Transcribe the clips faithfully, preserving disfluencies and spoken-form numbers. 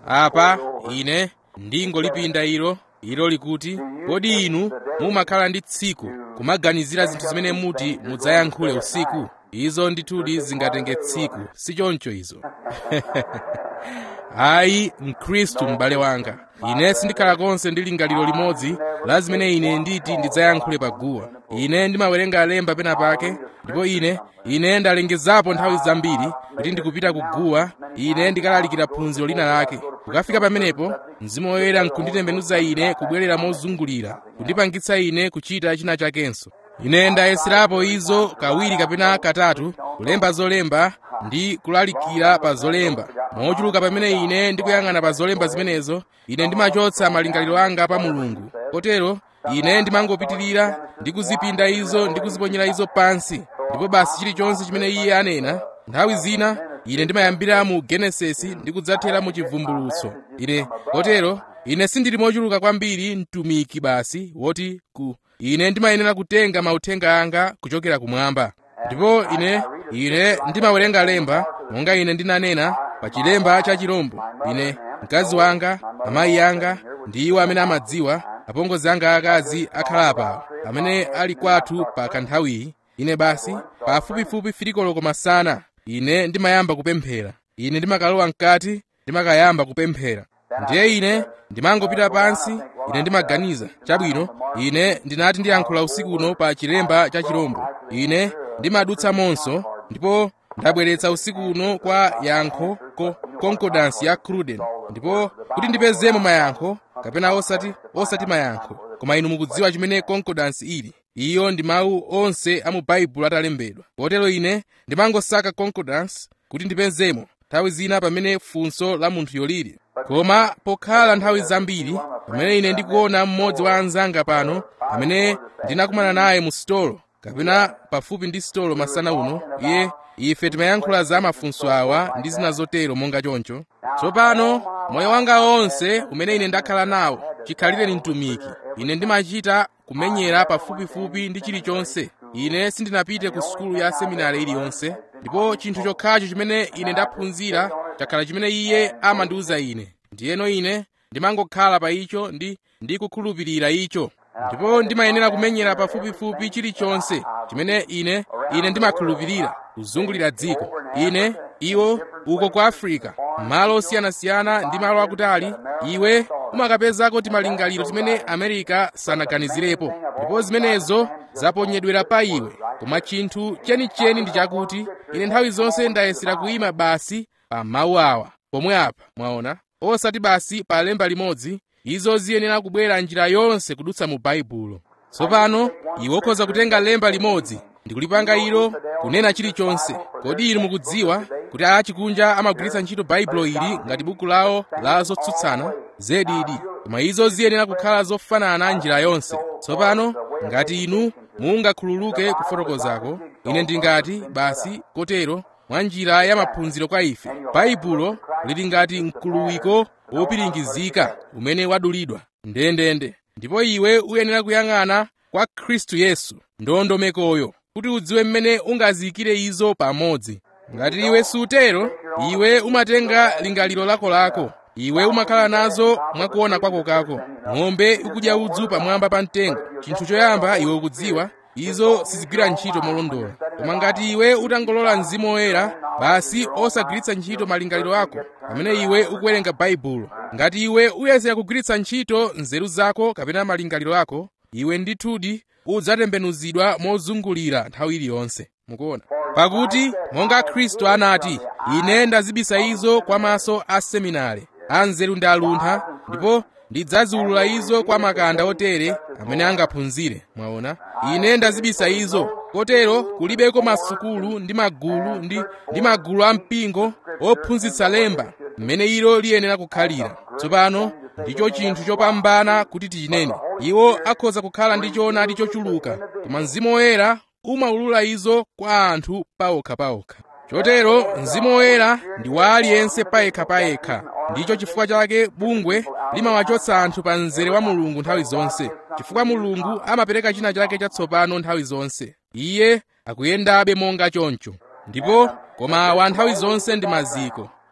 apa ine ndingolipinda ilo ilo likuti, kodi inu mumakhala ndi tsiku kumaganizira zinthu zimene muti mudzayankhule usiku? Izo ndithudi zingatenge tsiku, si choncho izo. Ayi, mkhristu m'bale wanga, ine sindikhala konse ndi lingaliro limodzi la zimene ine nditi ndidzayankhule paguwa. Ine ndimawerenga lemba pena pake, ndipo ine ine ndalengezapo nthawi zambiri kuti ndikupita kuguwa ine ndikalalikira phunziro lina lake. Kukafika pamenepo Mzimu Woyera nkunditembenuza ine kubwerera mozungulira, kundipangitsa ine kuchita china chakenso. Ine ndayeserapo izo kawiri kapena katatu, kulemba zolemba ndi kulalikira pa zolemba. Mochuluka pamene ine ndikuyang'ana pa zolemba zimenezo, ine ndimachotsa malingaliro anga pa Mulungu. Kotero ine ndimangopitirira ndi kuzipinda izo ndi kuziponyera izo pansi, ndipo basi chilichonse chimene Iye anena. Nthawi zina ine ndimayambira mu Genesisi ndi kudzathera mu Chivumbulutso. Ine kotero ine sindili mochuluka kwambiri mtumiki basi woti ku ine ndimayenera kutenga mauthenga anga kuchokera kumwamba. Ndipo ine ine ndimawerenga lemba monga ine ndinanena pa chilemba cha chirombo. Ine mkazi wanga, amayi anga ndi iwo amene amadziwa, apongozi anga akazi akhala apawo amene ali kwathu pa kanthawiyi. Ine basi pafupifupi filikoloko masana ine ndimayamba kupemphera. Ine ndimakalowa mkati ndimakayamba kupemphera. Ndiye ine ndimangopita pansi, ine ndimaganiza, chabwino, ine ndinati ndiyankhula usiku uno pa chilemba cha chirombo. Ine ndimadutsa monso, ndipo ndabweretsa usiku uno kwa yankho ko concordance ya Cruden, ndipo kuti ndipezemo mayankho kapena osati osati mayankho, koma inu mukudziwa chimene concordance ili. Iyo ndi mawu onse a mu Baibulo atalembedwa. Kotero ine ndimangosaka concordance kuti ndipezemo nthawi zina pamene funso la munthu yoliri. Koma pokhala nthawi zambiri pamene ine ndikuona mmodzi wa anzanga pano amene ndinakumana naye mu stolo kapena pafupi ndi stolo masana uno, iye ife timayankhula za mafunso awa ndi zina zotero monga choncho. Tsopano moyo wanga onse umene ine ndakhala nawo chikhalire ni mtumiki. Ine ndimachita kumenyera pafupifupi ndi chilichonse. Ine sindinapite ku sukulu ya seminari iliyonse, ndipo chinthu chokhacho chimene ine ndaphunzira chakhala chimene Iye amandiwuza ine. Ndiyeno ine ndimangokhala pa icho ndi ndi kukhulupirira icho, ndipo ndimayenera kumenyera pafupifupi chilichonse chimene ine ine ndimakhulupirira kuzungulira dziko. Ine iwo uko ku Afrika, malo osiyanasiyana ndi malo akutali, iwe umakapezako timalingaliro timene Amerika sanaganizirepo, ndipo zimenezo zaponyedwera pa iwe. Koma chinthu chenicheni ndi chakuti ine nthawi zonse ndayesera kuyima basi pa mawu awa pomwe apa, mwaona, osati basi pa lemba limodzi. Izo ziyenera kubwera njira yonse kudutsa mu Baibulo. Tsopano iwe ukhoza kutenga lemba limodzi ndikulipanga ilo kunena chilichonse. Kodi inu mukudziwa kuti achikunja amagwiritsa ntchito Baibulo ili ngati buku lawo la zotsutsana? Zedidi. Koma izo ziyenera kukhala zofanana njira yonse. Tsopano ngati inu mungakhululuke kufotokozako, ine ndingati basi kotero mwa njira ya maphunziro kwa ife. Baibulo lili ngati mkuluwiko wopiringizika umene wadulidwa ndendende, ndipo iwe uyenera kuyang'ana kwa Khristu Yesu, ndondomekoyo, kuti udziwe mmene ungaziyikire izo pamodzi. Ngati iwe sutero, iwe umatenga lingaliro lako lako. Iwe umakhala nazo mwakuona kwako kako. Ng'ombe ikudya udzu pamwamba pa mtengo. Chinthu choyamba iwe ukudziwa izo sizigwira ntchito molondola. Koma ngati iwe utangolola Mzimu Woyera basi osagwiritsa ntchito malingaliro ako pamene iwe ukuwerenga Baibulo, ngati iwe uyesera kugwiritsa ntchito nzeru zako kapena malingaliro ako, iwe ndithudi udzatembenuzidwa mozungulira nthawi iliyonse. Mukuona? Pakuti monga Khristu anati, ine ndazibisa izo kwa maso a seminari, anzeru ndi aluntha, ndipo ndidzaziwulula izo kwa makanda otere amene angaphunzire. Mwaona? Ine ndazibisa izo. Kotero kulibeko masukulu ndi magulu ndi, ndi magulu a mpingo ophunzitsa lemba mmene ilo liyenera kukhalira. Tsopano ndicho chinthu chopambana kuti tichinene. Iwo akhoza kukhala ndi choonadi chochuluka, koma Mzimu Woyera umawulula izo kwa anthu paokha-paokha. Chotero Mzimu Woyera ndi wa aliyense payekha-payekha. Ndicho chifukwa chake bungwe limawachotsa anthu pa mzere wa Mulungu nthawi zonse, chifukwa Mulungu amapereka china chake chatsopano nthawi zonse. Iye akuyendabe monga choncho. Ndipo koma awa nthawi zonse ndi maziko.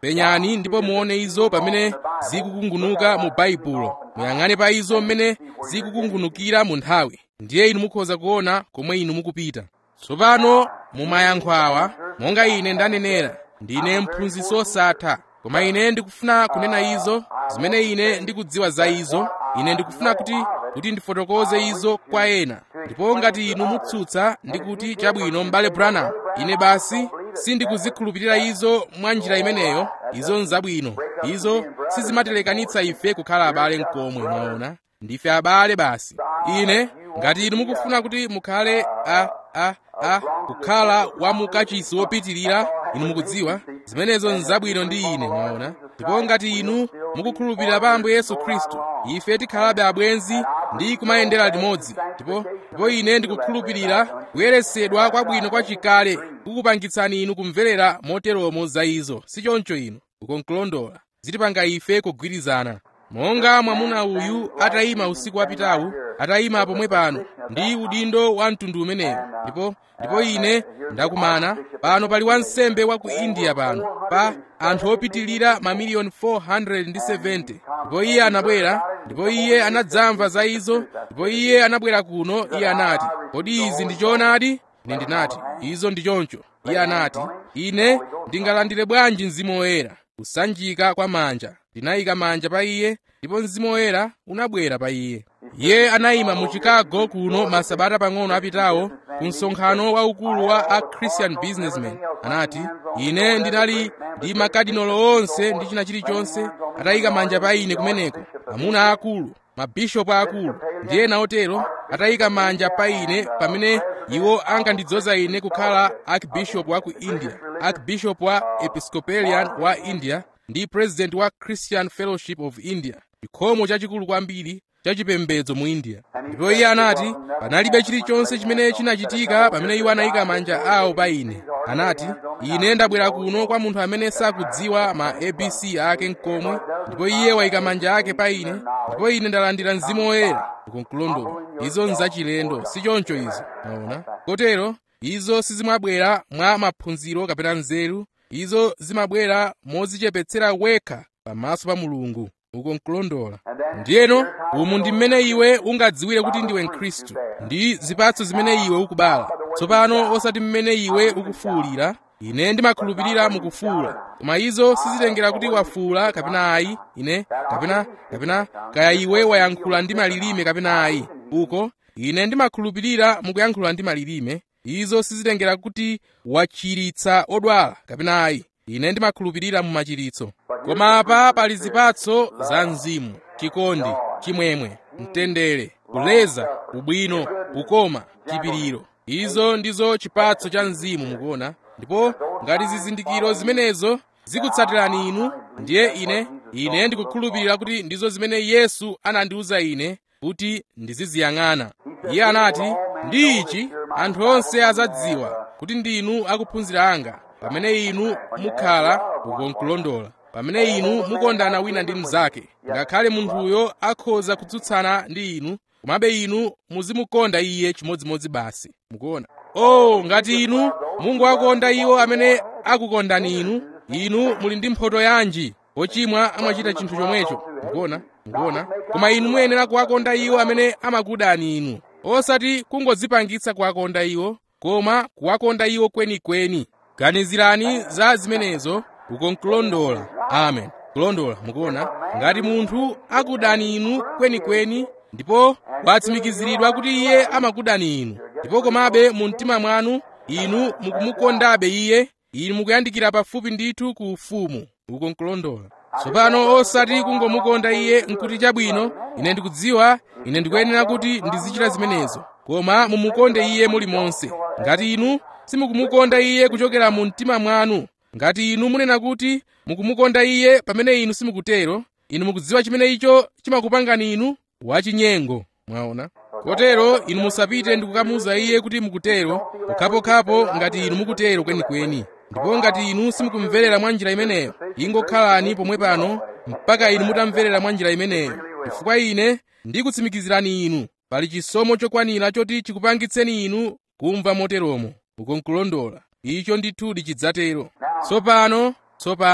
penyani ndipo muone izo pamene zikukungunuka mu baibulo, muyang'ane pa izo mmene zikukungunukira mu nthawi, ndiye inu mukhoza kuona komwe inu mukupita. Tsopano mumayankho awa, monga ine ndanenera, ndine mphunzitsi osatha, koma ine ndikufuna kunena izo zimene ine ndikudziwa za izo. Ine ndikufuna kuti kuti ndifotokoze izo kwa ena, ndipo ngati inu mutsutsa ndi kuti chabwino m'bale Branham, ine basi sindikuzikhulupirira izo mwa njira imeneyo, izo nzabwino. Izo sizimatilekanitsa ife kukhala abale mkomwe, mwaona, ndife abale basi. Ine ngati inu mukufuna kuti mukhale a a a kukhala wa mukachisi wopitirira, inu mukudziwa zimenezo nzabwino ndi ine, mwaona. Ndipo ngati inu mukukhulupirira pa Ambuye Yesu Khristu, ife tikhalabe abwenzi ndi kumayendera limodzi. Ndipo ndipo ine ndikukhulupirira kuyeretsedwa kwabwino kwa chikale kukupangitsani inu kumverera moteromo za izo, si choncho inu? Ukonkulondola zitipanga ife kugwirizana. Monga mwamuna uyu atayima usiku wapitawu, atayima pomwe pano ndi udindo wa mtundu umeneyo, ndipo ndipo ine ndakumana pano pali wansembe wa ku India pano pa anthu opitilira mamiliyoni four hundred seventy, ndipo iye anabwera, ndipo iye anadzamva za izo, ndipo iye anabwera kuno. Iye anati, kodi izi ndi choonadi? Ine ndinati, izo ndi choncho. Iye anati, ine ndingalandire bwanji Mzimu Woyera? Kusanjika kwa manja. Ndinayika manja pa iye, ndipo Mzimu Woyera unabwera pa iye. Iye anayima mu Chicago kuno masabata pang'ono apitawo ku msonkhano waukulu wa a Christian businessmen. Anati, ine ndinali ndi makadinolo onse ndi china chilichonse atayika manja pa ine kumeneko, amuna akulu, mabishopu akulu ndi ena otero atayika manja pa ine pamene iwo ankandidzoza ine kukhala archbishop wa ku India, archbishop wa Episcopalian wa India ndi president wa Christian Fellowship of India, chikhomo chachikulu kwambiri chachipembedzo mu India. Ndipo iye anati panalibe chilichonse chimene chinachitika pamene iwo anayika manja awo pa ine. Anati, ine ndabwera kuno kwa munthu amene sakudziwa ma A B C ake nkomwe, ndipo iye wayika manja ake pa ine, ndipo ine ndalandira Mzimu Woyera. Ukonkulondola izo nzachilendo, si choncho izo, maona. Kotero izo sizimabwera mwa maphunziro kapena nzeru, izo zimabwera modzichepetsera wekha pamaso pa Mulungu. Ukonkulondola. Ndiyeno umu ndi mmene iwe ungadziwire kuti ndiwe Mkhristu, ndi zipatso zimene iwe ukubala. Tsopano osati mmene iwe ukufuwulira. Ine ndimakhulupirira mukufuwula, koma izo sizitengera kuti wafuwula kapena ayi, ine kapena kapena kaya iwe wayankhula ndi malilime kapena ayi. Uko ine ndimakhulupirira mukuyankhula ndi malilime. Izo sizitengera kuti wachiritsa odwala kapena ayi. Ine ndimakhulupirira mu machiritso. Koma apa pali zipatso za Mzimu: chikondi, chimwemwe, mtendere, kuleza, ubwino, ukoma, chipiriro. Izo ndizo chipatso cha Mzimu, mukuona. Ndipo ngati zizindikiro zimenezo zikutsatirani inu, ndiye ine ine ndikukhulupirira kuti ndizo zimene Yesu anandiwuza ine kuti ndiziziyang'ana. Iye anati, ndi ichi anthu onse azadziwa kuti ndinu akuphunzira anga, pamene inu mukhala ukonkulondola, pamene inu mukondana wina ndi mnzake. Ngakhale munthuyo akhoza kutsutsana ndi inu, komabe inu muzimukonda iye chimodzimodzi basi. Mukuona? Oh, ngati inu mungowakonda iwo amene akukondani inu, inu muli ndi mphoto yanji? Ochimwa amachita chinthu chomwecho. Mukuona? Mukuona? Koma inu muyenera kuwakonda iwo amene amakudani inu, osati kungodzipangitsa kuwakonda iwo, koma kuwakonda iwo kwenikweni. Ganizirani za zimenezo. Ukonkulondola. Amen. Kulondola. Mukuona? Ngati munthu akudani inu kwenikweni, ndipo watsimikiziridwa kuti iye amakudani inu, ndipo komabe mu mtima mwanu inu mukumukondabe iye, inu mukuyandikira pafupi ndithu ku ufumu. Ukonkulondola. Tsopano osati kungomukonda iye nkuti chabwino, ine ndikudziwa ine ndikuyenera kuti ndizichita zimenezo, koma mumukonde iye muli monse. Ngati inu simukumukonda iye kuchokera mu mtima mwanu, ngati inu munena kuti mukumukonda iye pamene inu simukutero, inu mukudziwa chimene icho chimakupangani inu wachinyengo. Mwaona? Kotero inu musapite ndi kukamuwuza iye kuti mukutero pokhapokhapo ngati inu mukutero kwenikweni. Ndipo ngati inu simukumverera mwa njira imeneyo, ingokhalani pomwe pano mpaka inu mutamverera mwa njira imeneyo, chifukwa ine ndikutsimikizirani inu pali chisomo chokwanira choti chikupangitseni inu kumva moteromo. Ukonkulondola. Icho ndithudi chidzatero. Tsopano, tsopano,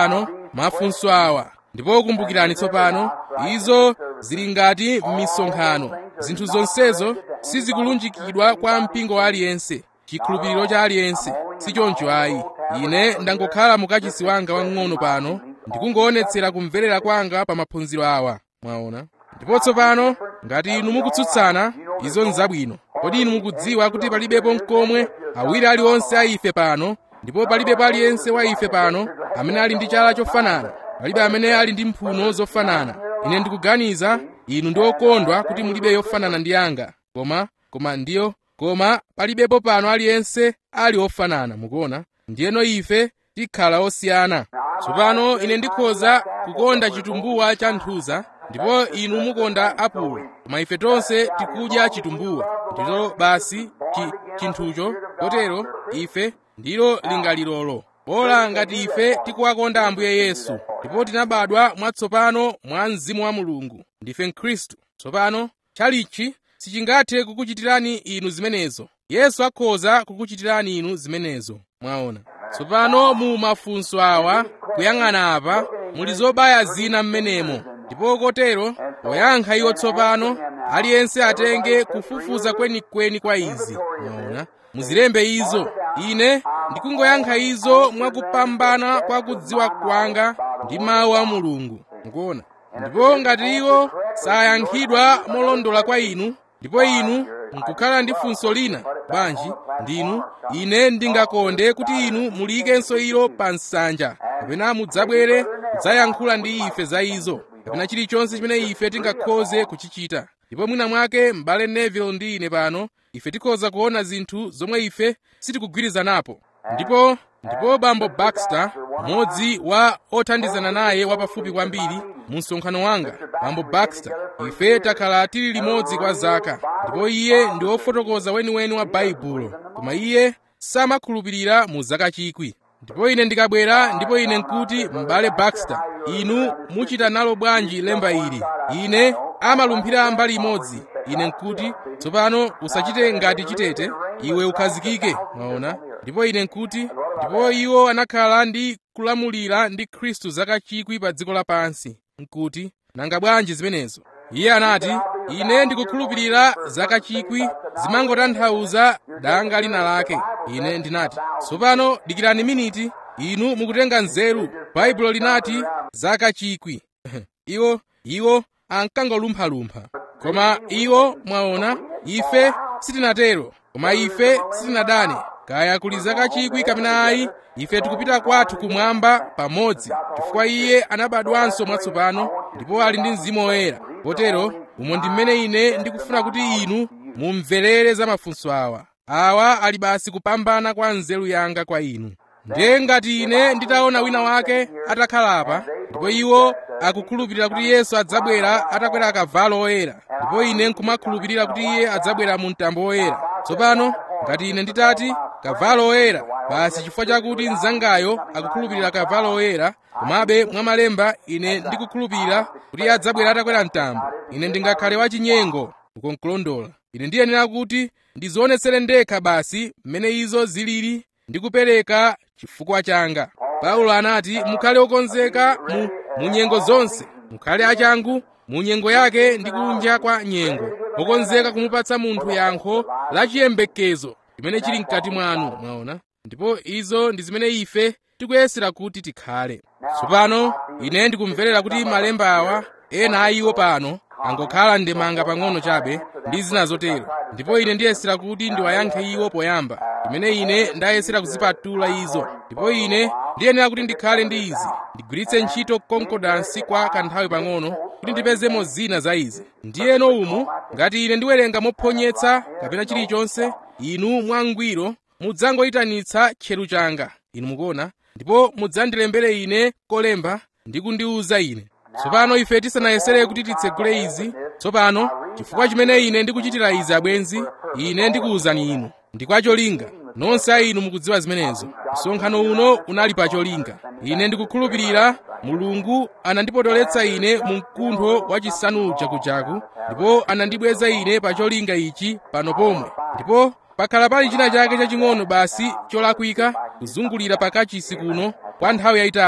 mafunso awa. Ndipo kumbukirani tsopano, izo zili ngati m'misonkhano. Zinthu zonsezo sizikulunjikidwa kwa mpingo wa aliyense, chikhulupiriro cha aliyense. Si choncho ayi. Ine ndangokhala mukachisi wanga wang'ono pano, ndikungoonetsera kumverera kwanga pa maphunziro awa. Mwaona? Ndipo tsopano, ngati inu mukutsutsana, izo nzabwino. Kodi inu mukudziwa kuti palibepo n'komwe awiri aliwonse a ife pano, ndipo palibepo aliyense wa ife pano amene ali ndi chala chofanana, palibe amene ali ndi mphuno zofanana. Ine ndikuganiza inu ndi okondwa kuti mulibe yofanana ndi yanga, koma koma ndiyo koma palibepo pano aliyense ali ofanana. Mukuona? Ndiyeno ife tikhala osiyana. Tsopano ine ndikhoza kukonda chitumbuwa cha nthuza, ndipo inu mukonda apulo, koma ife tonse tikudya chitumbuwa. Ndilo basi chi, chinthucho. Kotero ife ndilo lingalirolo. Bola ngati ife tikuwakonda Ambuye Yesu, ndipo tinabadwa mwatsopano mwa Mzimu wa Mulungu, ndife Mkhristu. Tsopano chalichi sichingathe kukuchitirani inu zimenezo. Yesu akhoza kukuchitirani inu zimenezo. Mwaona? Tsopano mu mafunso awa, kuyang'ana apa, muli zobaya zina m'menemo. Ndipo kotero, poyankha iwo tsopano, aliyense atenge kufufuza kwenikweni kwa izi. Mwaona? Muzilembe izo. Ine ndikungoyankha izo mwakupambana kwa kudziwa kwanga ndi mawu a Mulungu. Mukuona? Ndipo ngati iwo sayankhidwa molondola kwa inu, ndipo inu nkukhala ndi funso lina, bwanji ndinu, ine ndingakonde kuti inu mulikenso ilo pa nsanja, kapena mudzabwere kudzayankhula ndi ife za izo, kapena chilichonse chimene ife tingakhoze kuchichita. Ndipo mwina mwake m'bale Neville ndi ine pano, ife tikhoza kuona zinthu zomwe ife sitikugwirizanapo. Ndipo ndipo bambo Baxter, mmodzi wa othandizana naye wapafupi kwambiri mu msonkhano wanga, bambo Baxter, ife takhala tili limodzi kwa zaka, ndipo iye ndi wofotokoza weniweni wa Baibulo, koma iye samakhulupirira mu zaka chikwi. Ndipo ine ndikabwera ndipo ine nkuti, m'bale Baxter, inu muchita nalo bwanji lemba ili? Ine amalumphira mbali imodzi. Ine nkuti, tsopano usachite ngati chitete, iwe ukhazikike. Mwaona? Ndipo ine nkuti, ndipo iwo anakhala ndi kulamulira ndi Khristu zaka chikwi pa dziko lapansi. Nkuti, nanga bwanji zimenezo? Iye anati, ine ndikukhulupirira zaka chikwi zimangotanthauza danga lina lake. Ine ndinati, tsopano dikirani miniti, inu mukutenga nzeru. Baibulo linati zaka chikwi. iwo iwo ankangolumphalumpha. Koma iwo, mwaona, ife sitinatero, koma ife sitinadane. Kaya kuli zaka chikwi kapena ayi, ife tikupita kwathu kumwamba pamodzi, chifukwa iye anabadwanso mwatsopano, ndipo ali ndi Mzimu Woyera. Potero umo ndi mmene ine ndikufuna kuti inu mumverere za mafunso awa. Awa ali basi kupambana kwa nzeru yanga kwa inu. Ndiye ngati ine nditaona wina wake atakhala apa, ndipo iwo akukhulupirira kuti Yesu adzabwera atakwera akavalo oyera, ndipo ine nkumakhulupirira kuti iye adzabwera mu mtambo woyera. Tsopano ngati ine nditati kavalo oyera, basi chifukwa chakuti mnzangayo akukhulupirira kavalo oyera, komabe mwa malemba ine ndikukhulupirira kuti iye adzabwera atakwera mtambo, ine ndingakhale wachinyengo ukonkulondola. Ine ndiyenera kuti ndizionetsere ndekha basi mmene izo zilili ndi kupereka chifukwa changa. Paulo anati, mukhale okonzeka mu, mu nyengo zonse, mukhale achangu mu nyengo yake ndi kunja kwa nyengo, okonzeka kumupatsa munthu yankho la chiyembekezo chimene chili mkati mwanu. Mwaona? Ndipo izo ndi zimene ife tikuyesera kuti tikhale. Tsopano ine ndikumverera kuti malemba awa, ena a iwo pano, angokhala ndemanga pang'ono chabe ndi zina zotero, ndipo ine ndiyesera kuti ndiwayankhe iwo poyamba, imene ine ndayesera kuzipatula izo. Ndipo ine ndiyenera kuti ndikhale ndi izi, ndigwiritse ntchito concordance kwa kanthawi pang'ono kuti ndipezemo zina za izi. Ndiyeno umu, ngati ine ndiwerenga mophonyetsa kapena chilichonse, inu mwangwiro mudzangoyitanitsa tcheru changa. Inu mukuona? Ndipo mudzandilembere ine kolemba ndi kundiwuza ine. Tsopano ife tisanayesere kuti titsegule izi, tsopano chifukwa chimene ine ndikuchitira izi abwenzi, ine ndikuwuzani inu, ndi kwa cholinga. Nonse a inu mukudziwa zimenezo. Msonkhano uno unali pa cholinga. Ine ndikukhulupirira Mulungu anandipotoletsa ine mu mkuntho wa chisanu chakuchaku, ndipo anandibweza ine pa cholinga ichi pano pomwe. Ndipo pakhala pali china chake chaching'ono basi cholakwika kuzungulira pakachisi kuno kwa nthawi yayitali.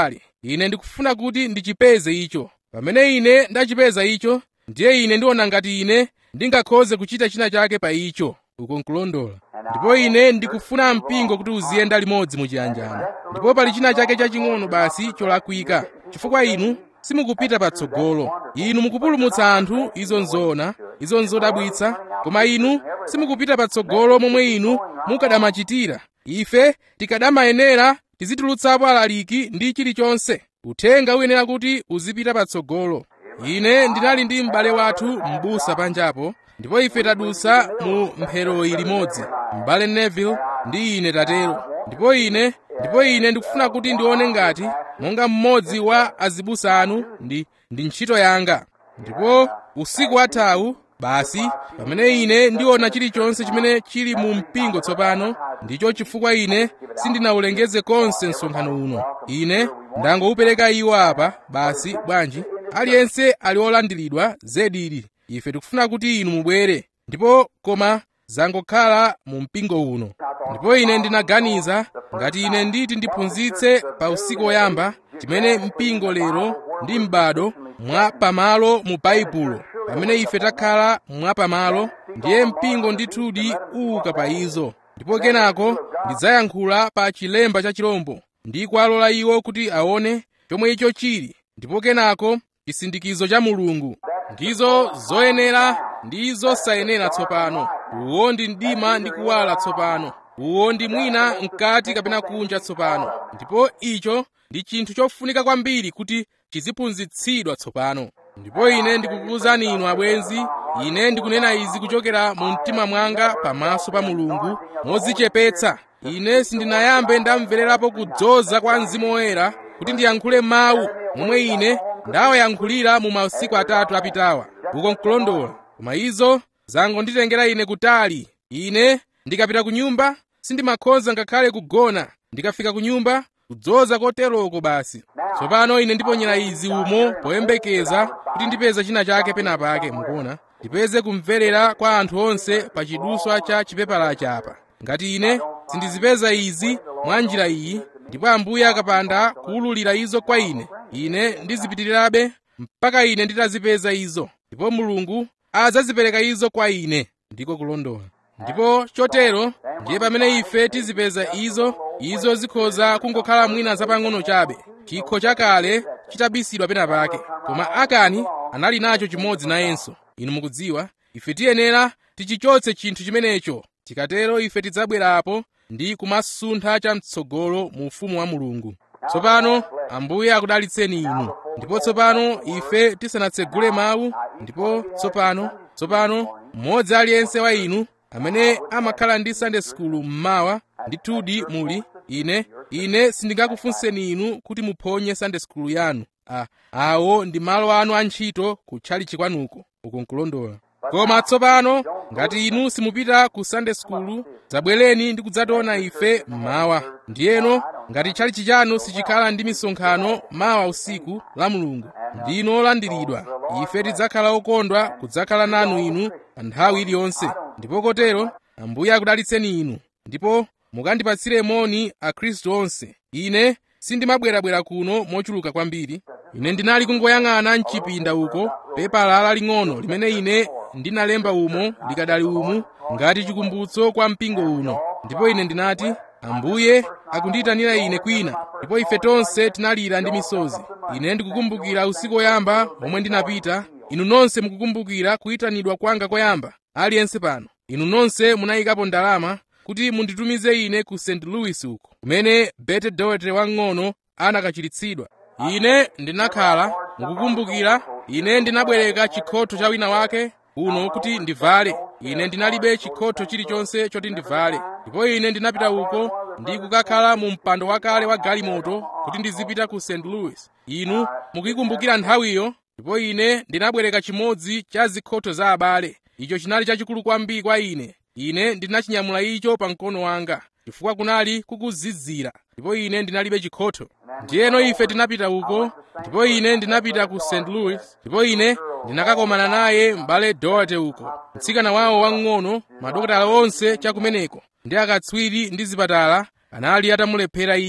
ine ndikufuna kuti ndichipeze icho. Pamene ine ndachipeza icho, ndiye ine ndiona ngati ine ndingakhoze kuchita china chake pa icho. Uko nkulondola. Ndipo ine ndikufuna mpingo kuti uziyenda limodzi muchiyanjano. Ndipo pali china chake chaching'ono basi cholakwika, chifukwa inu simukupita patsogolo. Inu mukupulumutsa anthu, izo nzoona, izo nzodabwitsa, koma inu simukupita patsogolo momwe inu mukadamachitira. Ife tikadamayenera tizitulutsapo alaliki ndi chilichonse. Uthenga uyenera kuti uzipita patsogolo. Ine ndinali ndi m'bale wathu m'busa panjapo, ndipo ife tadusa mu mpheroyi limodzi, m'bale Neville ndi ine tatero. Ndipo ine ndipo ine ndikufuna kuti ndione ngati monga mmodzi wa azibusa anu ndi ndi ntchito yanga. Ndipo usiku wathawu basi pamene ine ndiona chilichonse chimene chili mu mpingo tsopano, ndicho chifukwa ine sindinawulengeze konse msonkhano uno. Ine ndangoupereka iwo apa basi. Bwanji aliyense ali olandiridwa zedili. Ife tikufuna kuti inu mubwere, ndipo koma zangokhala mu mpingo uno. Ndipo ine ndinaganiza ngati ine nditi ndiphunzitse pa usiku woyamba chimene mpingo lero ndi m'bado mwa pamalo mu Baibulo, pamene ife takhala mwa pamalo, ndiye mpingo ndithudi uka pa izo. Ndipo kenako ndidzayankhula pa chilemba cha chirombo ndi kuwalola iwo kuti aone chomwe icho chili, ndipo kenako chisindikizo cha Mulungu. Ndizo zoyenera ndi zosayenera tsopano. Uwo ndi mdima ndi kuwala tsopano. Uwo ndi mwina mkati kapena kunja tsopano. Ndipo icho ndi chinthu chofunika kwambiri kuti chiziphunzitsidwa tsopano. Ndipo ine ndikukuwuzani inu abwenzi, ine ndikunena izi kuchokera mu mtima mwanga pamaso pa Mulungu modzichepetsa. Ine sindinayambe ndamvererapo kudzoza kwa Mzimu Woyera kuti ndiyankhule mawu momwe ine ndawayankhulira mu masiku atatu apitawa. Uko nkulondola. Koma izo zangonditengera ine kutali. Ine ndikapita ku nyumba sindimakhoza ngakhale kugona. Ndikafika ku nyumba kudzoza koteroko basi. Tsopano ine ndiponyera izi umo poyembekeza kuti ndipeza china chake penapake, mukuona, ndipeze kumverera kwa anthu onse pa chiduswa cha chipepala chapa. Ngati ine sindizipeza izi mwa njira iyi, ndipo Ambuye akapanda kuwululira izo kwa ine, ine ndizipitirirabe mpaka ine nditazipeza izo, ndipo Mulungu adzazipereka izo kwa ine. Ndiko kulondola. Ndipo chotero ndiye pamene ife tizipeza izo, izo zikhoza kungokhala mwina zapang'ono chabe, chikho chakale chitabisidwa penapake. Koma Akani anali nacho chimodzi nayenso. Inu mukudziwa, ife tiyenera tichichotse chinthu chimenecho. Tikatero ife tidzabwerapo ndi kumasuntha chamtsogolo mu ufumu wa Mulungu. Tsopano Ambuye akudalitseni inu. Ndipo tsopano ife tisanatsegule mawu, ndipo tsopano tsopano mmodzi aliyense wa inu amene amakhala ndi Sunday school mmawa, ndithudi muli, ine ine sindingakufunseni inu kuti muphonye Sunday school yanu. Ah, awo ndi malo anu antchito kutchalichi kwanuko. Uko nkulondola. Koma tsopano ngati inu simupita ku Sunday school, zabwereni ndi kudzationa ife mmawa. Ndiyeno ngati tchalichi chanu sichikhala ndi misonkhano mawa usiku la Mulungu, ndino olandiridwa. Ife tidzakhala okondwa kudzakhala nanu inu pa nthawi iliyonse. Ndipo kotero Ambuye akudalitseni inu. Ndipo mukandipatsire moni Akhristu onse. Ine sindimabwerabwera kuno mochuluka kwambiri. Ine ndinali kungoyang'ana mchipinda uko pepala laling'ono limene ine ndinalemba umo likadali umu ngati chikumbutso kwa mpingo uno. Ndipo ine ndinati, Ambuye akundiyitanira ine kwina. Ndipo ife tonse tinalira ndi misozi. Ine ndikukumbukira usiku woyamba omwe ndinapita. Inu nonse mukukumbukira kuyitanidwa kwanga koyamba. Aliyense pano, inu nonse munayikapo ndalama kuti munditumize ine ku Saint Louis uko, kumene Bette Doherty wang'ono anakachiritsidwa. Ine ndinakhala mukukumbukira, ine ndinabwereka chikhoto cha wina wake uno kuti ndivale. Ine ndinalibe chikhoto chilichonse choti ndivale. Ndipo ine ndinapita uko ndi kukakhala mu mpando wakale wa galimoto kuti ndizipita ku Saint Louis. Inu mukikumbukira nthawiyo. Ndipo ine ndinabwereka chimodzi cha zikhoto za abale. Icho chinali chachikulu kwambiri kwa ine. Ine ndinachinyamula icho pa mkono wanga chifukwa kunali kukuzizira, ndipo ine ndinalibe chikhoto. Ndiyeno ife tinapita uko, ndipo ine ndinapita ku Saint Louis, ndipo ine ndinakakomana naye m'bale Doherty uko, mtsikana wawo wang'ono. Madokotala onse chakumeneko ndi akatswiri ndi zipatala anali atamulephera iye.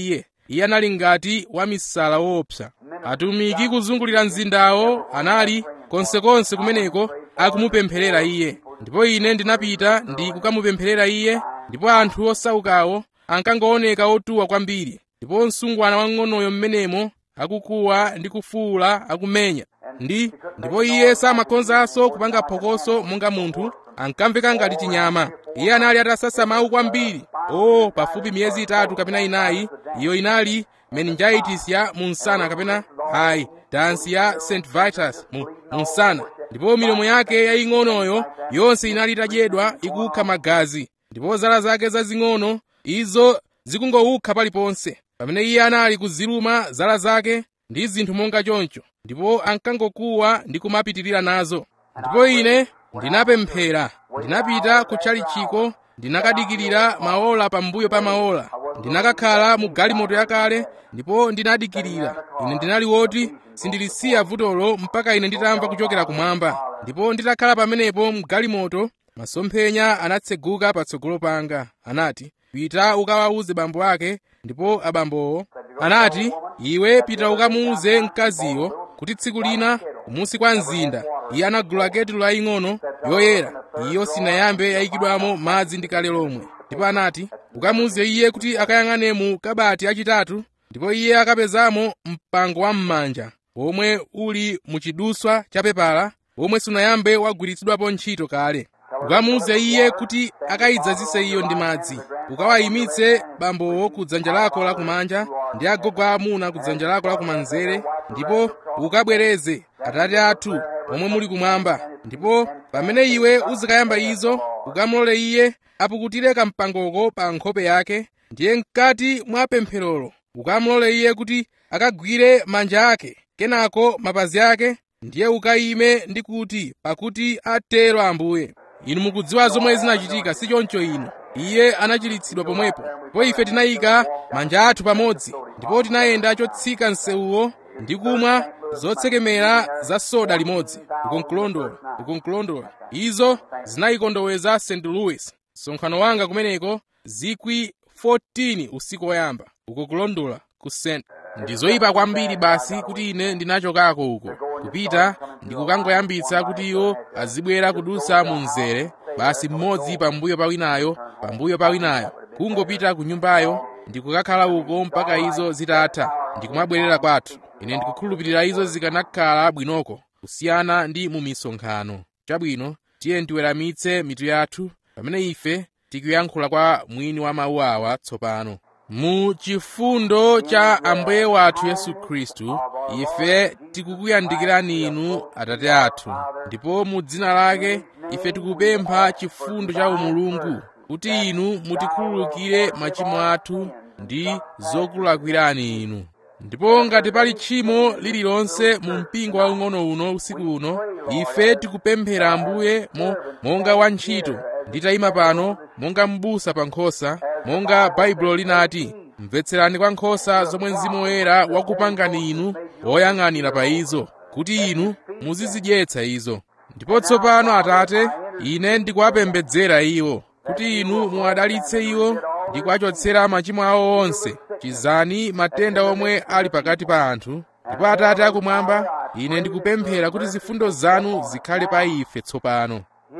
iye anali ngati wamisala woopsa. Atumiki kuzungulira mzindawo anali konsekonse kumeneko akumupempherera iye, ndipo ine ndinapita ndi kukamupempherera iye, ndipo anthu osaukawo ankangooneka otuwa kwambiri, ndipo msungwana wang'onoyo mmenemo akukuwa ndi kufuwula akumenya ndi ndipo iye samakhonzanso kupanga phokoso monga munthu, ankamveka ngati chinyama. Iye anali atasasa mawu kwambiri, o pafupi miyezi itatu kapena inayi. Iyo inali meningitis ya munsana kapena hayi dansi ya Saint Vitus mu munsana, ndipo milomo yake yaying'onoyo yonse inali itadyedwa ikukha magazi, ndipo zala zake zazing'ono izo zikungowukha paliponse. Pamene iye anali kuziluma zala zake ndi zinthu monga choncho, ndipo ankangokuwa ndi kumapitirira nazo. Ndipo ine ndinapemphera, ndinapita kutchalichiko, ndinakadikirira maola pambuyo pa maola, ndinakakhala mu galimoto yakale ndipo ndinadikirira. Ine ndinali woti sindilisiya vutolo mpaka ine nditamva kuchokera kumwamba. Ndipo nditakhala pamenepo mu galimoto, masomphenya anatseguka patsogolo panga. Anati, pita ukawawuze bambo ake. Ndipo abambowo anati, iwe pita ukamuwuze mkaziyo kuti tsiku lina kumusi kwa mzinda iye anagula ketulo yaying'ono yoyera, iyo sinayambe yayikidwamo madzi ndi kale lomwe. Ndipo anati, ukamuwuze iye kuti akayang'ane mu kabati achitatu, ndipo iye akapezamo mpango wa m'manja omwe uli muchiduswa cha pepala omwe sunayambe wagwiritsidwapo ntchito kale. Ukamuwuze iye kuti akayidzazise iyo ndi madzi, ukawayimitse bambowo ku dzanja lako lakumanja ndi agogo aamuna ku dzanja lako lakumanzere, ndipo ukabwereze Atate athu omwe muli kumwamba. Ndipo pamene iwe uzikayamba izo, ukamulole iye apukutire kampangoko pa nkhope yake, ndiye mkati mwa pempherolo ukamulole iye kuti akagwire manja ake, kenako mapazi ake, ndiye ukayime ndi kuti, pakuti atero Ambuye. Inu mukudziwa zomwe zinachitika, si choncho inu? Iye anachiritsidwa pomwepo, ndipo ife tinayika manja athu pamodzi, ndipo tinayenda chotsika msewuwo ndi kumwa zotsekemera za soda limodzi. Ukonkulondola, ukonkulondola. Izo zinayikondoweza Saint Louis. Msonkhano wanga kumeneko zikwi fourteen usiku woyamba. Ukonkulondola ku Saint. Ndizoyipa kwambiri basi kuti ine ndinachokako uko kupita ndikukangoyambitsa kuti iwo azibwera kudusa mu mzere, basi mmodzi pambuyo pa winayo pambuyo pa winayo, kungopita ku nyumbayo ndikukakhala uko mpaka izo zitatha ndikumabwerera kwathu. Ine ndikukhulupirira izo zikanakhala bwinoko kusiyana ndi mu misonkhano. Chabwino, tiye tiweramitse mitu yathu pamene ife tikuyankhula kwa mwini wa mawu awa tsopano. Mu chifundo cha Ambuye wathu Yesu Khristu, ife tikukuyandikirani inu Atate athu, ndipo mu dzina lake ife tikupempha chifundo cha umulungu kuti inu mutikhululukire machimo athu ndi zokulakwirani inu. Ndipo ngati pali tchimo lililonse mu mpingo waung'ono uno usiku uno, ife tikupemphera Ambuye mo, monga wantchito nditayima pano monga m'busa pa nkhosa, monga Baibulo linati, mvetserani kwa nkhosa zomwe Mzimu Woyera wakupangani inu woyang'anira pa izo, kuti inu muzizidyetsa izo. Ndipo tsopano Atate, ine ndikuwapembedzera iwo kuti inu muwadalitse iwo ndi kuwachotsera machimo awo onse, chizani matenda omwe ali pakati pa anthu. Ndipo Atate akumwamba, ine ndikupemphera kuti zifundo zanu zikhale pa ife tsopano.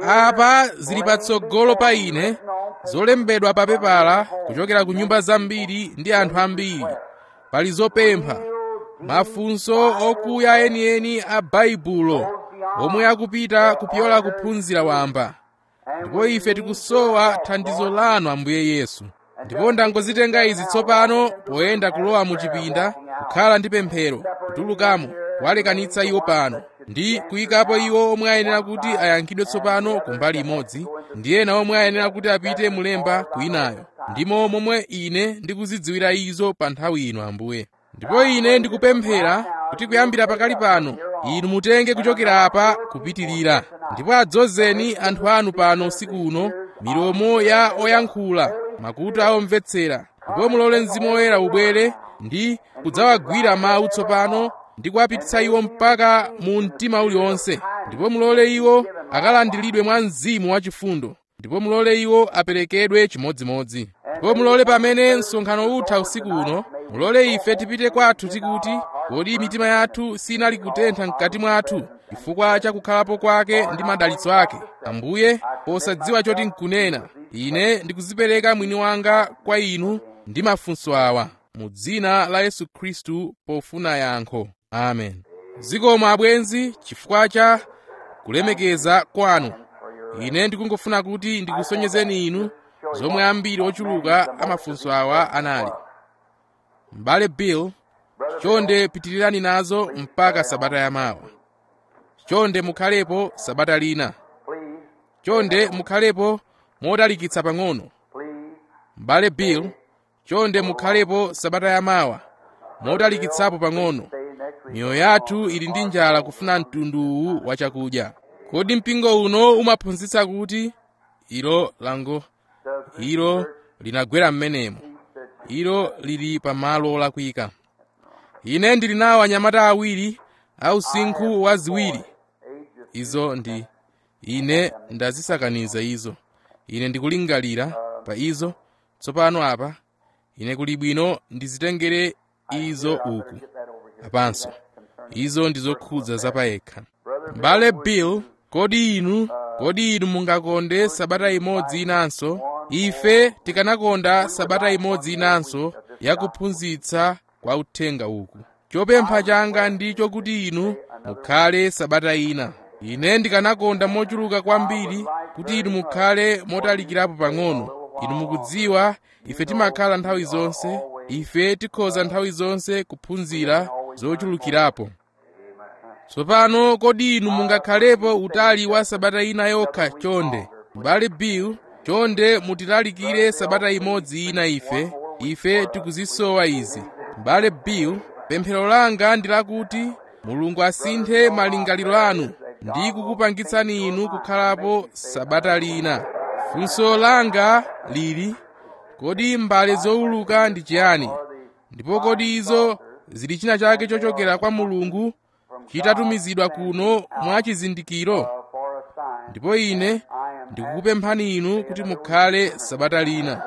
Apa zili patsogolo pa ine zolembedwa pa pepala kuchokera ku nyumba zambiri ndi anthu ambiri. Pali zopempha, mafunso okuya enieni a Baibulo omwe akupita kupyola kuphunzira wamba. Ndipo ife tikusowa thandizo lanu Ambuye Yesu. Ndipo ndangozitenga izi tsopano poyenda kulowa mu chipinda, kukhala ndi pemphero, kutulukamo, kuwalekanitsa iwo pano, ndi kuyikapo iwo omwe ayenera kuti ayankhidwe tsopano kumbali imodzi, ndi ena omwe ayenera kuti apite mulemba kwinayo. Ndimo momwe ine ndikuzidziwira izo pa nthawi ino Ambuye. Ndipo ine ndikupemphera kuti kuyambira pakali pano inu mutenge kuchokera apa kupitirira, ndipo adzozeni anthu anu pano usiku uno, milomo ya oyankhula, makutu aomvetsera, ndipo mulole Mzimu Woyera ubwere ndi kudzawagwira mawu tsopano ndi kuwapititsa iwo mpaka mu mtima uliwonse. Ndipo mulole iwo akalandiridwe mwa mzimu wachifundo, ndipo mulole iwo aperekedwe chimodzimodzi. Ndipo mulole pamene msonkhano utha usiku uno, mulole ife tipite kwathu tikuti, kodi mitima yathu sinali kutentha mkati mwathu chifukwa cha kukhalapo kwake ndi madalitso ake. Ambuye, posadziwa choti nkunena, ine ndikuzipereka mwini wanga kwa inu ndi mafunso awa, mu dzina la Yesu Khristu pofuna yankho. Amen. Zikomo abwenzi chifukwa cha kulemekeza kwanu. Ine ndikungofuna kuti ndikusonyezeni inu zomwe ambiri ochuluka amafunso awa anali. M'bale Bill, chonde pitirirani nazo mpaka sabata yamawa. Chonde mukhalepo sabata lina. Chonde mukhalepo modalikitsa pang'ono. M'bale Bill, chonde mukhalepo sabata yamawa modalikitsapo pang'ono. Miyoyo yathu ili ndi njala kufuna mtundu uwu wa chakudya. Kodi mpingo uno umaphunzitsa kuti ilo lango ilo linagwera m'menemo, ilo lili pamalo olakwika. Ine ndili nawo anyamata awiri au usinkhu wa ziwiri. Izo ndi ine ndazisakaniza izo. Ine ndikulingalira pa izo tsopano apa. Ine kuli bwino ndizitengere izo uku apanso. Izo ndizokhudza zapayekha. M'bale Bill, kodi inu kodi inu mungakonde sabata imodzi inanso? Ife tikanakonda sabata imodzi inanso yakuphunzitsa kwa uthenga uku. Chopempha changa ndicho kuti inu mukhale sabata ina. Ine ndikanakonda mochuluka kwambiri kuti inu mukhale motalikirapo pang'ono. Inu mukudziwa ife timakhala nthawi zonse, ife tikhoza nthawi zonse kuphunzira zochulukirapo. Tsopano kodi inu mungakhalepo utali wa sabata ina yokha chonde? M'bale Bill, chonde mutilalikire sabata imodzi ina ife. Ife tikuzisowa izi. M'bale Bill, pemphero langa ndi lakuti Mulungu asinthe malingaliro anu ndi kukupangitsani inu kukhalapo sabata lina. Funso langa lili, kodi mbale zowuluka ndi chiyani? Ndipo kodi izo zili china chake chochokera kwa Mulungu chitatumizidwa kuno mwa chizindikiro? Ndipo ine ndikukupemphani inu kuti mukhale sabata lina.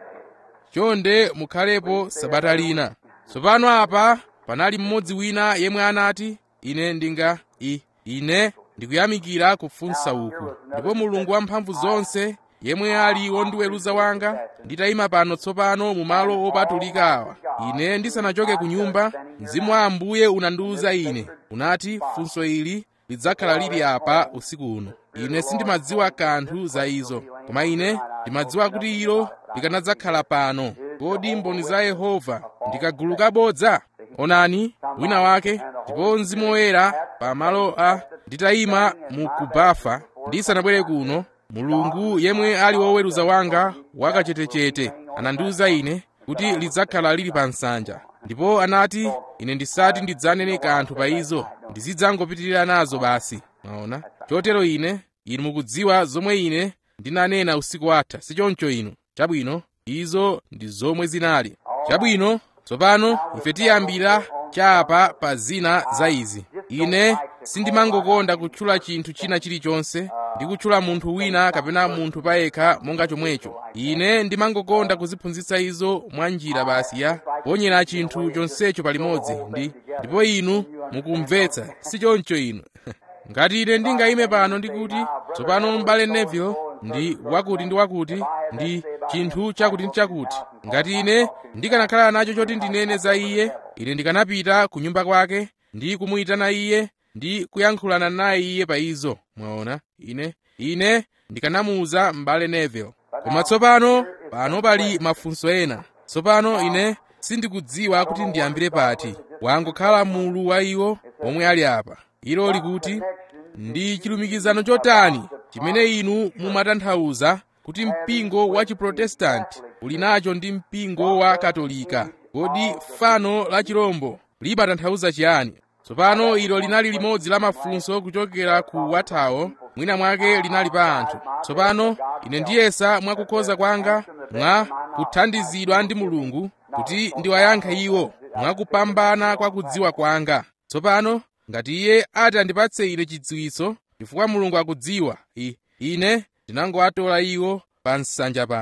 Chonde mukhalepo sabata lina. Tsopano apa panali mmodzi wina yemwe anati, ine ndinga i ine ndikuyamikira kufunsa uku. Ndipo Mulungu wamphamvu zonse yemwe ali wondiweruza wanga, nditayima pano tsopano mu malo opatulika awa, ine ndisanachoke ku nyumba, Mzimu wa Ambuye unandiwuza ine, unati funso ili lidzakhala lili apa usiku uno. Ine sindimadziwa kanthu za izo, koma ine ndimadziwa kuti ilo likanadzakhala pano. Kodi mboni za Yehova ndikagulu kabodza? Onani wina wake, ndipo Mzimu Woyera pamalo a nditayima mu kubafa ndisanabwere kuno, Mulungu yemwe ali woweruza wanga wakachetechete anandiwuza ine kuti lidzakhala lili pa nsanja. Ndipo anati ine ndisati ndidzanene kanthu pa izo, ndizidzangopitirira nazo basi. Maona, chotero ine inu mukudziwa zomwe ine ndinanena usiku watha, si choncho inu? Chabwino, izo ndi zomwe zinali. Chabwino, tsopano ife tiyambira chapa pa zina za izi. Ine sindimangokonda kutchula chinthu china chilichonse ndi kutchula munthu wina kapena munthu payekha monga chomwecho. Ine ndimangokonda kuziphunzitsa izo mwa njira basi ya ponyera chinthu chonsecho palimodzi ndi ndipo inu mukumvetsa, si choncho inu? Ngati ine ndingayime pano ndikuti tsopano m'bale Neville ndi wakuti ndi wakuti ndi chinthu chakuti ndi chakuti, ngati ine ndikanakhala nacho choti ndinene za iye, ine ndikanapita ku nyumba kwake ndi kumuyitana iye ndi kuyankhulana naye iye pa izo. Mwaona, ine ine ndikanamuwuza m'bale Neville. Koma tsopano pano pali mafunso ena. Tsopano ine sindikudziwa kuti ndiyambire pati. Wangokhala mulu wa iwo omwe ali apa. Ilo likuti ndi chilumikizano chotani chimene inu mumatanthauza kuti mpingo wa Chiprotestanti uli nacho ndi mpingo wa Katolika? Kodi fano la chirombo limatanthauza chiyani? Tsopano ilo linali limodzi la mafunso kuchokera ku wathawo, mwina mwake linali pa anthu. Tsopano ine ndiyesa mwakukhoza kwanga, mwa kuthandizidwa ndi Mulungu, kuti ndiwayankhe iwo mwakupambana kwa kudziwa kwanga. Tsopano ngati iye ati andipatse ine chidziwitso, chifukwa Mulungu akudziwa, I, ine ndinangowatola iwo pa nsanja pano.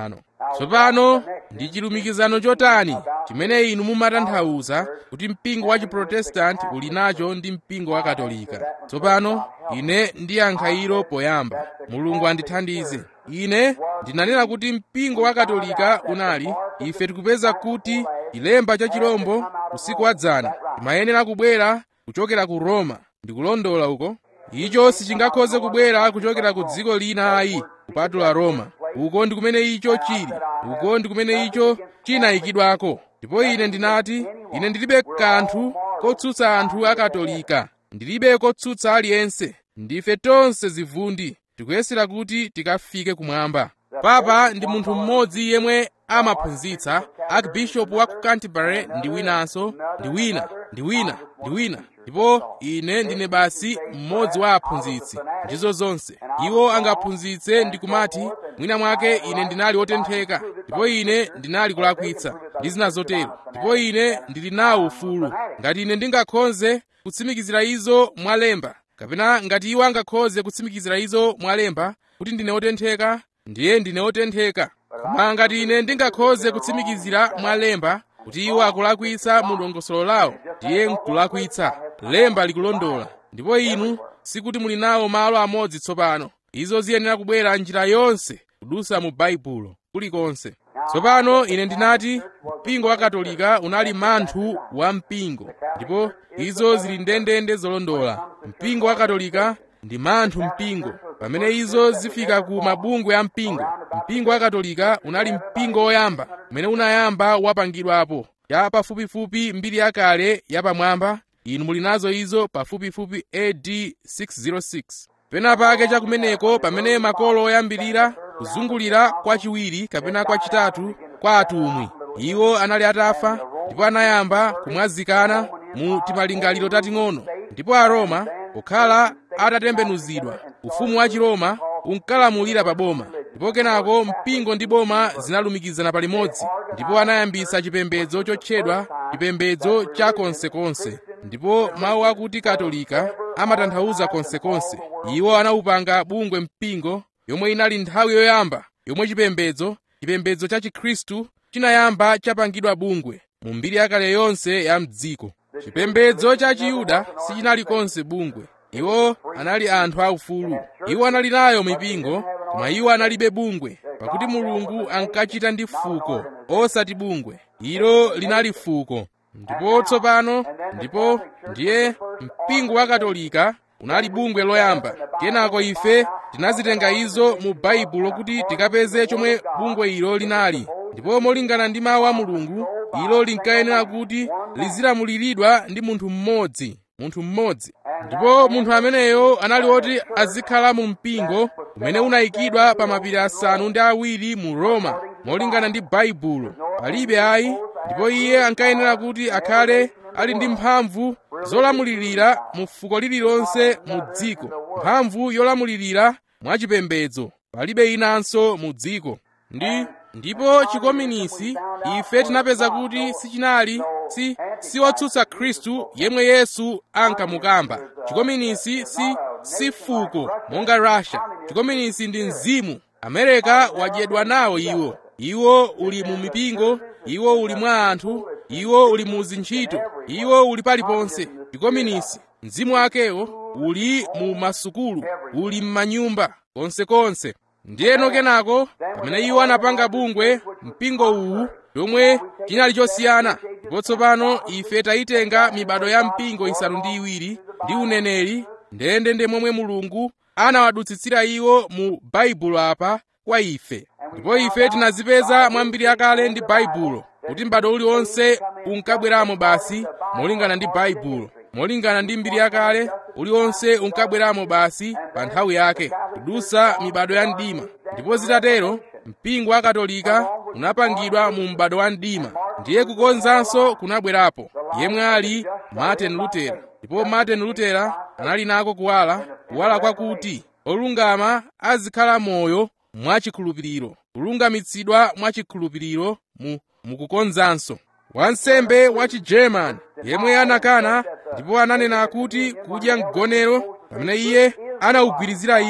Tsopano ndi chilumikizano chotani chimene inu mumatanthauza kuti mpingo wa Chiprotestanti uli nacho ndi mpingo wa Katolika? Tsopano ine ndiyankha ilo poyamba. Mulungu andithandize. Ine ndinanena kuti mpingo wa Katolika unali, ife tikupeza kuti chilemba cha chirombo usiku wadzana chimayenera kubwera kuchokera ku Roma. Ndikulondola uko? Icho sichingakhoze kubwera kuchokera ku dziko lina ayi kupatula Roma. Uko ndi kumene icho chili. Uko ndi kumene icho chinayikidwako. Ndipo ine ndinati, ine ndilibe kanthu kotsutsa anthu a Katolika. Ndilibe kotsutsa aliyense. Ndife tonse zivundi. Tikuyesera kuti tikafike kumwamba. Papa ndi munthu mmodzi yemwe amaphunzitsa. Archbishop wa ku Canterbury ndi winanso, ndi wina, ndi wina, ndi wina. Ndipo ine ndine basi mmodzi wa aphunzitsi. Ndizo zonse. Iwo angaphunzitse ndi kumati, mwina mwake ine ndinali wotentheka, ndipo ine ndinali kulakwitsa, ndi zina zotero. Ndipo ine ndili nawo ufulu. Ngati ine ndingakhoze kutsimikizira izo mwalemba, kapena ngati iwo angakhoze kutsimikizira izo mwalemba kuti ndine wotentheka, ndiye ndine wotentheka. Koma ngati ine ndingakhoze kutsimikizira mwalemba kuti iwo akulakwitsa mu dongosolo lawo, ndiye nkulakwitsa. Lemba likulondola. Ndipo inu sikuti muli nawo malo amodzi tsopano. Izo ziyenera kubwera njira yonse kudusa mu Baibulo kulikonse. Tsopano ine ndinati mpingo wa Katolika unali manthu wa mpingo, ndipo izo zili ndendende zolondola. Mpingo wa Katolika ndi manthu mpingo. Pamene izo zifika ku mabungwe a mpingo, mpingo wa Katolika unali mpingo woyamba umene unayamba wapangidwapo. Ya pafupifupi mbiri yakale yapamwamba, inu muli nazo izo pafupifupi A D six oh six. Pena pake chakumeneko pamene makolo oyambirira kuzungulira kwa chiwiri kapena kwa chitatu kwa atumwi, iwo anali atafa ndipo anayamba kumwazikana mu timalingaliro tating'ono. Ndipo Aroma kukhala atatembenuzidwa, ufumu wa Chiroma unkalamulira pa boma. Ndipo kenako mpingo ndi boma zinalumikizana palimodzi, ndipo anayambisa chipembedzo chotchedwa chipembedzo cha konsekonse. Ndipo mawu akuti Katolika amatanthauza konsekonse. Iwo anawupanga bungwe mpingo yomwe inali nthawi yoyamba yomwe chipembedzo chipembedzo cha Chikhristu chinayamba chapangidwa bungwe mu mbiri yakale yonse ya mdziko. Chipembedzo cha Chiyuda sichinali konse bungwe. Iwo anali anthu aufulu. Iwo anali nayo mipingo, koma iwo analibe bungwe, pakuti Mulungu ankachita ndi fuko osati bungwe. Ilo linali fuko. Ndipo tsopano, ndipo ndiye mpingo wa Katolika unali bungwe loyamba. Kenako ife tinazitenga izo mu Baibulo kuti tikapeze chomwe bungwe ilo linali. Ndipo molingana ndi mawu a Mulungu, ilo linkayenera kuti lizilamuliridwa ndi munthu mmodzi, munthu mmodzi. Ndipo munthu ameneyo anali woti azikhala mu mpingo umene unayikidwa pa mapiri asanu ndi awiri mu Roma, molingana ndi Baibulo. Palibe ayi. Ndipo iye ankayenera kuti akhale ali ndi mphamvu zolamulirira mu fuko lililonse mu dziko, mphamvu yolamulirira mwachipembedzo. Palibe inanso mu dziko. Ndi ndipo chikominisi ife tinapeza kuti sichinali si si wotsutsa Khristu yemwe Yesu ankamukamba. Chikominisi si si fuko monga Russia. Chikominisi ndi mzimu. Amerika wadyedwa nawo iwo. Iwo uli mu mipingo, iwo uli mwa anthu, iwo uli mu zintchito, iwo uli paliponse. Chikominisi mzimu wakewo uli mu masukulu, uli m'manyumba konsekonse. Ndiyeno kenako pamene iwo anapanga bungwe mpingo uwu yomwe chinali chosiyana. Ndipo tsopano ife tayitenga mibado ya mpingo isanu ndi iwiri ndi uneneri ndendende momwe Mulungu anawadutsitsira iwo mu Baibulo apa kwa ife. Ndipo ife tinazipeza mwambiri yakale ndi Baibulo kuti m'bado uliwonse unkabweramo basi molingana ndi Baibulo. Molingana ndi mbiri yakale uliwonse unkabweramo basi pa nthawi yake kudusa mibado ya mdima. Ndipo zitatero mpingo wa Katolika unapangidwa mu m'bado wa mdima. Ndiye kukonzanso kunabwerapo yemwe ali Martin Luther. Ndipo Martin Luther anali nako kuwala, kuwala kwakuti olungama azikhala moyo mwachikhulupiriro, kulungamitsidwa mwachikhulupiriro mu mukukonzanso. Wansembe wa Chigerman yemwe anakana ndipo ananena kuti kudya mgonero pamene iye anawugwirizira iwo,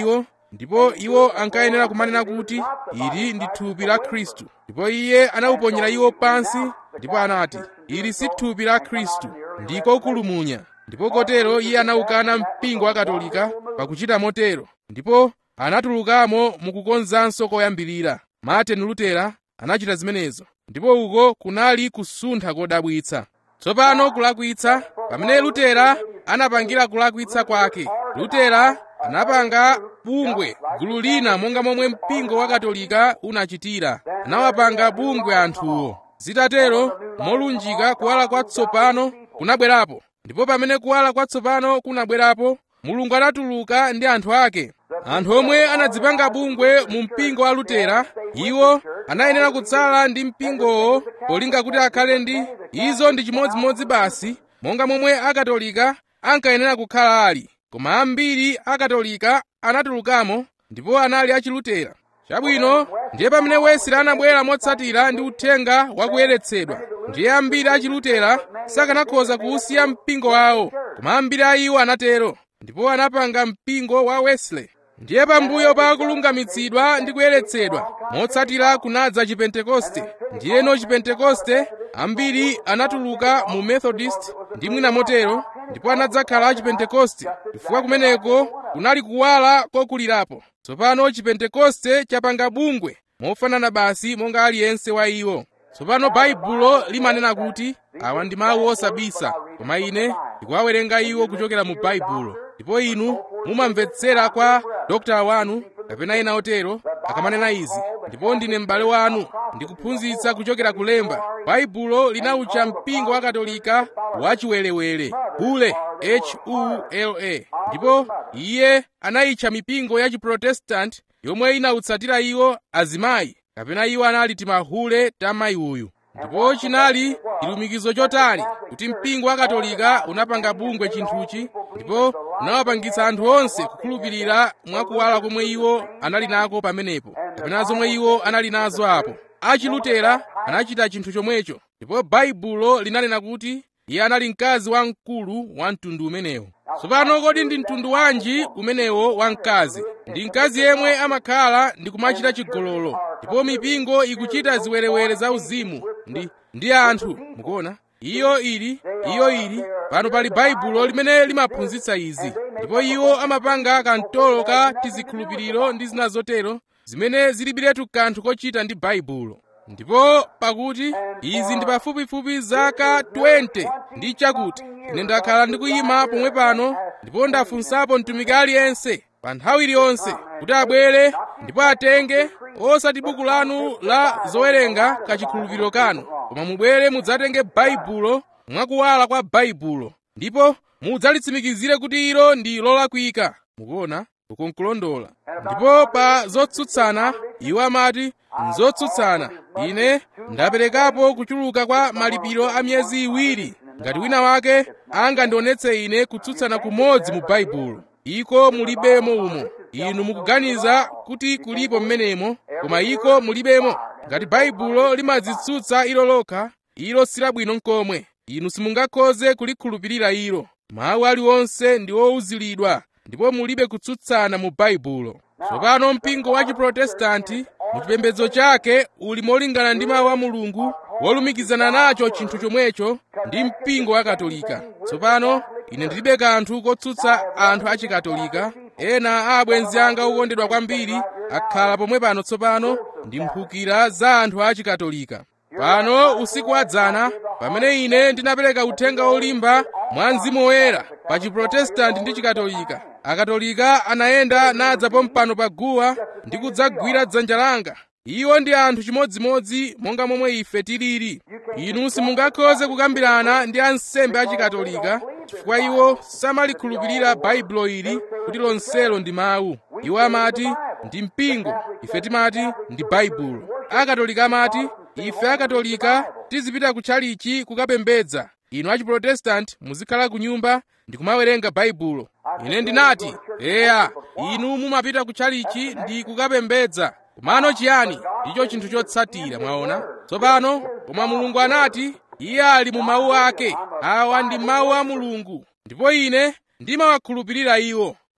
ndipo iwo ankayenera kumanena kuti ili ndi thupi la Khristu. Ndipo iye anawuponyera iwo pansi ndipo anati, ili si thupi la Khristu, ndiko kulumunya. Ndipo kotero iye anawukana mpingo wa Katolika pakuchita motero, ndipo anatulukamo mukukonzanso koyambirira. Martin Lutera anachita zimenezo, ndipo uko kunali kusuntha kodabwitsa. Tsopano kulakwitsa, pamene Lutera anapangira kulakwitsa kwake, Lutera anapanga bungwe gulu lina monga momwe mpingo wa Katolika unachitira. Anawapanga bungwe anthuwo. Zitatero, molunjika kuwala kwatsopano kunabwerapo. Ndipo pamene kuwala kwatsopano kunabwerapo, Mulungu anatuluka ndi anthu ake. Anthu omwe anadzipanga bungwe mu mpingo wa Lutera, iwo anayenera kutsala ndi mpingowo polinga kuti akhale ndi izo ndi chimodzimodzi basi monga momwe Akatolika ankayenera kukhala ali. Koma ambiri Akatolika anatulukamo ndipo anali achilutera. Chabwino, ndiye pamene Wesley anabwera motsatira ndi uthenga wa kuyeretsedwa, ndiye ambiri achilutera sakanakhoza kuusiya mpingo wawo, koma ambiri a iwo anatero, ndipo anapanga mpingo wa Wesley. Ndiye pambuyo pa kulungamitsidwa ndi kuyeretsedwa, motsatira kunadza Chipentekoste. Ndiyeno Chipentekoste ambiri anatuluka mu Methodist ndi mwina motero, ndipo anadzakhala Chipentekoste chifukwa kumeneko kunali kuwala kokulirapo. Tsopano Chipentekoste chapanga bungwe mofanana basi monga aliyense wa iwo. Tsopano Baibulo limanena kuti awa ndi mawu osabisa, koma ine ndikuwawerenga iwo kuchokera mu Baibulo. Ndipo inu mumamvetsera kwa dokotala wanu kapena ena otero akamanena izi, ndipo ndine m'bale wanu ndikuphunzitsa kuchokera kulemba. Baibulo linawutcha mpingo wa Katolika wachiwelewele, hule, H U L A, ndipo iye anayitcha mipingo ya Chiprotestanti yomwe inawutsatira iwo azimayi, kapena iwo anali timahule ta mayi uyu. Ndipo chinali chilumikizo chotani kuti mpingo wa Katolika unapanga bungwe chinthuchi, ndipo unawapangitsa anthu onse kukhulupirira mwakuwala komwe iwo anali nako pamenepo, kapena zomwe iwo anali nazo apo. Achilutera anachita chinthu chomwecho, ndipo Baibulo linanena kuti iye anali mkazi wamkulu wa mtundu umenewo. Tsopano kodi ndi mtundu wanji umenewo wa mkazi? Ndi mkazi yemwe amakhala ndi kumachita chigololo, ndipo mipingo ikuchita ziwerewere za uzimu ndi ndi anthu. Mukuona, iyo ili iyo ili pano pali Baibulo limene limaphunzitsa izi, ndipo iwo amapanga kantolo ka tizikhulupiriro ndi zina zotero zimene zilibiretu kanthu kochita ndi Baibulo. Ndipo pakuti izi ndi pafupifupi zaka twenty ndi chakuti ine ndakhala ndikuyima pomwe pano, ndipo ndafunsapo mtumiki aliyense pa nthawi iliyonse kuti abwere ndipo atenge osati buku lanu la zowerenga kachikhulupiriro kanu, koma mubwere mudzatenge Baibulo mwakuwala kwa Baibulo, ndipo mudzalitsimikizire kuti ilo ndi lolakwika. Mukuona, ukunkulondola. Ndipo pa zotsutsana iwo amati nzotsutsana, ine ndaperekapo kuchuluka kwa malipiro a miyezi iwiri ngati wina wake angandionetse ine kutsutsana kumodzi mu Baibulo. Iko mulibemo umo. Inu mukuganiza kuti kulipo mmenemo, koma iko mulibemo. Ngati Baibulo limadzitsutsa ilo lokha, ilo silabwino nkomwe. Inu simungakhoze kulikhulupirira ilo. Mawu aliwonse ndi owuziridwa, ndipo mulibe kutsutsana mu Baibulo. Tsopano mpingo wa Chiprotestanti mu chipembedzo chake uli molingana ndi mawu a Mulungu, wolumikizana nacho chinthu chomwecho ndi mpingo wa Katolika. Tsopano ine ndilibe kanthu kotsutsa anthu a Chikatolika. Ena a abwenzi anga okondedwa kwambiri akhala pomwe pano tsopano ndi mphukira za anthu a Chikatolika. Pano usiku wadzana, pamene ine ndinapereka uthenga olimba mwa Mzimu Woyera pa Chiprotestanti ndi Chikatolika, Akatolika anayenda nadza pompano pa guwa ndi kudzagwira dzanja langa. Iwo ndi anthu chimodzimodzi monga momwe ife tilili. Inu simungakhoze kukambirana ndi ansembe a Chikatolika chifukwa iwo samalikhulupirira Baibulo ili kuti lonselo ndi mawu. Iwo amati ndi mpingo, ife timati ndi Baibulo. Akatolika amati ife Akatolika tizipita kutchalichi kukapembedza, inu Achiprotestanti muzikhala ku nyumba ndi kumawerenga Baibulo. Ine ndinati, eya, inu mumapita kutchalichi ndi kukapembedza. Komano chiyani? Icho chinthu chotsatira, mwaona. Tsopano, koma Mulungu anati iye ali mu mawu ake. Awa ndi mawu a Mulungu, ndipo ine ndimawakhulupirira iwo.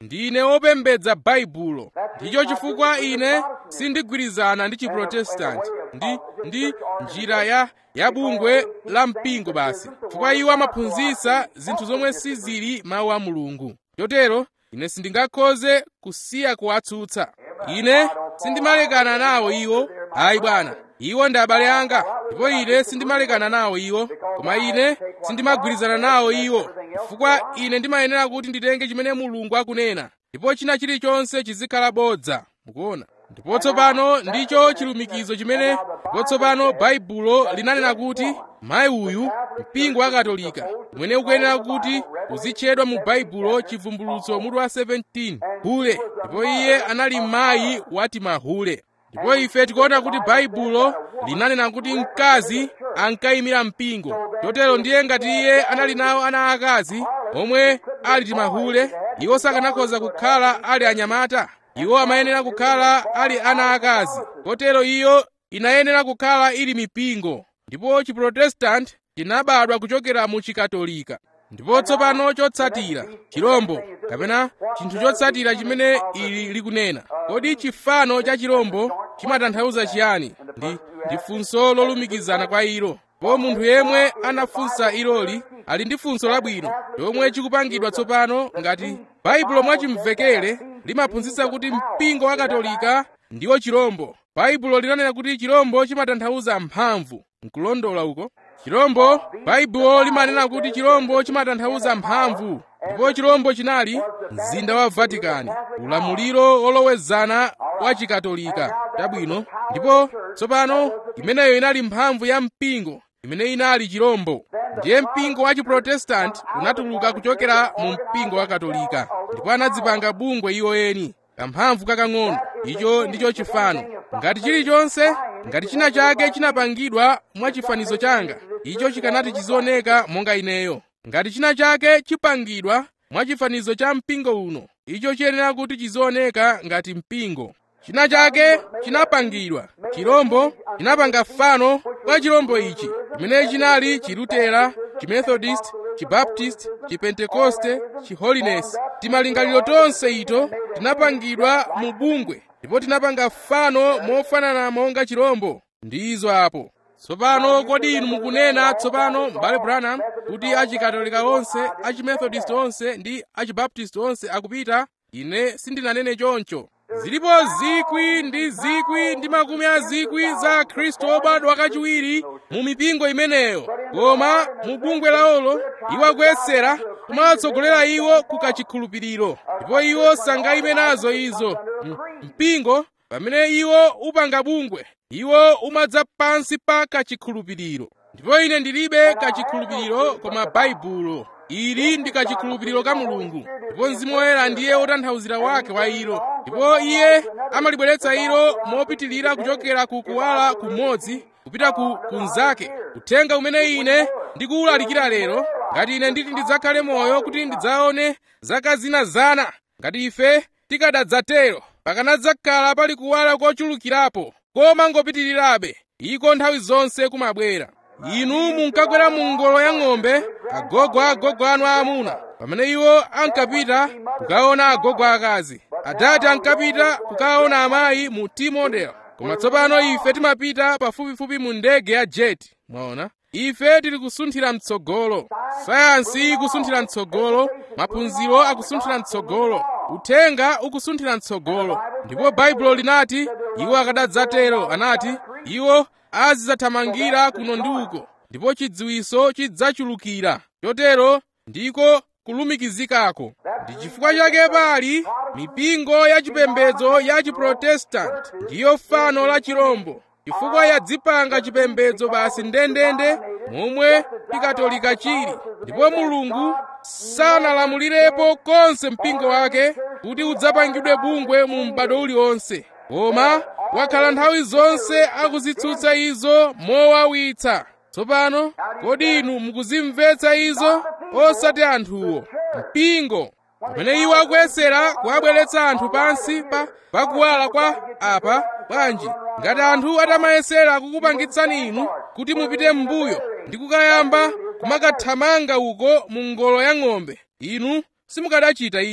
ndine wopembedza baibulo. Ndicho chifukwa ine sindigwirizana ndi chiprotestanti ndi ndi njira ya ya bungwe la mpingo basi, chifukwa iwo amaphunzitsa zinthu zomwe sizili mawu a Mulungu. Chotero ine sindingakhoze kusiya kuwatsutsa. Ine sindimalekana nawo iwo, ayi bwana, iwo ndi abale anga, ndipo ine sindimalekana nawo iwo, koma ine sindimagwirizana nawo iwo, chifukwa ine ndimayenera kuti nditenge chimene Mulungu akunena, ndipo china chilichonse chizikhala bodza. Mukuona? Ndipo tsopano ndicho chilumikizo chimene, ndipo tsopano baibulo linanena kuti mayi uyu, mpingo wa Katolika umene ukuyenera kuti uzitchedwa mu baibulo Chivumbulutso mutu wa seventeen hule, ndipo iye anali mayi wati mahule. Ndipo ife tikuona kuti baibulo linanena kuti mkazi ankayimira mpingo. Chotero ndiye ngati iye anali nawo ana akazi omwe ali timahule, iwo sakanakhoza kukhala ali anyamata, iwo amayenera kukhala ali ana akazi. Kotero iyo inayenera kukhala ili mipingo. Ndipo chiprotestanti chinabadwa kuchokera mu chikatolika. Ndipo tsopano chotsatira chirombo, kapena chinthu chotsatira chimene ili likunena. Kodi chifano cha chirombo chimatanthauza chiyani? Ndi ndi funso lolumikizana kwa ilo. Po munthu yemwe anafunsa iloli ali ndi funso labwino lomwe chikupangidwa tsopano, ngati baibulo mwachimvekere limaphunzitsa kuti mpingo wa Katolika ndiwo chirombo. Baibulo linanena kuti chirombo chimatanthauza mphamvu. Nkulondola uko? Chirombo, baibulo limanena kuti chirombo chimatanthauza mphamvu. Ndipo chirombo chinali mzinda wa Vatikani, ulamuliro wolowezana wa chikatolika. Chabwino. Ndipo tsopano imeneyo inali mphamvu ya mpingo imene inali chirombo. Ndiye mpingo wa chiprotestanti unatuluka kuchokera mu mpingo wa Katolika, ndipo anadzipanga bungwe iwo eni, kamphamvu kakang'ono. Icho ndicho chifano. Ngati chilichonse, ngati china chake chinapangidwa mwa chifanizo changa, icho chikanati chizioneka monga ineyo. Ngati china chake chipangidwa mwa chifanizo cha mpingo uno, icho chiyenera kuti chizioneka ngati mpingo. China chake chinapangidwa, chirombo chinapanga fano kwa chirombo ichi, chimene chinali chilutera, chimethodist, chibaptist, chipentekoste, chiholiness. Timalingaliro tonse ito tinapangidwa mu bungwe, ndipo tinapanga fano mofanana monga chirombo. Ndizo apo. Tsopano kodi inu mukunena tsopano m'bale Branham kuti achikatolika onse, achimethodist onse ndi achibaptist onse akupita? Ine sindinanene choncho. Zilipo zikwi ndi zikwi ndi makumi a zikwi za Khristu obadwa kachiwiri mu mipingo imeneyo, koma mu bungwe lawolo iwo akuyesera kumawatsogolera iwo ku kachikhulupiriro, ndipo iwo sangayime nazo izo. M mpingo pamene iwo upanga bungwe, iwo umadza pansi pa kachikhulupiriro. Ndipo ine ndilibe kachikhulupiriro koma baibulo. Ili ndi kachikhulupiriro ka Mulungu, ndipo Mzimu Woyera ndiye wotanthauzira wake wa ilo, ndipo iye amalibweretsa ilo mopitilira kuchokera ku kuwala kumodzi kupita ku kunzake. Uthenga umene ine ndikuwulalikira lero, ngati ine nditi ndidzakhale moyo kuti ndidzaone zaka zina zana, ngati ife tikadadzatero, pakanadzakhala pali kuwala kochulukirapo koma ngopitilirabe, iko nthawi zonse kumabwera. Inu munkakwera mu ngolo ya ng'ombe, agogo agogo anu aamuna, pamene iwo ankapita kukaona agogo akazi. Adati ankapita kukaona amayi mu T-model. Koma tsopano ife timapita pafupifupi mu ndege ya jet. Mwaona? Ife tili kusunthira mtsogolo. Sayansi ikusunthira mtsogolo, maphunziro akusunthira mtsogolo, uthenga ukusunthira mtsogolo. Ndipo baibulo linati iwo akadadzatero, anati iwo azidzathamangira kuno ndi uko, ndipo chidziwiso chidzachulukira. Chotero ndiko kulumikizikako. Ndi chifukwa chake pali mipingo ya chipembedzo ya chiprotestanti ndiyo fano la chirombo, chifukwa yadzipanga chipembedzo basi ndendende momwe chikatolika chili. Ndipo Mulungu sanalamulirepo konse mpingo wake kuti udzapangidwe bungwe mu m'bado uliwonse, koma wakhala nthawi zonse akuzitsutsa izo mowawitsa. Tsopano kodi inu mukuzimvetsa izo? Osati anthuwo, mpingo. Pamene iwo akuyesera kuwabweretsa anthu pansi pa pakuwala kwa apa, bwanji ngati anthu atamayesera kukupangitsani inu kuti mupite m'mbuyo ndi kukayamba kumakathamanga uko mu ngolo ya ng'ombe, inu simukadachita izo.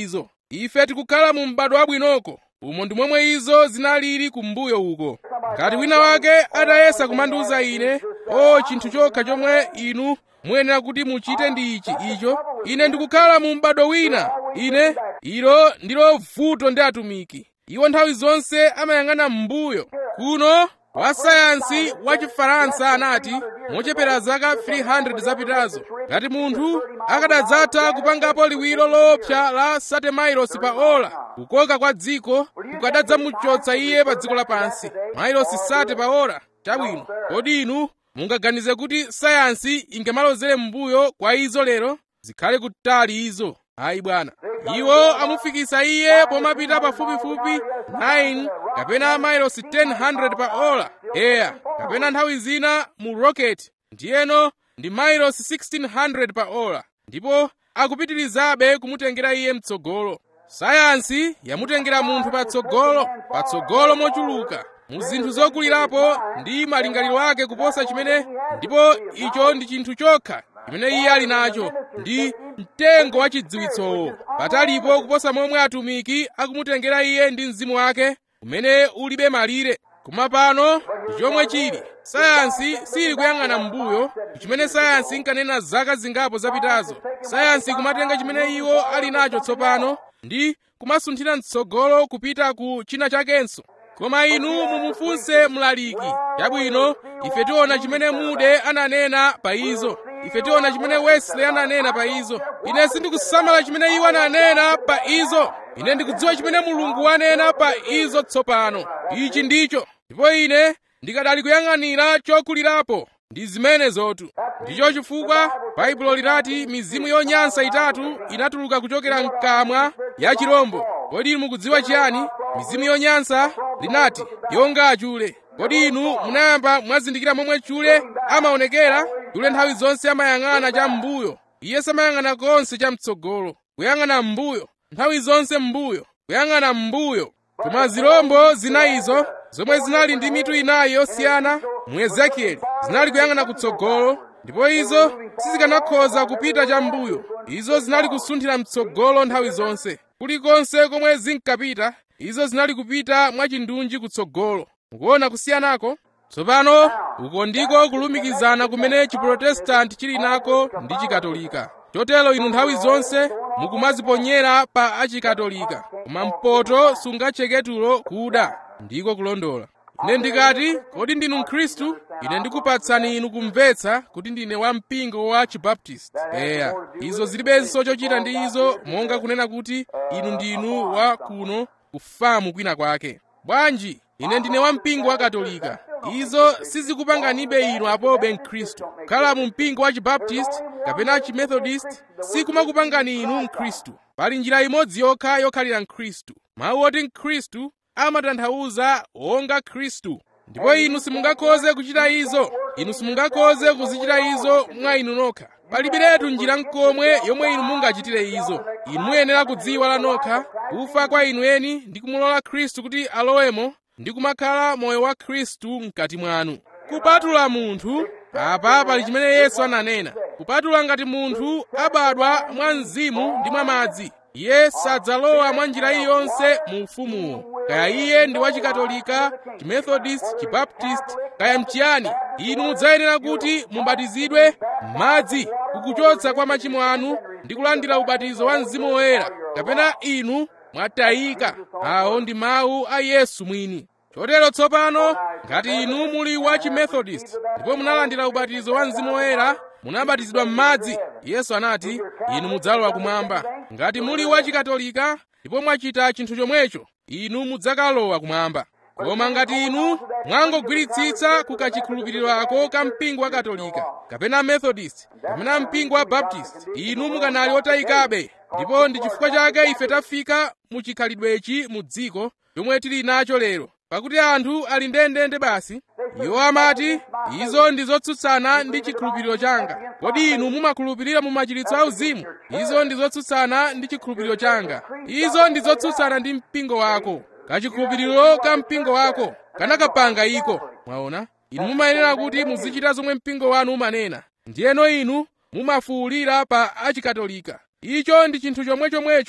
ife tikukhala mu m'bado wabwinoko. Umo ndi momwe izo zinalili kumbuyo uko. Ngati wina wake atayesa kumandiwuza ine, o chinthu chokha chomwe inu muyenera kuti muchite ndi ichi icho, ine ndikukhala mu m'bado wina. Ine ilo ndilo vuto ndi atumiki. Iwo nthawi zonse amayang'ana m'mbuyo. Kuno wasayansi wa Chifaransa anati mochepera zaka three hundred zapitazo, ngati munthu akadadzatha kupangapo liwiro loopsa la sate mailosi pa ola, kukoka kwa dziko kukadadzamuchotsa iye pa dziko lapansi. Mailosi sate pa ola. Chabwino, kodi inu mungaganize kuti sayansi ingemalozere m'mbuyo kwa izo lero? Zikhale kutali izo. Ayi bwana. Iwo amufikisa iye pomapita pafupifupi nine kapena mailosi ten hundred pa ola. Eya, kapena nthawi zina mu rocket ndiyeno ndi mailosi sixteen hundred pa ola. Ndipo akupitirizabe kumutengera iye mtsogolo. Sayansi yamutengera munthu patsogolo, patsogolo mochuluka, mu zinthu zokulirapo ndi malingaliro ake kuposa chimene, ndipo icho ndi chinthu chokha chimene iye ali nacho, ndi mtengo wa chidziwitsowo, patalipo kuposa momwe atumiki akumutengera iye ndi mzimu wake umene ulibe malire. Koma pano ndi chomwe chili. Sayansi sili kuyang'ana m'mbuyo, chimene sayansi inkanena zaka zingapo zapitazo. Sayansi kumatenga chimene iwo ali nacho tsopano ndi kumasunthira mtsogolo kupita ku china chakenso. Koma inu mumufunse mlaliki. Chabwino, ife tiona chimene Moody ananena pa izo. Ife tiona chimene Wesley ananena pa izo. Ine sindikusamala chimene iwo ananena pa izo. Ine ndikudziwa chimene Mulungu wanena pa izo tsopano. Ichi ndicho. Ndipo ine ndikadali kuyang'anira chokulirapo ndi zimene zotu. Ndicho chifukwa Baibulo lirati mizimu yonyansa itatu inatuluka kuchokera mkamwa ya chirombo. Kodi inu mukudziwa chiyani? Mizimu yonyansa linati yonga achule. Kodi inu munayamba mwazindikira momwe chule amaonekera? Chule nthawi zonse amayang'ana cha m'mbuyo. Iye samayang'ana konse cha mtsogolo. Kuyang'ana m'mbuyo, nthawi zonse m'mbuyo, kuyang'ana m'mbuyo. Koma zirombo zinayizo zomwe zinali ndi mitu inayi yosiyana mu Ezekieli zinali kuyang'ana kutsogolo, ndipo izo sizikanakhoza kupita cha m'mbuyo. Izo zinali kusunthira mtsogolo nthawi zonse. Kulikonse komwe zinkapita, izo zinali kupita mwachindunji kutsogolo. Mukuona kusiyanako? Tsopano uko ndiko kulumikizana kumene Chiprotestanti chili nako ndi Chikatolika. Chotero inu nthawi zonse mukumaziponyera pa achikatolika, koma mpoto sungacheketulo kuda. Ndiko kulondola. Ine ndikati, kodi ndinu Mkhristu? Ine ndikupatsani inu kumvetsa kuti ndine wa mpingo wa Chibaptist. Eya, izo zilibenso chochita ndi izo monga kunena kuti inu ndinu wa kuno kufamu kwina kwake. Bwanji, ine ndine wa mpingo wa Katolika. Izo sizikupanganibe inu apobe Mkhristu. Khala mu mpingo wa Chibaptist kapena Chimethodist sikumakupangani inu Mkhristu. Pali njira imodzi yokha yokhalira Mkhristu. Mawu oti Mkhristu amatanthauza wonga Khristu. Ndipo inu simungakhoze kuchita izo. Inu simungakhoze kuzichita izo mwa inu nokha. Palibiretu njira nkomwe yomwe inu mungachitire izo. Inu muyenera kudziwa la nokha, kufa kwa inu eni ndi kumulola Khristu kuti alowemo ndi kumakhala moyo wa Khristu mkati mwanu. Kupatula munthu, apa pali chimene Yesu ananena. Kupatula ngati munthu abadwa mwa mzimu ndi mwa madzi, iye sadzalowa mwa njira iliyonse mu ufumuwo. Kaya iye ndi wa Chikatolika, Chimethodist, Chibaptist, kaya mchiyani, inu mudzayenera kuti mubatizidwe m'madzi kukuchotsa kwa machimo anu ndi kulandira ubatizo wa Mzimu Woyera, kapena inu mwatayika. Awo ndi mawu a Yesu mwini. Chotero tsopano, ngati inu muli wa Chimethodist ndipo munalandira ubatizo wa Mzimu Woyera, munabatizidwa m'madzi, Yesu anati inu mudzalowa kumwamba. Ngati muli wa Chikatolika ndipo mwachita chinthu chomwecho, inu mudzakalowa kumwamba. Koma ngati inu mwangogwiritsitsa kukachikhulupiriro ako ka mpingo wa Katolika kapena Methodist kapena mpingo wa Baptist, inu mukanali otayikabe. Ndipo ndi chifukwa chake ife tafika mu chikhalidwechi mu dziko chomwe tili nacho lero, pakuti anthu ali ndendende basi. Iwo amati izo ndi zotsutsana ndi chikhulupiriro changa. Kodi inu mumakhulupirira mu machiritso auzimu? Izo ndi zotsutsana ndi chikhulupiriro changa. Izo ndi zotsutsana ndi mpingo wako. Kachikhulupiriro ka mpingo wako kanakapanga iko. Mwaona? Inu mumayenera kuti muzichita zomwe mpingo wanu umanena. Ndiyeno inu mumafuwulira pa achikatolika. Icho ndi chinthu chomwe chomwecho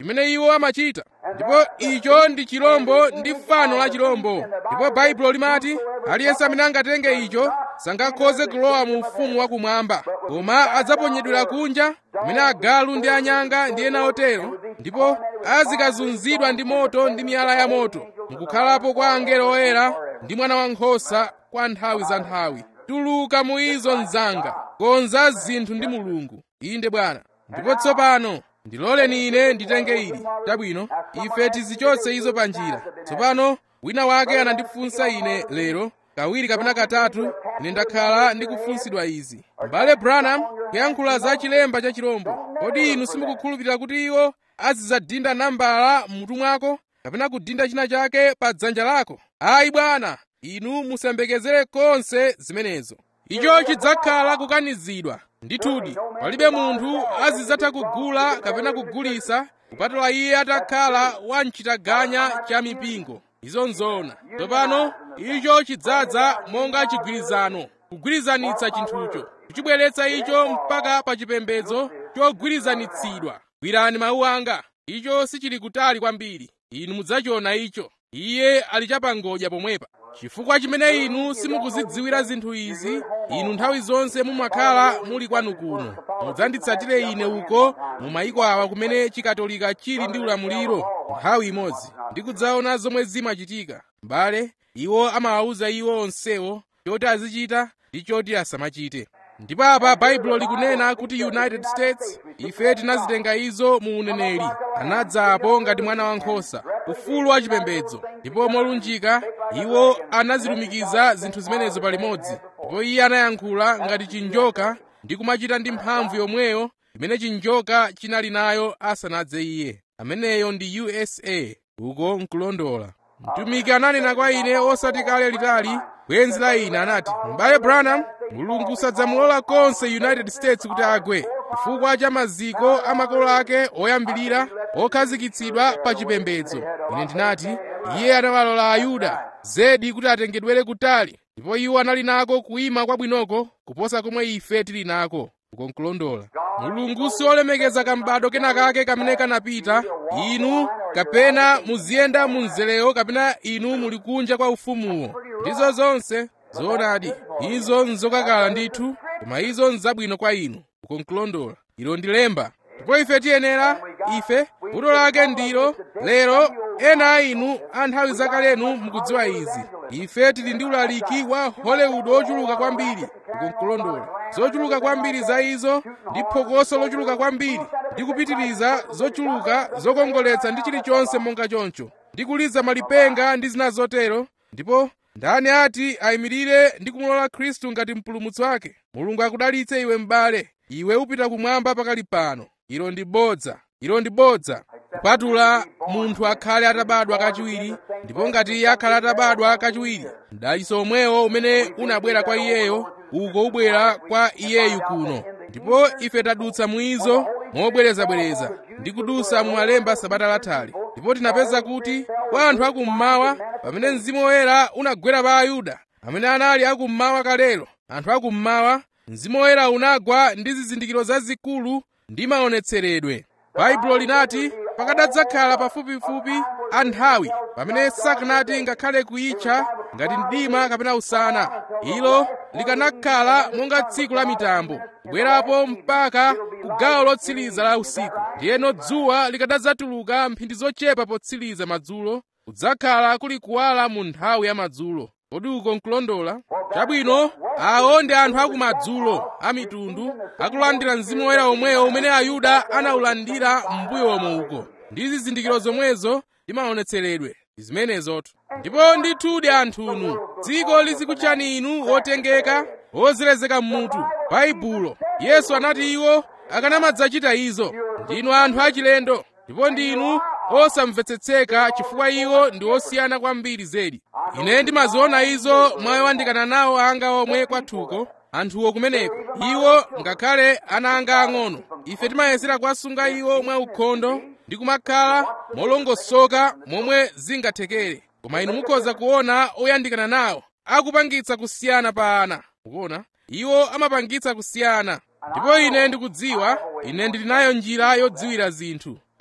chimene iwo amachita. Ndipo icho ndi chirombo ndi fano la chirombo. Ndipo baibulo limati aliyense amene angatenge icho sangakhoze kulowa mu ufumu wakumwamba, koma adzaponyedwera kunja, amene agalu ndi anyanga ndi ena otero, ndipo azikazunzidwa ndi moto ndi miyala ya moto, mukukhalapo kwa angelo oyera ndi mwana wankhosa kwa nthawi za nthawi. Tuluka mu izo mnzanga, konza zinthu ndi Mulungu. Inde Bwana. Ndipo tsopano ndiloleni ine nditenge ili. Chabwino, ife tizichotse izo pa njira. Tsopano wina wake anandifunsa ine lero kawiri kapena katatu, ine ndakhala ndikufunsidwa izi. M'bale Branham, kuyankhula za chilemba cha chirombo, kodi inu simukukhulupirira kuti iwo azidzadinda nambala m'mutu mwako kapena kudinda china chake pa dzanja lako? Ayi bwana, inu musayembekezere konse zimenezo. Icho chidzakhala kukanizidwa. Ndithudi, palibe munthu azidzatha kugula kapena kugulitsa kupatula iye atakhala wamchitaganya cha mipingo. Izo nzoona. Tsopano icho chidzadza monga chigwirizano, kugwirizanitsa chinthucho, kuchibweretsa icho mpaka pa chipembedzo chogwirizanitsidwa. Gwirani mawu anga, icho sichili kutali kwambiri. Inu mudzachiona icho. Iye ali chapangodya pomwepa. Chifukwa chimene inu simukuzidziwira zinthu izi, inu nthawi zonse mumakhala muli kwanu kuno. Mudzanditsatire ine uko mu mayiko awa kumene chikatolika chili ndi ulamuliro nthawi imodzi, ndi kudzaona zomwe zimachitika. M'bale, iwo amawawuza iwo onsewo choti azichita ndi choti asamachite. Ndipo apa baibulo likunena kuti United States, ife tinazitenga izo mu uneneri, anadzapo ngati mwana wankhosa, ufulu wa chipembedzo, ndipo molunjika iwo anazilumikiza zinthu zimenezo palimodzi. Ndipo iye anayankhula ngati chinjoka ndi kumachita ndi mphamvu yomweyo imene chinjoka chinali nayo asanadze iye. Ameneyo ndi U S A, uko nkulondola. Mtumiki ananena kwa ine osati kale litali, bwenzi la ine anati, m'bale Branham, Mulungu sadzamulola konse United States kuti agwe, chifukwa cha maziko a makolo ake oyambirira okhazikitsidwa pa chipembedzo. Ine ndinati, iye anawalola Ayuda zedi kuti atengedwere kutali, ndipo iwo anali nako kuima kwabwinoko kuposa komwe ife tili nako. Ukonkulondola. Mulungu siolemekeza kambado kena kake kamene kanapita, inu kapena muziyenda munzelewo kapena inu muli kunja kwa ufumuwo. Ndizo zonse zoonadi, izo nzokakala ndithu, koma izo nzabwino kwa inu. Ukonkulondola. Ilo ndi lemba. Ndipo ife tiyenera, ife vuto lake ndilo lero, ena a inu a nthawi zakalenu mukudziwa izi. Ife tili ndi ulaliki wa Hollywood ochuluka kwambiri. Ukonkulondola. Zochuluka kwambiri za izo ndi phokoso lochuluka kwambiri, ndi kupitiriza zochuluka zokongoletsa ndi chilichonse monga choncho, ndi kuliza malipenga ndi zina zotero. Ndipo ndani ati ayimirire ndi kumulola Khristu ngati mpulumutsi wake? Mulungu akudalitse iwe m'bale, iwe upita kumwamba pakali pano. Ilo ndi bodza, ilo ndi bodza. Kupatula munthu akhale atabadwa kachiwiri, ndipo ngati iye akhala atabadwa kachiwiri, mdalitso omwewo umene unabwera kwa iyeyo uko ubwera kwa iyeyu kuno. Ndipo ife tadutsa muizo mobwerezabwereza ndi kudusa mu malemba sabata lathali, ndipo tinapeza kuti kwa anthu akummawa, pamene Mzimu Woyera unagwera pa Ayuda amene anali akummawa kalelo, anthu akummawa, Mzimu Woyera unagwa ndi zizindikiro zazikulu ndi maonetseredwe. Baibulo linati pakadadzakhala pafupifupi anthawi pamene sakanati ngakhale kuyitcha ngati mdima kapena usana. Ilo likanakhala monga tsiku la mitambo, kubwerapo mpaka ku gawo lotsiriza la usiku. Ndiyeno dzuwa likadadzatuluka mphindi zochepa potsiriza madzulo, kudzakhala kuli kuwala mu nthawi ya madzulo. Kodi uko nkulondola? Chabwino, awo ndi anthu akumadzulo a mitundu akulandira Mzimu Woyera omweyo umene Ayuda anawulandira m'mbuyo omwe uko, ndi zizindikiro zomwezo ndi maonetseredwe zimenezotu. Ndipo ndithudi anthunu, dziko lizikutchani inu otengeka, ozerezeka m'mutu. Baibulo, Yesu anati iwo akanamadzachita izo. Ndinu anthu achilendo, ndipo ndinu osamvetsetseka chifukwa iwo ndi osiyana kwambiri zedi. Ine ndimaziona izo mwa oyandikana nawo anga omwe kwathuko, anthuwo kumeneko. Iwo ngakhale ana anga ang'ono, ife timayesera kuwasunga iwo mwa ukhondo ndi kumakhala molongosoka momwe zingathekere. Koma inu mukhoza kuona oyandikana nawo akupangitsa kusiyana pa ana. Mukuona? Iwo amapangitsa kusiyana. Ndipo ine ndikudziwa, ine ndili nayo njira yodziwira zinthu.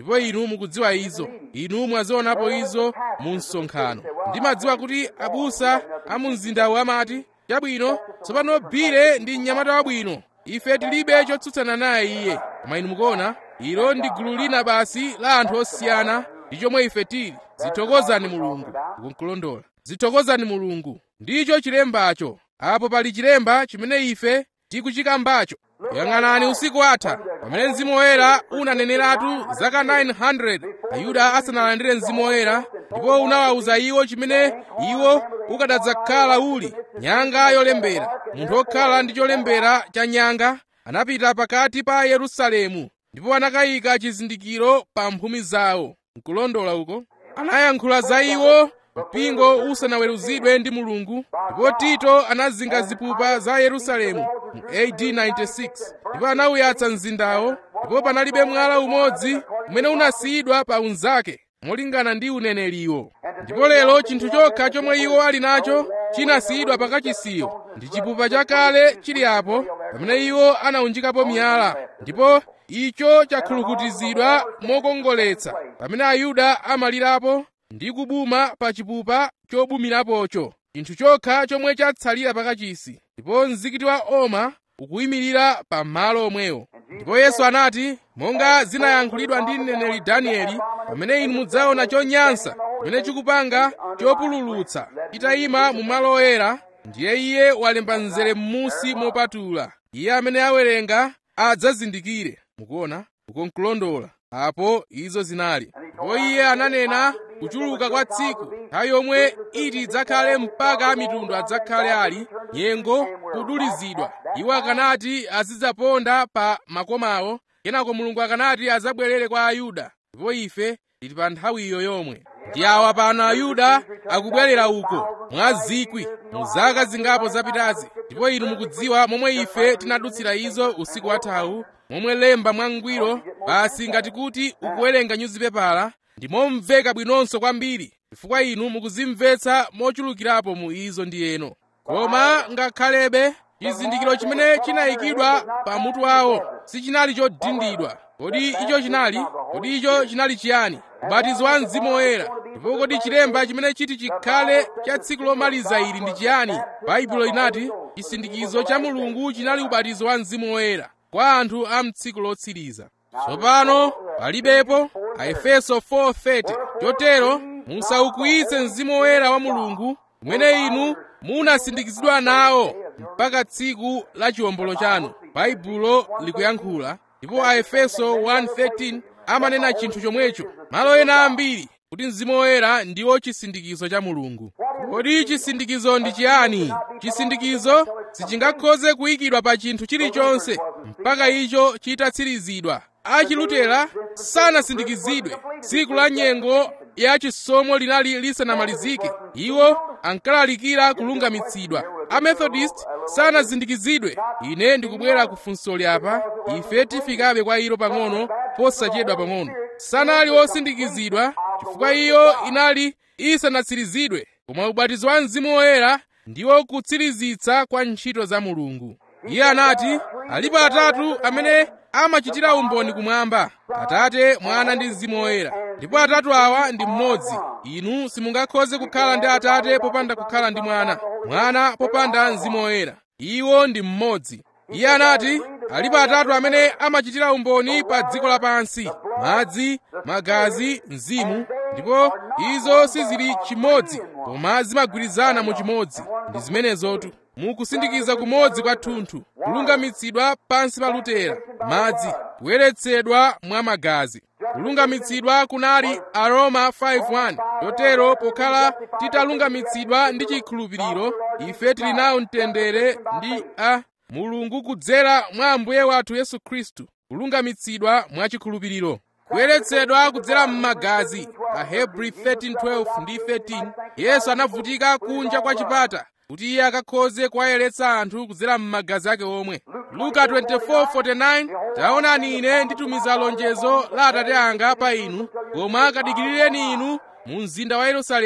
ndipo inu mukudziwa izo. Inu mwazionapo izo mu msonkhano. Ndimadziwa kuti abusa a mu mzindawu amati, chabwino, tsopano Bile ndi mnyamata wabwino, ife tilibe chotsutsana naye iye. Koma inu mukuona, ilo ndi gulu lina basi la anthu osiyana ndi chomwe ife tili. Zithokozani Mulungu. Ukunkulondola. Zithokozani Mulungu. Ndicho chilembacho. Apo pali chilemba chimene ife tikuchikambacho. Yang'anani usiku watha, pamene Mzimu Woyera unaneneratu zaka nine hundred Ayuda asanalandire Mzimu Woyera, ndipo unawawuza iwo chimene iwo ukanadzakhala uli. Nyanga yolembera. Munthu wokhala ndi cholembera cha nyanga anapita pakati pa Yerusalemu, ndipo anakayika chizindikiro pa mphumi zawo. Nkulondola uko. Anayankhula za iwo mpingo usanaweruzidwe ndi Mulungu, ndipo Tito anazinga zipupa za Yerusalemu mu A D ninety-six, ndipo anawuyatsa mzindawo, ndipo panalibe mwala umodzi umene unasiyidwa pa unzake molingana ndi uneneriwo. Ndipo lero chinthu chokha chomwe iwo ali nacho chinasiyidwa pakachisiyo ndi chipupa chakale chili apo pamene iwo anaunjikapo miyala, ndipo icho chakhulukutizidwa mokongoletsa pamene Ayuda amalirapo ndi kubuma pa chipupa chobumirapocho. Chinthu chokha chomwe chatsalira pakachisi, ndipo mzikiti wa Oma ukuyimirira pa malo omwewo. Ndipo Yesu anati, monga zinayankhulidwa ndi mneneri Danieli, pamene inu mudzaona chonyansa chimene chikupanga chopululutsa chitayima mu malo oyera, ndiye iye walemba mzere m'munsi mopatula. Iye amene awerenga adzazindikire. Mukuona? Ukonkulondola. Apo izo zinali. Ndipo iye ananena kuchuluka kwa tsiku, nthawi yomwe iti idzakhale mpaka mitundu adzakhale ali nyengo kudulizidwa. Iwo akanati azidzaponda pa makomawo, kenako Mulungu akanati azabwerere kwa Ayuda. Ndipo ife tili pa nthawiyo yomwe. Ndi awa pano Ayuda akubwerera uko mwa zikwi mu zaka zingapo zapitazi. Ndipo inu mukudziwa momwe ife tinadutsira izo usiku wathawu, momwe lemba mwangwiro basi ngati kuti ukuwerenga nyuzipepala, ndi momveka bwinonso kwambiri, chifukwa inu mukuzimvetsa mochulukirapo mu izo ndi eno. Koma ngakhalebe chizindikiro chimene chinayikidwa pa mutu wawo sichinali chodindidwa. Kodi icho chinali? Kodi icho chinali chiyani? Ubatizo wa Mzimu Woyera. Ndipo kodi chilemba chimene chiti chikhale cha tsiku lomaliza ili ndi chiyani? Baibulo inati chisindikizo cha Mulungu chinali ubatizo wa Mzimu Woyera kwa anthu a mtsiku lotsiriza. Tsopano palibepo Aefeso four thirty. Chotero musaukwiyitse Mzimu Woyera wa Mulungu umene inu munasindikizidwa nawo mpaka tsiku la chiwombolo chanu. Baibulo likuyankhula. Ndipo Aefeso one thirteen amanena chinthu chomwecho malo ena ambiri, kuti Mzimu Woyera ndiwo chisindikizo cha Mulungu. Kodi chisindikizo ndi chiyani? Chisindikizo sichingakhoze kuyikidwa pa chinthu chilichonse mpaka icho chitatsirizidwa. Achilutera sanasindikizidwe tsiku la nyengo ya chisomo linali lisanamalizike. Iwo ankalalikira kulungamitsidwa. Amethodist sanasindikizidwe. Ine ndikubwera ku funso lyapa, ife tifikabe kwa ilo pang'ono posachedwa pang'ono. Sanali osindikizidwa chifukwa iyo inali isanatsirizidwe, koma ubatizo wa Mzimu Woyera ndiwo kutsirizitsa kwa ntchito za Mulungu. Iye anati alipo atatu amene amachitira umboni kumwamba, Atate, Mwana ndi Mzimu Woyera. Ndipo atatu awa ndi mmodzi. Inu simungakhoze kukhala ndi Atate popanda kukhala ndi Mwana, Mwana popanda Mzimu Woyera. Iwo ndi mmodzi. Iye anati alipo atatu amene amachitira umboni pa dziko lapansi: madzi, magazi, mzimu. Ndipo izo sizili chimodzi, koma zimagwirizana mu chimodzi. Ndi zimenezotu mukusindikiza kumodzi kwathunthu: kulungamitsidwa pansi pa Lutera, madzi, kuyeretsedwa mwa magazi. Kulungamitsidwa kunali Aroma five one. Chotero pokhala titalungamitsidwa ndi chikhulupiriro, ife tili nawo mtendere ndi a Mulungu kudzera mwa Ambuye wathu Yesu Khristu. Kulungamitsidwa mwa chikhulupiriro, kuyeretsedwa kudzera m'magazi. Ahebri thirteen twelve ndi thirteen. Yesu anavutika kunja kwa chipata kuti iye akakhoze kuwayeretsa anthu kudzera m'magazi ake omwe. Luka twenty-four forty-nine. Taonani ine nditumiza lonjezo la Atate anga pa inu, koma kadikirireni inu mu mzinda wa Yerusalemu,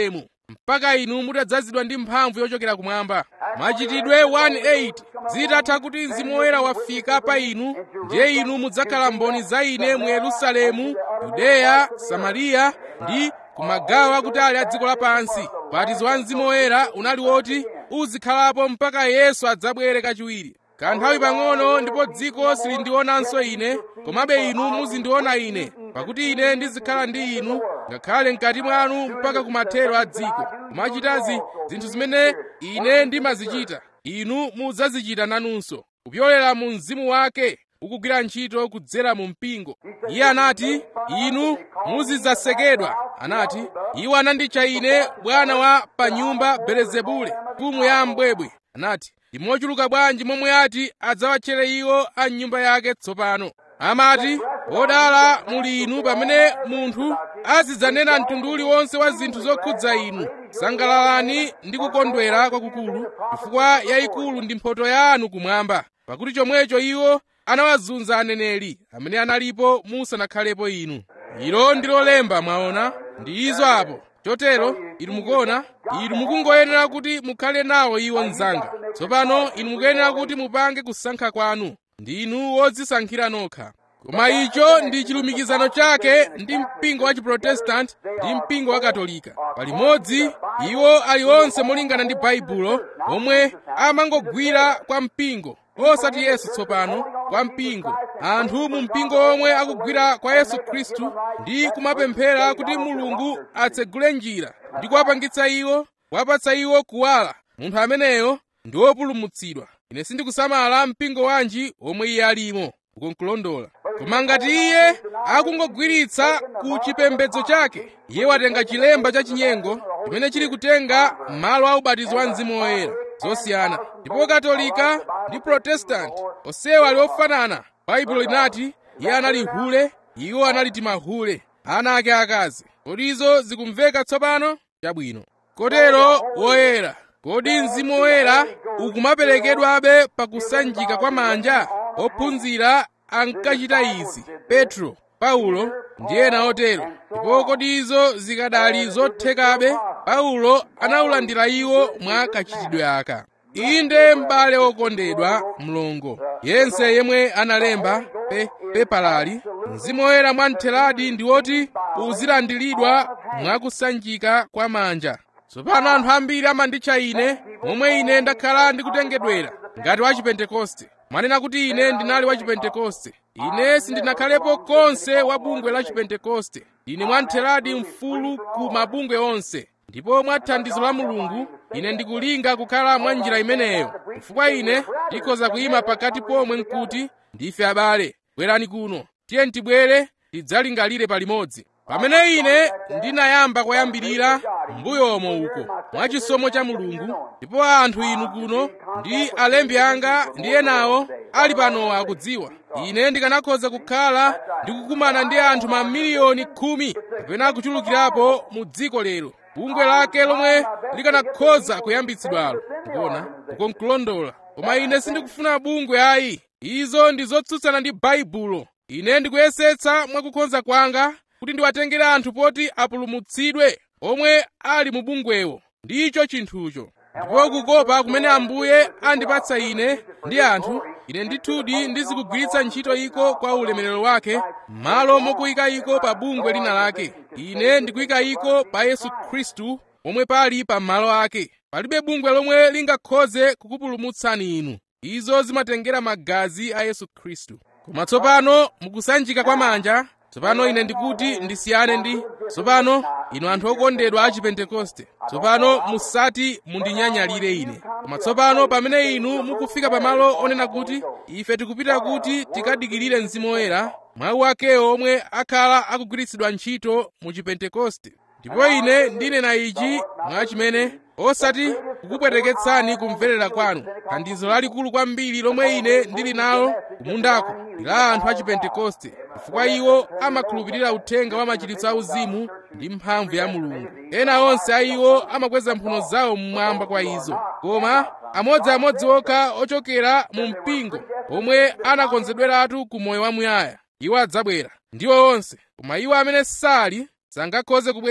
mpaka inu mutadzazidwa ndi mphamvu yochokera kumwamba. Machitidwe one eight, zitatha kuti Mzimu Woyera wafika pa inu, ndiye inu mudzakhala mboni za Ine mu Yerusalemu, Yudeya, Samariya ndi kumagawo akutali a dziko lapansi. Ubatizo wa Mzimu Woyera unali woti uzikhalapo mpaka Yesu adzabwere kachiwiri. Kanthawi pang'ono ndipo dziko silindionanso Ine, komabe inu muzindiona Ine, pakuti Ine ndizikhala ndi inu ngakhale mkati mwanu mpaka kumathero a dziko. Kumachitazi zinthu zimene Ine ndimazichita, inu mudzazichita nanunso, kupyolera mu Mzimu wake ukugwira ntchito kudzera mu mpingo. Iye anati, inu muzidzasekedwa. Anati, iwo ananditcha Ine bwana wa pa nyumba Belezebule, mfumu ya mbwebwe. Anati, ndi mochuluka bwanji momwe ati adzawatchere iwo a nyumba yake tsopano. Amati, odala muli inu pamene munthu azidzanena mtundu uliwonse wa zinthu zokhudza inu. Sangalalani ndi kukondwera kwakukulu, chifukwa yayikulu ndi mphotho yanu kumwamba, pakuti chomwecho iwo anawazunza aneneri amene analipo musanakhalepo inu. Ilo ndilo lemba, mwaona, ndi izo apo. Chotero inu mukuona, inu mukungoyenera kuti mukhale nawo iwo mnzanga. Tsopano inu mukuyenera kuti mupange kusankha kwanu, ndi inu wodzisankhira nokha. Koma icho ndi chilumikizano chake ndi mpingo wa Chiprotestanti ndi mpingo wa Katolika. Palimodzi iwo aliwonse molingana ndi Baibulo omwe amangogwira kwa mpingo, osati Yesu tsopano, kwa mpingo. Anthu mu mpingo omwe akugwira kwa Yesu Khristu ndi kumapemphera kuti Mulungu atsegule njira ndi kuwapangitsa iwo, kuwapatsa iwo kuwala. Munthu ameneyo ndi wopulumutsidwa. Ine sindikusamala mpingo wanji omwe iye alimo, ukonkulondola. Koma ngati iye akungogwiritsa ku chipembedzo chake, iye watenga chilemba cha chinyengo chimene chili kutenga malo a ubatizo wa Mzimu Woyera zosiyana. Ndipo Katolika ndi Protestanti onsewa ali ofanana. Baibulo linati iye anali hule, iwo anali timahule, ana ake akazi. Kodi izo zikumveka tsopano? Chabwino. Kotero woyera, kodi Mzimu Woyera ukumaperekedwabe pakusanjika kwa manja? Ophunzira ankachita izi, Petro, Paulo ndi ena otero. Ndipo kodi izo zikadali zothekabe, Paulo anawulandira iwo mwa kachitidwe aka. Inde m'bale wokondedwa mlongo, yense yemwe analemba pe pepalali, Mzimu Woyera mwamtheradi ndi woti uzilandiridwa mwa kusanjika kwa manja. Tsopano anthu ambiri amanditcha ine, momwe ine ndakhala ndikutengedwera, ngati wa Chipentekoste. Mwanena kuti ine ndinali wa Chipentekoste. Ine sindinakhalepo konse wa bungwe la Chipentekoste. Ine mwamtheradi mfulu ku mabungwe onse. Ndipo mwa thandizo la Mulungu, ine ndikulinga kukhala mwa njira imeneyo. Chifukwa ine ndikhoza kuyima pakati pomwe nkuti, ndife abale, bwerani kuno, tiye tibwere tidzalingalire palimodzi. Pamene ine ndinayamba kuyambirira m'mbuyomo uko mwa chisomo cha Mulungu, ndipo anthu inu kuno ndi alembi anga ndi enawo ali panowa akudziwa, ine ndikanakhoza kukhala ndikukumana ndi anthu mamiliyoni khumi kapena kuchulukirapo mu dziko lero, bungwe lake lomwe likanakhoza kuyambitsidwalo. Ndikuona ukonkulondola. Koma ine sindikufuna bungwe ayi. Izo ndi zotsutsana ndi Baibulo. Ine ndikuyesetsa mwakukhonza kwanga kuti ndiwatengere anthu poti apulumutsidwe omwe ali mu bungwewo. Ndicho chinthucho. Ndipo kukopa kumene Ambuye andipatsa ine ndi anthu, ine ndithudi ndizikugwiritsa ntchito iko kwa ulemerero wake, malo mokuyika iko pa bungwe lina lake. Ine ndikuyika iko pa Yesu Khristu omwe pali pa malo ake. Palibe bungwe lomwe lingakhoze kukupulumutsani inu. Izo zimatengera magazi a Yesu Khristu. Koma tsopano mukusanjika kwa manja, tsopano ine ndikuti ndisiyane ndi, tsopano inu anthu okondedwa a Chipentekoste, tsopano musati mundinyanyalire ine. Koma tsopano pamene inu mukufika pamalo onena kuti ife tikupita kuti tikadikirire Mzimu Woyera, mawu akewo omwe akhala akugwiritsidwa ntchito mu Chipentekoste. Ndipo ine ndinena ichi mwa chimene osati kukupweteketsani kumverera kwanu. Thandizo lalikulu kwambiri lomwe ine ndili nalo kumundako ndi la anthu a Chipentekoste, chifukwa iwo amakhulupirira uthenga wa machiritso auzimu ndi mphamvu ya Mulungu. Ena onse a iwo amakweza mphuno zawo mmwamba kwa izo, koma amodziamodzi okha ochokera mu mpingo omwe anakonzedweratu ku moyo wamuyaya, iwo adzabwera. Ndiwo onse, koma iwo amene sali sangakhoze kubwera.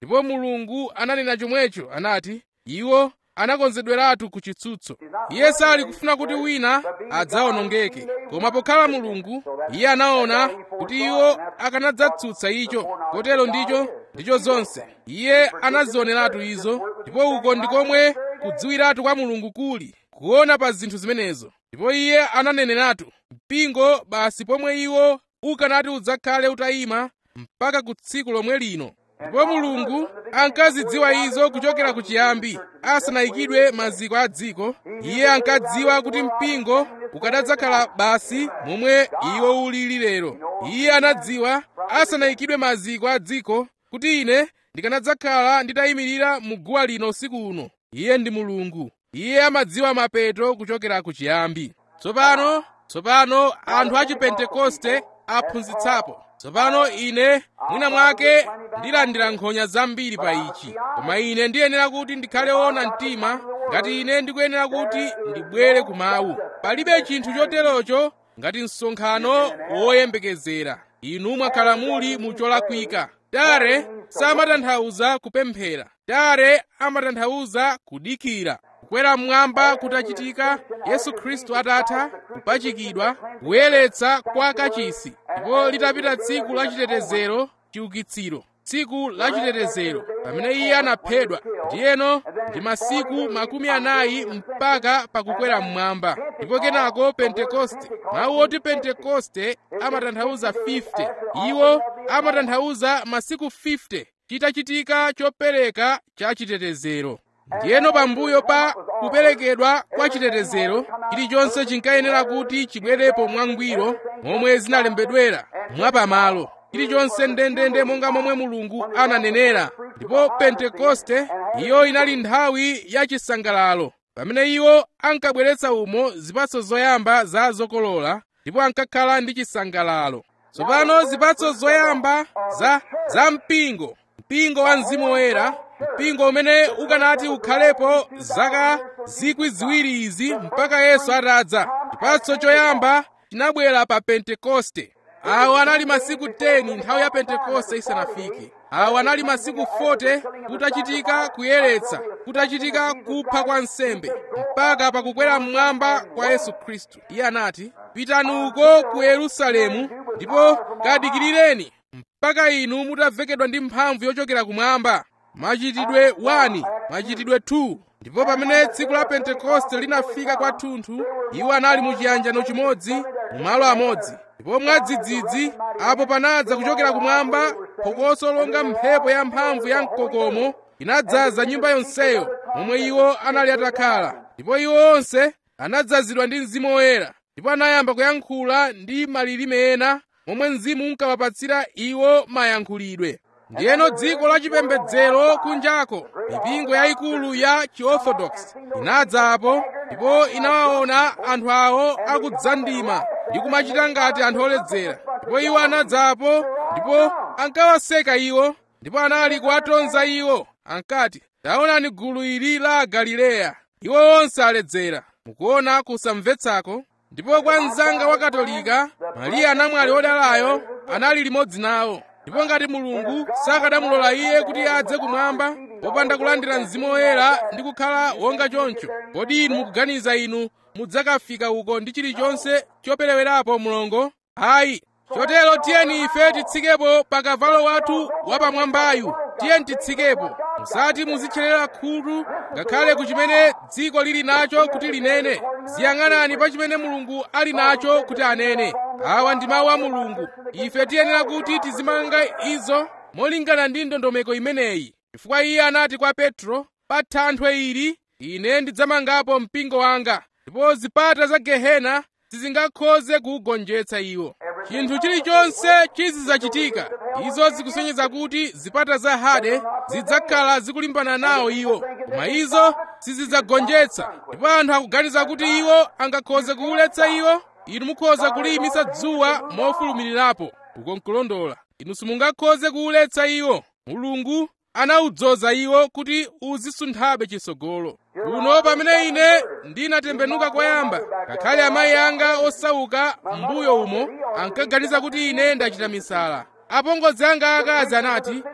ndipo Mulungu ananena chomwecho, anati, iwo anakonzedweratu ku chitsutso. Iye sali kufuna kuti wina adzawonongeke, koma pokhala Mulungu, iye anaona kuti iwo akanadzatsutsa icho, kotero ndicho ndicho zonse. Iye anazioneratu izo, ndipo uko ndikomwe kudziwiratu kwa Mulungu kuli, kuona pa zinthu zimenezo. Ndipo iye ananeneratu, mpingo basi pomwe iwo ukanati udzakhale utayima mpaka ku tsiku lomwe lino. Ndipo Mulungu ankazidziwa izo kuchokera ku chiyambi, asanayikidwe maziko a dziko. Iye ankadziwa kuti mpingo ukanadzakhala basi momwe iwo ulili lero. Iye anadziwa asanayikidwe maziko a dziko kuti ine ndikanadzakhala nditayimirira mu guwa lino usiku uno. Iye ndi Mulungu. Iye amadziwa mapeto kuchokera ku chiyambi. Tsopano, tsopano anthu a Chipentekoste aphunzitsapo. Tsopano ine mwina mwake ndilandira nkhonya zambiri pa ichi, koma ine ndiyenera kuti ndikhale woona mtima ngati ine ndikuyenera kuti ndibwere ku mawu. Palibe chinthu choterocho ngati msonkhano woyembekezera. Inu mwakhala muli mu cholakwika. Tare samatanthauza kupemphera. Tare amatanthauza kudikira. Kukwera mmwamba kutachitika, Yesu Khristu atatha kupachikidwa, kuyeretsa kwa kachisi, ndipo litapita tsiku la chitetezero, chiukitsiro, tsiku la chitetezero, pamene iye anaphedwa. Ndiyeno ndi masiku makumi anayi mpaka pakukwera mmwamba. Ndipo kenako Pentekoste. Mawu oti Pentekoste amatanthauza fifty. Iwo amatanthauza masiku fifty chitachitika chopereka cha chitetezero. Ndiyeno pambuyo pa kuperekedwa kwa chitetezero, chilichonse chinkayenera kuti chibwerepo mwangwiro momwe zinalembedwera mwapamalo, chilichonse ndendende monga momwe Mulungu ananenera. Ndipo Pentekoste iyo inali nthawi ya chisangalalo, pamene iwo ankabweretsa umo zipatso zoyamba za zokolola, ndipo ankakhala ndi chisangalalo. Tsopano zipatso zoyamba za, za mpingo, mpingo wa Mzimu Woyera, mpingo umene ukanati ukhalepo zaka zikwi ziwiri izi mpaka Yesu atadza. Chipatso choyamba chinabwera pa Pentekoste. Awo anali masiku ten nthawi ya Pentekoste isanafike. Awo anali masiku forty kutachitika kuyeretsa, kutachitika kupha kwa nsembe, mpaka pakukwera mmwamba kwa Yesu Khristu. Iye anati, pitani uko ku Yerusalemu ndipo kadikirireni mpaka inu mutavekedwa ndi mphamvu yochokera kumwamba. Machitidwe one, machitidwe two. Ndipo pamene tsiku la Pentekoste linafika kwathunthu, iwo anali mu chiyanjano chimodzi, mu malo amodzi. Ndipo mwadzidzidzi apo panadza kuchokera kumwamba phokoso longa mphepo ya mphamvu ya mkokomo inadzaza nyumba yonseyo momwe iwo anali atakhala. Ndipo iwo onse anadzazidwa ndi Mzimu Woyera, ndipo anayamba kuyankhula ndi malilime ena momwe Mzimu unkawapatsira iwo mayankhulidwe. Ndiyeno dziko la chipembedzero kunjako, mipingo yayikulu ya chi-Orthodox inadzapo, ndipo inawaona anthu awo akudzandima ndi kumachita ngati anthu oledzera. Ndipo iwo anadzapo ndipo ankawaseka iwo, ndipo anali kuwatonza iwo. Ankati, taonani gulu ili la Galileya, iwo onse aledzera. Mukuona kusamvetsako? Ndipo kwa mzanga wa Katolika, Mariya namwali wodalayo anali limodzi nawo. Ndipo ngati Mulungu sakanamulola iye kuti adze kumwamba popanda kulandira Mzimu Woyera ndi kukhala wonga choncho, kodi inu mukuganiza inu mudzakafika uko ndi chilichonse choperewerapo mlongo? Ayi. Chotero tiyeni ife titsikepo pa kavalo wathu wapamwambayu. Tiyeni titsikepo. Musati muzitcherera khutu ngakhale ku chimene dziko lili nacho kuti linene. Ziyang'anani pa chimene Mulungu ali nacho kuti anene. Awa ndi mawu a Mulungu. Ife tiyenera kuti tizimanga izo molingana ndi ndondomeko imeneyi, chifukwa iye anati kwa Petro, pa thanthwe ili ine ndidzamangapo mpingo wanga, ndipo zipata za Gehena sizingakhoze kuugonjetsa iwo. Chinthu chilichonse chizidzachitika. Izo zikusonyeza kuti zipata za Hade zidzakhala zikulimbana nawo iwo, koma izo sizidzagonjetsa. Ndipo anthu akuganiza kuti iwo angakhoze kuuletsa iwo. Inu mukhoza kuliyimitsa dzuwa mofulumirirapo, uko nkulondola. Inu simungakhoze kuuletsa iwo. Mulungu anawudzoza iwo kuti uzisunthabe chitsogolo. Kuno pamene ine ndinatembenuka kwayamba, ngakhale amayi anga osauka mbuyo umo ankaganiza kuti ine ndachita misala. Apongozi anga akazi anati,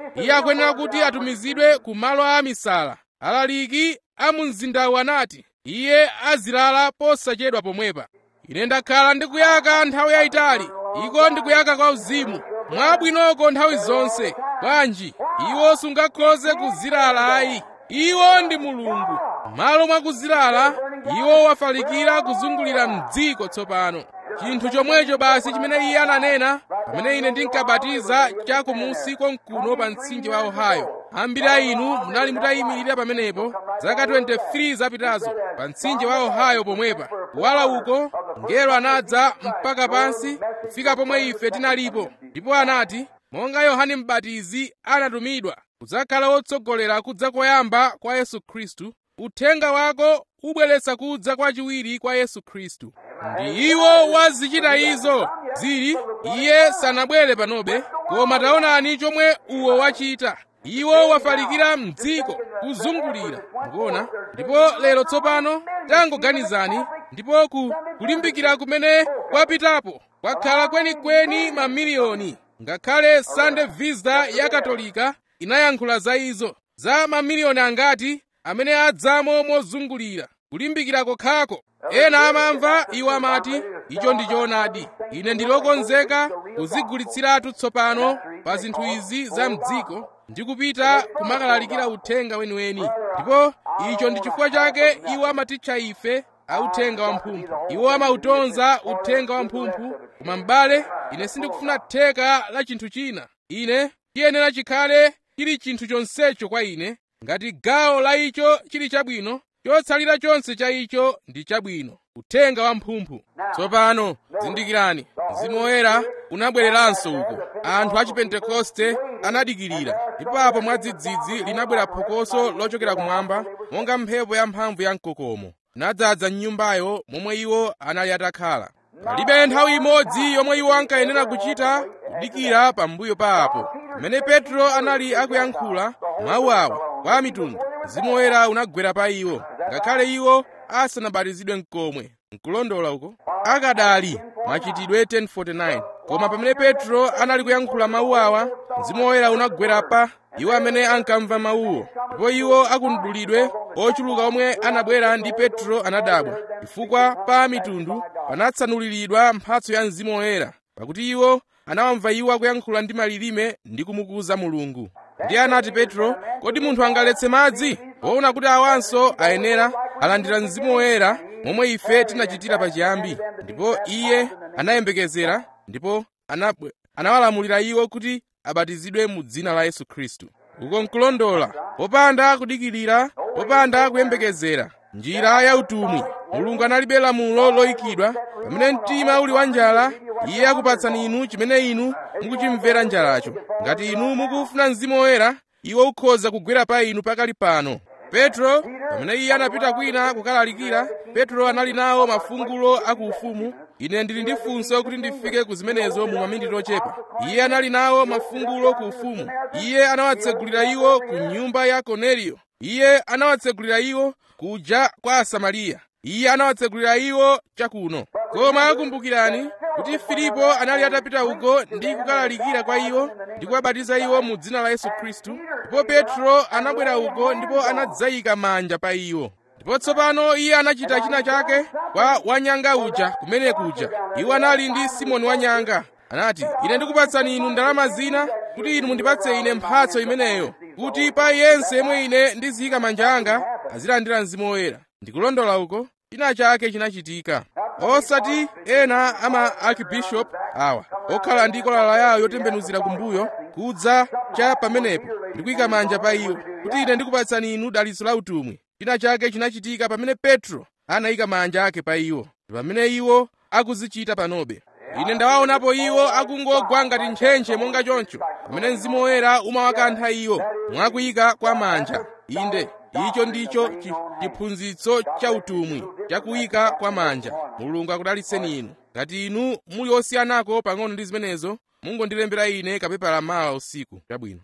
iye akuyenera kuti atumizidwe ku malo a misala. Alaliki a mu mzindawu anati iye azilala posachedwa pomwepa. Ine ndakhala ndikuyaka nthawi yayitali, iko ndikuyaka kwa uzimu mwabwinoko nthawi zonse. Bwanji iwo sungakhoze kuzilala ayi, iwo ndi Mulungu. Malo mwa kuzilala iwo wafalikira kuzungulira mdziko tsopano. Chinthu chomwecho basi chimene iye ananena pamene ine ndinkabatiza chakumusi konkuno pa mtsinje wa Ohio. Ambiri a inu munali mutayimirira pamenepo zaka twenty-three zapitazo pa mtsinje wa Ohio pomwepa. Kuwala uko ngelo anadza mpaka pansi kufika pomwe ife tinalipo, ndipo anati monga Yohane M'batizi anatumidwa kudzakhala wotsogolera kudza koyamba kwa Yesu Khristu, uthenga wako ubweretsa kudza kwachiwiri kwa Yesu Khristu. Ndi iwo wazichita izo zili, iye sanabwere panobe, koma taonani chomwe uwo wachita. Iwo wafalikira mdziko kuzungulira, mukuona. Ndipo lero tsopano tangoganizani, ndipo ku kulimbikira kumene kwapitapo kwakhala kwenikweni mamiliyoni. Ngakhale Sunday Vista ya Katolika inayankhula za izo, za mamiliyoni angati amene adzamo mozungulira. Kulimbikira kokhako. Ena amamva iwo amati icho ndi choonadi. Ine ndilokonzeka kuzigulitsiratu tsopano pa zinthu izi za mdziko ndi kupita kumakalalikira uthenga weniweni. Ndipo icho ndi chifukwa chake iwo amatitcha ife authenga wamphumphu. Iwo amautonza uthenga wamphumphu, koma m'bale, ine sindikufuna theka la chinthu china. Ine chiyenera chikhale chili chinthu chonsecho kwa ine. Ngati gawo la icho chili chabwino, chotsalira chonse cha icho ndi chabwino, uthenga wamphumphu. Tsopano zindikirani, Mzimu Woyera unabwereranso uko. Anthu a Chipentekoste anadikirira, ndipo apo mwadzidzidzi linabwera phokoso lochokera kumwamba monga mphepo yamphamvu ya mkokomo. Inadzaza nyumbayo momwe iwo anali atakhala. Palibe nthawi imodzi yomwe iwo ankayenera kuchita kudikira pambuyo pa apo. Pamene Petro anali akuyankhula mawu awa kwa mitundu, Mzimu Woyera unagwera pa iwo, ngakhale iwo asanabatizidwe n'komwe. Nkulondola uko akadali Machitidwe ten forty-nine. Koma pamene Petro anali kuyankhula mawu awa, Mzimu Woyera unagwera pa iwo amene ankamva mawuwo. Ndipo iwo akundulidwe ochuluka omwe anabwera ndi Petro anadabwa, chifukwa pa mitundu panatsanuliridwa mphatso ya Mzimu Woyera, pakuti iwo anawamva iwo akuyankhula ndi malilime ndi kumukuza Mulungu. Ndiye anati Petro, kodi munthu angaletse madzi? Poona kuti awanso ayenera alandira Mzimu Woyera momwe ife tinachitira pachiyambi. Ndipo iye anayembekezera ndipo anabwe, anawalamulira iwo kuti abatizidwe mu dzina la Yesu Khristu. Uko nkulondola, popanda kudikirira, popanda kuyembekezera, njira ya utumwi. Mulungu analibe lamulo loyikidwa. Pamene mtima uli wa njala, iye akupatsani inu chimene inu mukuchimvera njalacho. Ngati inu mukufuna Mzimu Woyera, iwo ukhoza kugwera pa inu pakali pano. Petro, pamene iye anapita kwina kukalalikira, Petro anali nawo mafungulo akuufumu. Ine ndili ndi funso kuti ndifike ku zimenezo mu maminiti ochepa. Iye anali nawo mafungulo ku ufumu. Iye anawatsegulira iwo ku nyumba ya Kornelio. Iye anawatsegulira iwo kuja kwa Asamariya. Iye anawatsegulira iwo chakuno. Koma akumbukirani kuti Filipo anali atapita uko ndi kukalalikira kwa iwo ndi kuwabatiza iwo mu dzina la Yesu Khristu. Ndipo Petro anabwera uko ndipo anadzayika manja pa iwo. Ndipo tsopano iye anachita china chake kwa wanyanga uja kumene kuja. Iwo anali ndi Simoni wanyanga. Anati, ine ndikupatsani inu ndalama zina kuti inu mundipatse ine mphatso imeneyo, kuti pa yense yemwe ine ndiziyika manja anga azilandira Mzimu Woyera. Ndikulondola uko, china chake chinachitika. Osati ena ama archbishop awa okhala ndi kolala yawo yotembenuzira kumbuyo kudza cha pamenepo ndikuyika manja pa iwo kuti ine ndikupatsani inu dalitso la utumwi. China chake chinachitika pamene Petro anayika manja ake pa iwo, pamene iwo akuzichita panobe. Ine ndawaonapo iwo akungogwa ngati ntchentche monga choncho, pamene Mzimu Woyera umawakantha iwo mwakuyika kwa manja. Inde, icho ndicho chiphunzitso cha utumwi, chakuyika kwa manja. Mulungu akudalitseni inu. Ngati inu muli osiyanako pang'ono ndi zimenezo, mungondilembera ine kapepala mawa usiku. Chabwino.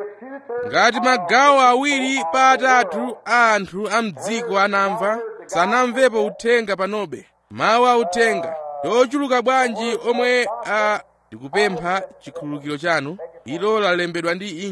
Ngati magawo awiri pa atatu a anthu a mdziko anamva, sanamvepo uthenga panobe. Mawu a uthenga ochuluka bwanji omwe a ndikupempha chikhululukiro chanu, ilo lalembedwa ndi inki.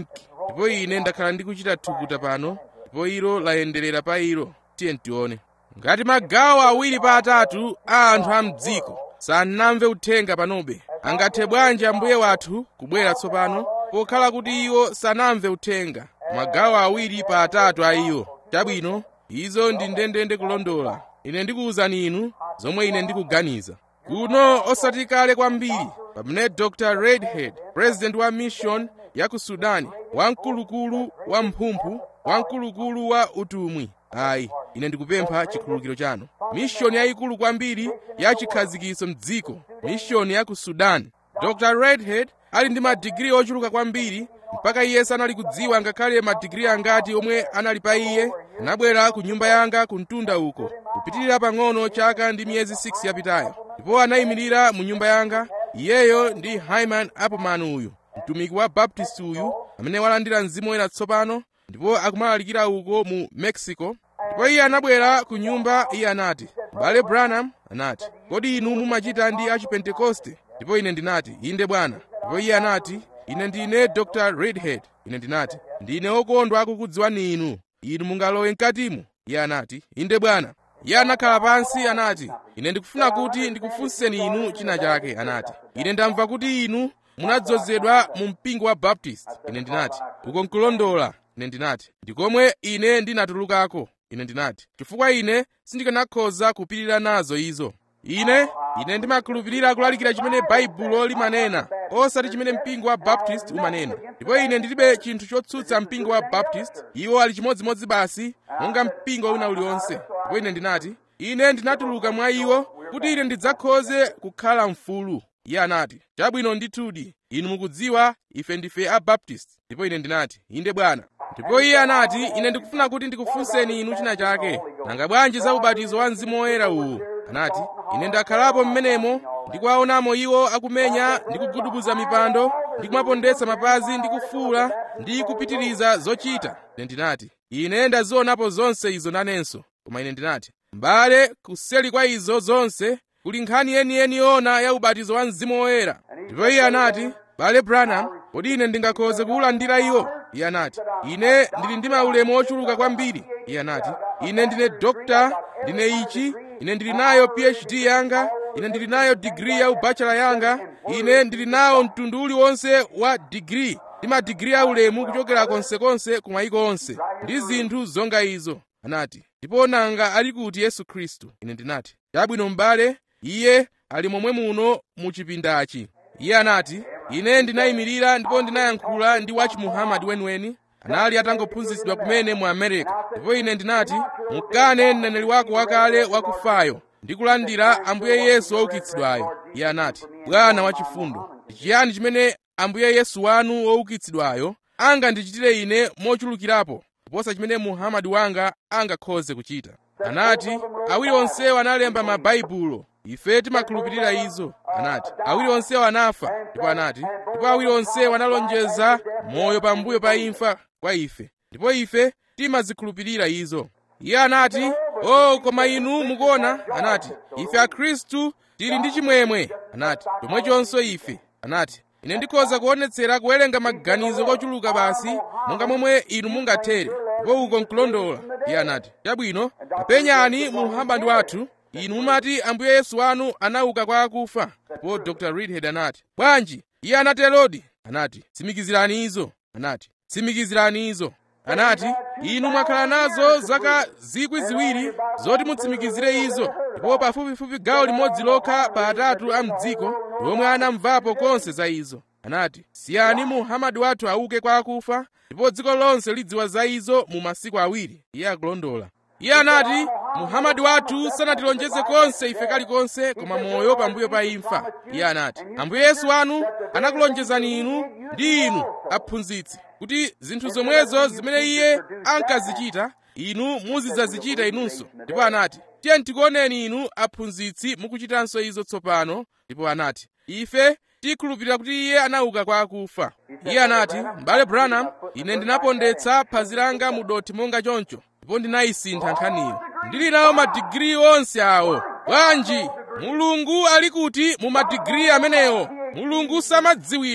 ndipo ine ndakhala ndikuchita thukuta pano, ndipo ilo layenderera pa ilo. Tiye tione. Ngati magawo awiri pa atatu a anthu a mdziko sanamve uthenga panobe, angathe bwanji Ambuye wathu kubwera tsopano pokhala kuti iwo sanamve uthenga? Magawo awiri pa atatu a iwo. Chabwino, izo ndi ndendende kulondola. Ine ndikuwuzani inu zomwe ine ndikuganiza. Kuno osati kale kwambiri, pamene Doctor Redhead, president wa mission ya ku Sudani, wamkulukulu wa mphumphu, wamkulukulu wa utumwi. Ayi, ine ndikupempha chikhululukiro chanu. Mission yayikulu kwambiri ya chikhazikiso mdziko, mission ya ku Sudan. Doctor Redhead ali ndi madigiri ochuluka kwambiri, mpaka iye sanali kudziwa ngakhale madigiri angati omwe anali pa iye. Anabwera ku nyumba yanga ku mtunda uko, kupitirira pang'ono chaka ndi miyezi six yapitayo, ndipo anayimirira mu nyumba yanga. Iyeyo ndi Hyman Appleman, uyu mtumiki wa Baptist uyu amene walandira mzimu woyera tsopano ndipo akumalalikira uko mu Mexico. Ndipo iye anabwera ku nyumba. Iye anati, "Bale Branham," anati, "kodi inu mumachita ndi achipentekoste?" Ndipo ine ndinati, "Inde bwana." Ndipo iye anati, "Ine ndine Doctor Redhead." Ine ndinati, "Ndine okondwa kukudziwani inu. Inu mungalowe mkatimo?" Iye anati, "Inde bwana." Iye anakhala pansi anati, "Ine ndikufuna kuti ndikufunseni inu china chake." Anati, "Ine ndamva kuti inu munadzozedwa mu mpingo wa Baptist." Ine ndinati, "Uko nkulondola." Ine ndinati, "Ndikomwe ine ndinatulukako." Ine ndinati, "Chifukwa ine sindikanakhoza kupirira nazo izo. Ine ine ndimakhulupirira kulalikira chimene Baibulo limanena, osati chimene mpingo wa Baptist umanena. Ndipo ine ndilibe chinthu chotsutsa mpingo wa Baptist, iwo ali chimodzimodzi basi monga mpingo una uliwonse." Ndipo ine ndinati, "Ine ndinatuluka mwa iwo kuti ine ndidzakhoze kukhala mfulu." Iye anati, "Chabwino ndithudi, inu mukudziwa ife ndife a Baptist." Ndipo ine ndinati, "Inde bwana." Ndipo iye anati, "Ine ndikufuna kuti ndikufunseni inu china chake. Nanga bwanji za ubatizo wa Mzimu Woyera uwu?" Anati, "Ine ndakhalapo mmenemo ndikuwaonamo iwo akumenya ndi kugudubuza mipando ndi kumapondetsa mapazi ndi kufuula ndi kupitiriza zochita." Ine ndinati, "Ine ndazionapo zonse izo nanenso." Koma ine ndinati, "Mbale, kuseli kwa izo zonse kuli nkhani yeniyeni yona ya ubatizo wa Mzimu Woyera." Ndipo iye anati, "Bale Branham, kodi ine ndingakhoze kuwulandira iwo?" Iye anati, "Ine ndili ndi maulemu ochuluka kwambiri." Iye anati, "Ine ndine dokta, ndine ichi, ine ndili nayo P H D yanga, ine ndili nayo digiri ya ubachelor yanga, ine ndili nawo mtundu uliwonse wa digiri ndi madigiri a ulemu kuchokera konsekonse ku mayiko onse ndi zinthu zonga izo." Anati, "Ndipo nanga ali kuti Yesu Khristu?" Ine ndinati, "Chabwino m'bale, iye ali momwe muno mu chipindachi." Iye anati, "Ine ndinayimirira ndipo ndinayankhula ndi wachi Muhammad weniweni, anali atangophunzitsidwa kumene mu America. Ndipo ine ndinati, mukane mneneri wako wakale wakufayo ndi kulandira Ambuye Yesu woukitsidwayo." Iye anati, "Bwana wachifundo, chiyani chimene Ambuye Yesu wanu woukitsidwayo angandichitire ine mochulukirapo kuposa chimene Muhammad wanga angakhoze kuchita?" Anati, "Awiri onsewo analemba mabaibulo, ife timakhulupirira izo." Anati, "Awiri onsewo anafa." Ndipo anati, "Ndipo awiri onsewo analonjeza moyo pambuyo pa imfa kwa ife, ndipo ife timazikhulupirira izo." Iye anati, "Oh, koma inu mukuona," anati, "ife akhristu tili ndi chimwemwe." Anati, "Chomwechonso ife." Anati, "Ine ndikhoza kuonetsera kuwerenga maganizo kochuluka basi monga momwe inu mungathere, ndipo uko nkulondola." Iye anati, "Chabwino, kapenyani mu Muhammad wathu, inu mumati Ambuye Yesu wanu anauka kwa akufa." Ndipo Doctor Redhead anati, "Bwanji, iye anaterodi?" Anati, "Tsimikizirani izo." Anati, "Tsimikizirani izo." Anati, "Inu mwakhala nazo zaka zikwi ziwiri zoti mutsimikizire izo, ndipo pafupifupi gawo limodzi lokha pa atatu a mdziko lomwe anamvapo konse za izo." Anati, "Siyani Muhammad wathu auke kwa akufa, ndipo dziko lonse lidziwa za izo mu masiku awiri." Iye akulondola. Iye anati, "Muhammad wathu sanatilonjeze konse ife kalikonse koma moyo pambuyo pa imfa." Iye anati, "Ambuye Yesu wanu anakulonjezani inu ndi inu aphunzitsi kuti zinthu zomwezo zimene iye ankazichita inu muzidzazichita inunso." Ndipo anati, "Tiye tikuoneni inu aphunzitsi mukuchitanso izo tsopano." Ndipo anati, "Ife tikhulupirira kuti iye anauka kwa akufa." Iye anati, "M'bale Branham, ine ndinapondetsa phazi langa mu dothi monga choncho, ndipo ndinayisintha nkhaniyo. Ndili nawo madigiri onse awo. Bwanji, Mulungu ali kuti mu madigiri amenewo? Mulungu samadziwidwa,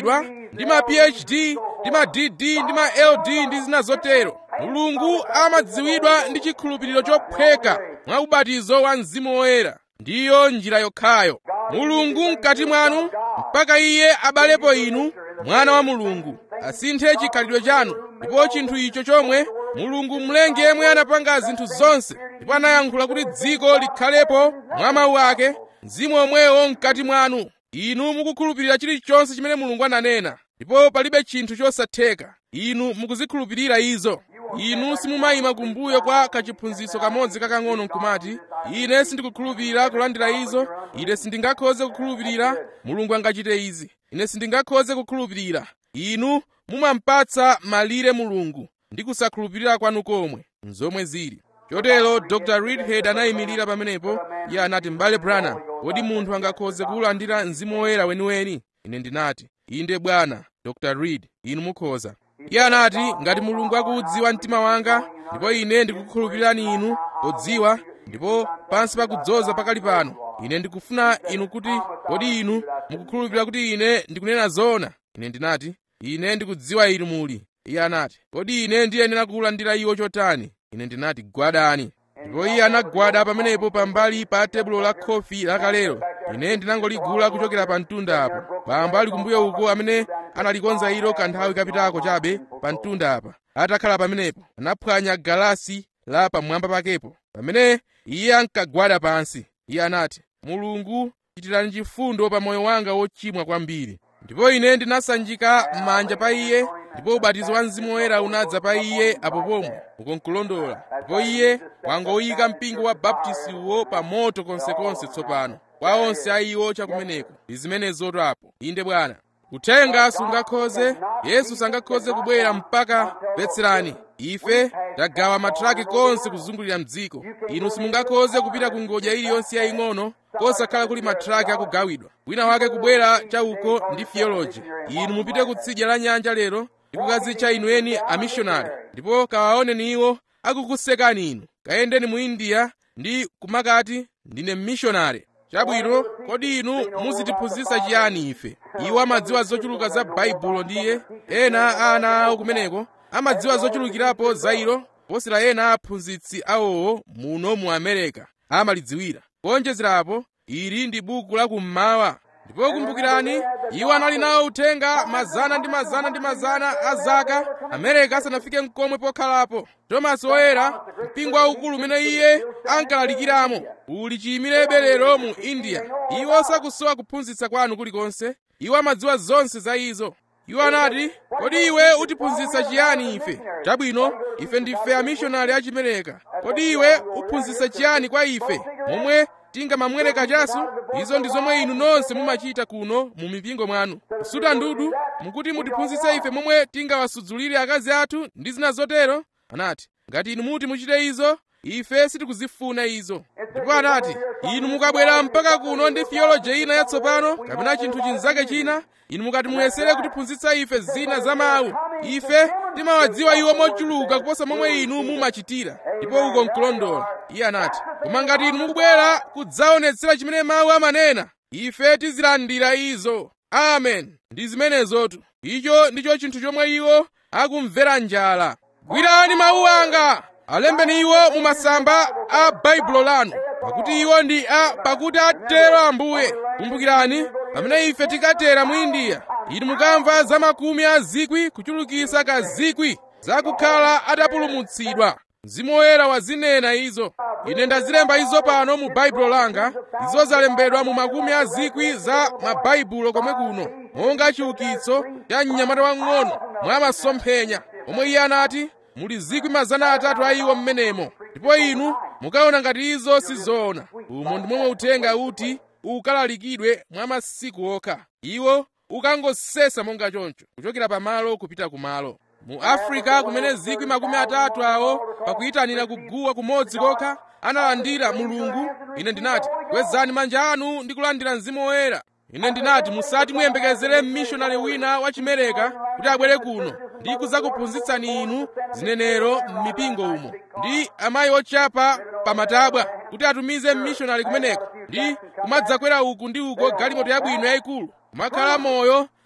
ndi ma P H D ndi ma D D ndi ma L D ndi zina zotero. Mulungu amadziwidwa ndi chikhulupiriro chophweka mwa ubatizo wa Mzimu Woyera. Ndiyo njira yokhayo. Mulungu mkati mwanu mpaka Iye abalepo inu mwana wa Mulungu, asinthe chikhalidwe chanu. Ndipo chinthu icho chomwe Mulungu mlengi yemwe anapanga zinthu zonse ndipo anayankhula kuti dziko likhalepo mwa mawu ake, Mzimu omwewo mkati mwanu. Inu mukukhulupirira chilichonse chimene Mulungu ananena, ndipo palibe chinthu chosatheka. Inu mukuzikhulupirira izo. Inu simumayima kumbuyo kwa kachiphunzitso kamodzi kakang'ono nkumati, ine sindikukhulupirira kulandira izo, ine sindingakhoze kukhulupirira Mulungu angachite izi, ine sindingakhoze kukhulupirira. Inu mumampatsa malire Mulungu ndi kusakhulupirira kwanu komwe nzomwe zili. Chotero Doctor Reedhead anayimirira pamenepo. Iye anati, m'bale Branham, kodi munthu angakhoze kulandira Mzimu Woyera weniweni? Ine ndinati, inde bwana Doctor Reed, inu mukhoza. Iye anati, ngati Mulungu akudziwa mtima wanga, ndipo ine ndikukhulupirirani inu podziwa, ndipo pansi pakudzoza pakali pano, ine ndikufuna inu kuti, kodi inu mukukhulupirira kuti ine ndikunena zoona? Ine ndinati, ine ndikudziwa inu muli. Iye anati, kodi ine ndiyenera kulandira iwo chotani? Ine ndinati, gwadani. Ndipo iye anagwada pamenepo pambali pa tebulo la khofi lakalero. Ine ndinangoligula kuchokera pa mtunda apo. Bambo ali kumbuyo uko amene analikonza ilo kanthawi kapitako chabe pa mtunda apa, atakhala pamenepo, anaphwanya galasi la pamwamba pakepo. Pamene iye ankagwada pansi, iye anati, Mulungu, chitirani chifundo pa moyo wanga wochimwa kwambiri. Ndipo ine ndinasanjika manja pa iye, ndipo ubatizo wa Mzimu Woyera unadza pa iye apo pomwe ukonkulondola. Ndipo iye wangoyika mpingo wa Baptist uwo pa moto konsekonse tsopano. Kwa onse a iwo chakumeneko ndi zimenezoto apo. Inde bwana. Uthenga sungakhoze, Yesu sangakhoze kubwera mpaka Betserani. Ife tagawa matraki konse kuzungulira mdziko. Inu simungakhoze kupita ku ngodya iliyonse yaying'ono kosakhala kuli matraki akugawidwa. Wina wake kubwera chauko ndi theology. Inu mupite kutsidya la nyanja lero ndi kukazitcha inu eni amishonari, ndipo kawaoneni iwo akukusekani inu. Kayendeni mu India ndi kumakati, ndine mmishonari. Chabwino, kodi inu muzitiphunzitsa chiyani ife? Iwo amadziwa zochuluka za Baibulo ndiye. Ena ana awo kumeneko amadziwa zochulukirapo za ilo posera ena aphunzitsi awowo muno mu Amerika amalidziwira. Kuonjezerapo, ili ndi buku la kummawa. Ndipo kumbukirani, iwo anali nawo uthenga mazana ndi mazana ndi mazana a zaka Amerika asanafike mkomwe pokhalapo. Thomas Woyera, mpingo waukulu umene iye ankalalikiramo, uli chiyimirebe lero mu India. Iwo sakusowa kuphunzitsa kwanu kulikonse. Iwo amadziwa zonse za izo. Iwo anati, kodi iwe utiphunzitsa chiyani ife? Chabwino, ife ndife amishonari achimereka. Kodi iwe uphunzitsa chiyani kwa ife? Momwe tingamamwere kachasu? Izo ndi zomwe inu nonse mumachita kuno mu mipingo mwanu. Kusuta ndudu, mukuti mutiphunzitse ife momwe tingawasudzulire akazi athu ndi zina zotero? Anati, ngati inu muti muchite izo, ife sitikuzifuna izo. Ndipo anati, inu mukabwera mpaka kuno ndi theology ina yatsopano kapena chinthu chinzake china, inu mukati muyesere kutiphunzitsa ife zina za mawu, ife timawadziwa iwo mochuluka kuposa momwe inu mumachitira. Ndipo uko nkulondola. Iye anati, koma ngati inu mukubwera kudzaonetsera chimene mawu amanena, ife tizilandira izo. Amen. Ndi zimenezotu. Icho ndicho chinthu chomwe iwo akumvera njala. Gwirani mawu anga, alembeni iwo mu masamba a Baibulo lanu, pakuti iwo ndi a pakuti atero Ambuye. Kumbukirani, pamene ife tikatera mu India, inu mukamva za makumi a zikwi kuchulukisa ka zikwi zakukhala atapulumutsidwa. Mzimu Woyera wazinena izo. Ine ndazilemba izo pano mu Baibulo langa. Izo zalembedwa mu makumi a zikwi za mabaibulo komwe kuno, monga chiukitso cha mnyamata wang'ono mwa masomphenya, omwe iye anati muli zikwi mazana atatu a iwo mmenemo. Ndipo inu mukaona ngati izo sizoona. Umo ndi momwe uthenga uti ukalalikidwe mwa masiku okha. Iwo ukangosesa monga choncho, kuchokera pamalo kupita kumalo. Mu Afrika kumene zikwi makumi atatu awo pakuyitanira kuguwa kumodzi kokha analandira Mulungu, ine ndinati, kwezani manja anu ndi kulandira Mzimu Woyera. Ine ndinati, musati muyembekezere mmishonari wina wachimereka kuti abwere kuno ndi kudzakuphunzitsani inu zinenero m'mipingo umo, ndi amayi ochapa pamatabwa kuti atumize mmishonari kumeneko ndi kumadzakwera uku ndi uko galimoto yabwino yayikulu, kumakhala moyo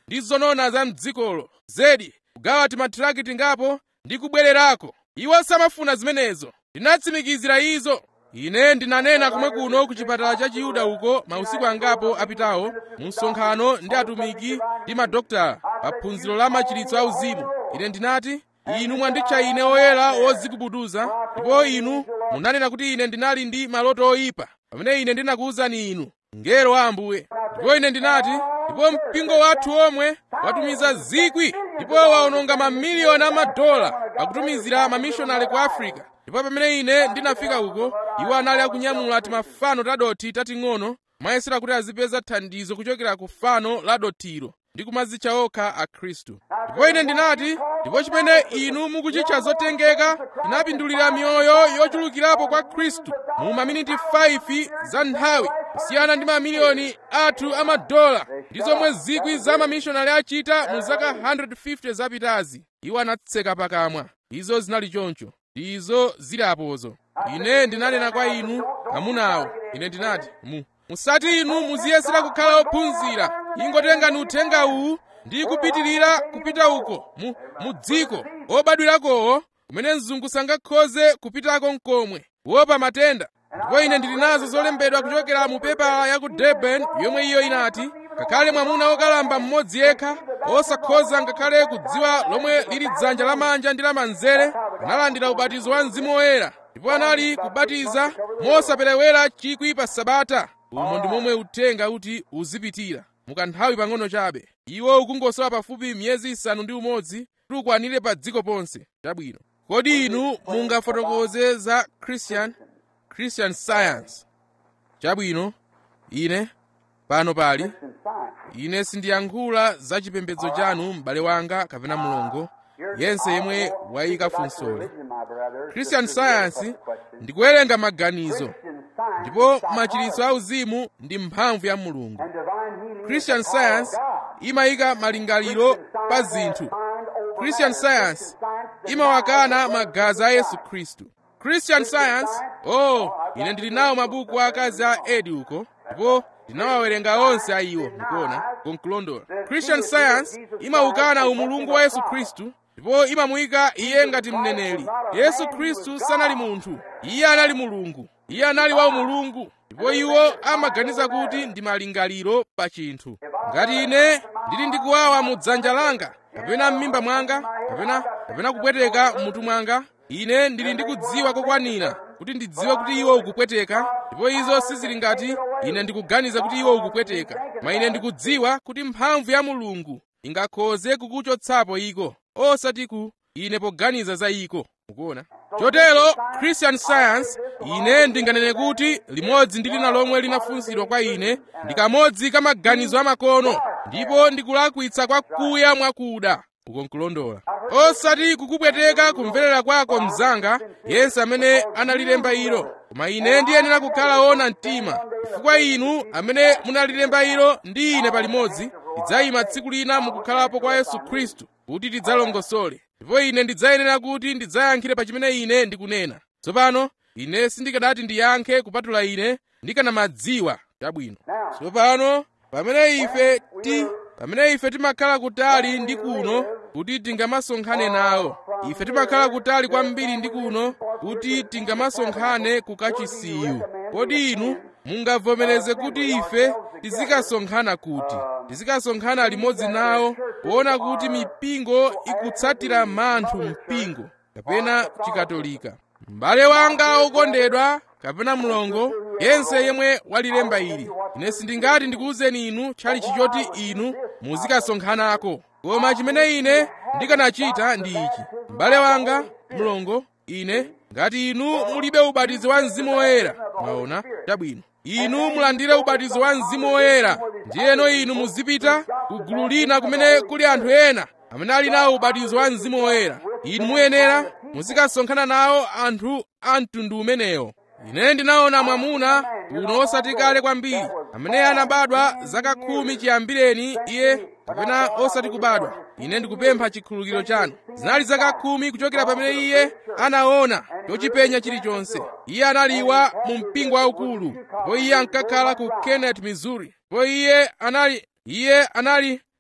ndi zonona za mdzikolo, zedi kugawa timatiraki tingapo ndi kubwererako. Iwo samafuna zimenezo. Ndinatsimikizira izo. Ine ndinanena kumwe kuno ku chipatala cha Chiyuda uko mausiku angapo apitawo mu msonkhano ndi atumiki ndi madokotala pa phunziro la machiritso auzimu. Ine ndinati, inu mwanditcha ine oyera ozikubuduza, ndipo inu munanena kuti ine ndinali ndi maloto oyipa pamene ine ndinakuwuzani inu mngelo wa Ambuye. Ndipo ine ndinati, ndipo mpingo wathu omwe watumiza zikwi ndipo waononga mamiliyoni amadola akutumizira mamishonari ku Afrika. Ndipo pamene ine ndinafika uko, iwo anali akunyamula timafano tadothi tating'ono mayesera kuti azipeza thandizo kuchokera ku fano la dotiro ndi kumazitcha okha akhristu. Ndipo ine ndinati, ndipo chimene inu mukuchitcha zotengeka chinapindulira miyoyo yochulukirapo kwa Khristu mu maminiti five za nthawi, kusiyana ndi mamiliyoni athu amadola ndi zomwe zikwi za mamishonari achita mu zaka one hundred fifty zapitazi. Iwo anatseka pakamwa. Izo zinali choncho. Izo zili apozo. Ine ndinanena kwa inu amunawo, ine ndinati, mu musati inu muziyesera kukhala ophunzira, ingotengani uthenga uwu ndi kupitirira kupita uko mu, mu dziko obadwirakowo kumene mzungu sangakhoze kupitako nkomwe kuopa matenda. Ndipo ine ndili nazo zolembedwa kuchokera mu pepala ya ku Durban yomwe iyo inati, ngakhale mwamuna wokalamba mmodzi yekha osakhoza ngakhale kudziwa lomwe lili dzanja lamanja ndi lamanzere analandira ubatizo wa Mzimu Woyera, ndipo anali kubatiza mosaperewera chikwi pa Sabata. Umo ndi momwe uthenga uti uzipitira mukanthawi pang'ono chabe. Iwo ukungosowa pafupi miyezi isanu ndi umodzi kuti ukwanire pa dziko ponse. Chabwino, kodi inu mungafotokoze za Christian Christian Science? Chabwino, ine pano pali ine sindiyankhula za chipembedzo chanu m'bale wanga kapena mlongo yense yemwe wayika funsoli. Christian Science ndi kuwerenga maganizo, ndipo machiritso auzimu ndi mphamvu ya Mulungu. Christian Science imayika malingaliro pa zinthu. Christian Science imawakana magazi a Yesu Khristu. Christian Science, oh, ine ndili nawo mabuku akazi a Edi uko, ndipo ndinawawerenga onse a iwo, mukuona, konkulondola. Christian Science imawukana umulungu wa Yesu Khristu, ndipo imamuyika iye ngati mneneri. Yesu Khristu sanali munthu, iye anali Mulungu. Iye anali wa umulungu, ndipo iwo amaganiza kuti ndi malingaliro pa chinthu. Ngati ine ndili ndi kuwawa mu dzanja langa, kapena m'mimba mwanga, kapena kapena kupweteka m'mutu mwanga, ine ndili ndi kudziwa kokwanira kuti ndidziwe kuti iwo ukupweteka, ndipo izo sizili ngati ine ndikuganiza kuti iwo ukupweteka, koma ine ndikudziwa kuti mphamvu ya Mulungu ingakhoze kukuchotsapo iko, osati ku ine poganiza za iko. Mukuona? Chotero Christian Science ine ndinganene kuti limodzi ndi lina lomwe linafunsidwa kwa ine ndi kamodzi ka maganizo amakono, ndipo ndikulakwitsa kwa kuya mwakuda. Ukonkulondola. Osati kukupweteka kumverera kwako mzanga yense amene analilemba ilo, koma ine ndiyenera kukhala ona mtima, chifukwa inu amene munalilemba ilo ndi ine palimodzi tidzayima tsiku lina mukukhalapo kwa Yesu Khristu kuti tidzalongosole, ndipo ine ndidzayenera kuti ndidzayankhire pa chimene ine ndikunena. Tsopano ine sindikanati ndiyankhe kupatula ine ndikanamadziwa. Chabwino. Tsopano pamene ife ti pamene ife timakhala kutali ndi kuno kuti tingamasonkhane nawo, ife timakhala kutali kwambiri ndi kuno kuti tingamasonkhane ku kachisiyu. Kodi inu mungavomereze kuti ife tizikasonkhana kuti? Tizikasonkhana limodzi nawo kuona kuti mipingo ikutsatira manthu mpingo kapena chikatolika. M'bale wanga okondedwa kapena mlongo yense yemwe walilemba ili, ine sindingati ndikuwuzeni inu chali chichoti inu muzikasonkhanako, koma chimene ine ndikanachita ndi ichi. M'bale wanga mlongo, ine ngati inu mulibe ubatizo wa Mzimu Woyera, mwaona, chabwino, inu mulandire ubatizo wa Mzimu Woyera, ndiyeno inu muzipita ku gulu lina kumene kuli anthu ena amene ali nawo ubatizo wa Mzimu Woyera. Inu muyenera muzikasonkhana nawo anthu a mtundu umenewo. Ine ndinaona mwamuna uno osati kale kwambiri amene anabadwa zaka khumi chiyambireni iye, kapena osati kubadwa, ine ndikupempha chikhululukiro chanu, zinali zaka khumi kuchokera pamene iye anaona chochipenya chilichonse. Iye analiwa mu mpingo waukulu, ndipo iye ankakhala ku Kennett, Missouri, ndipo iye anali iye anali ah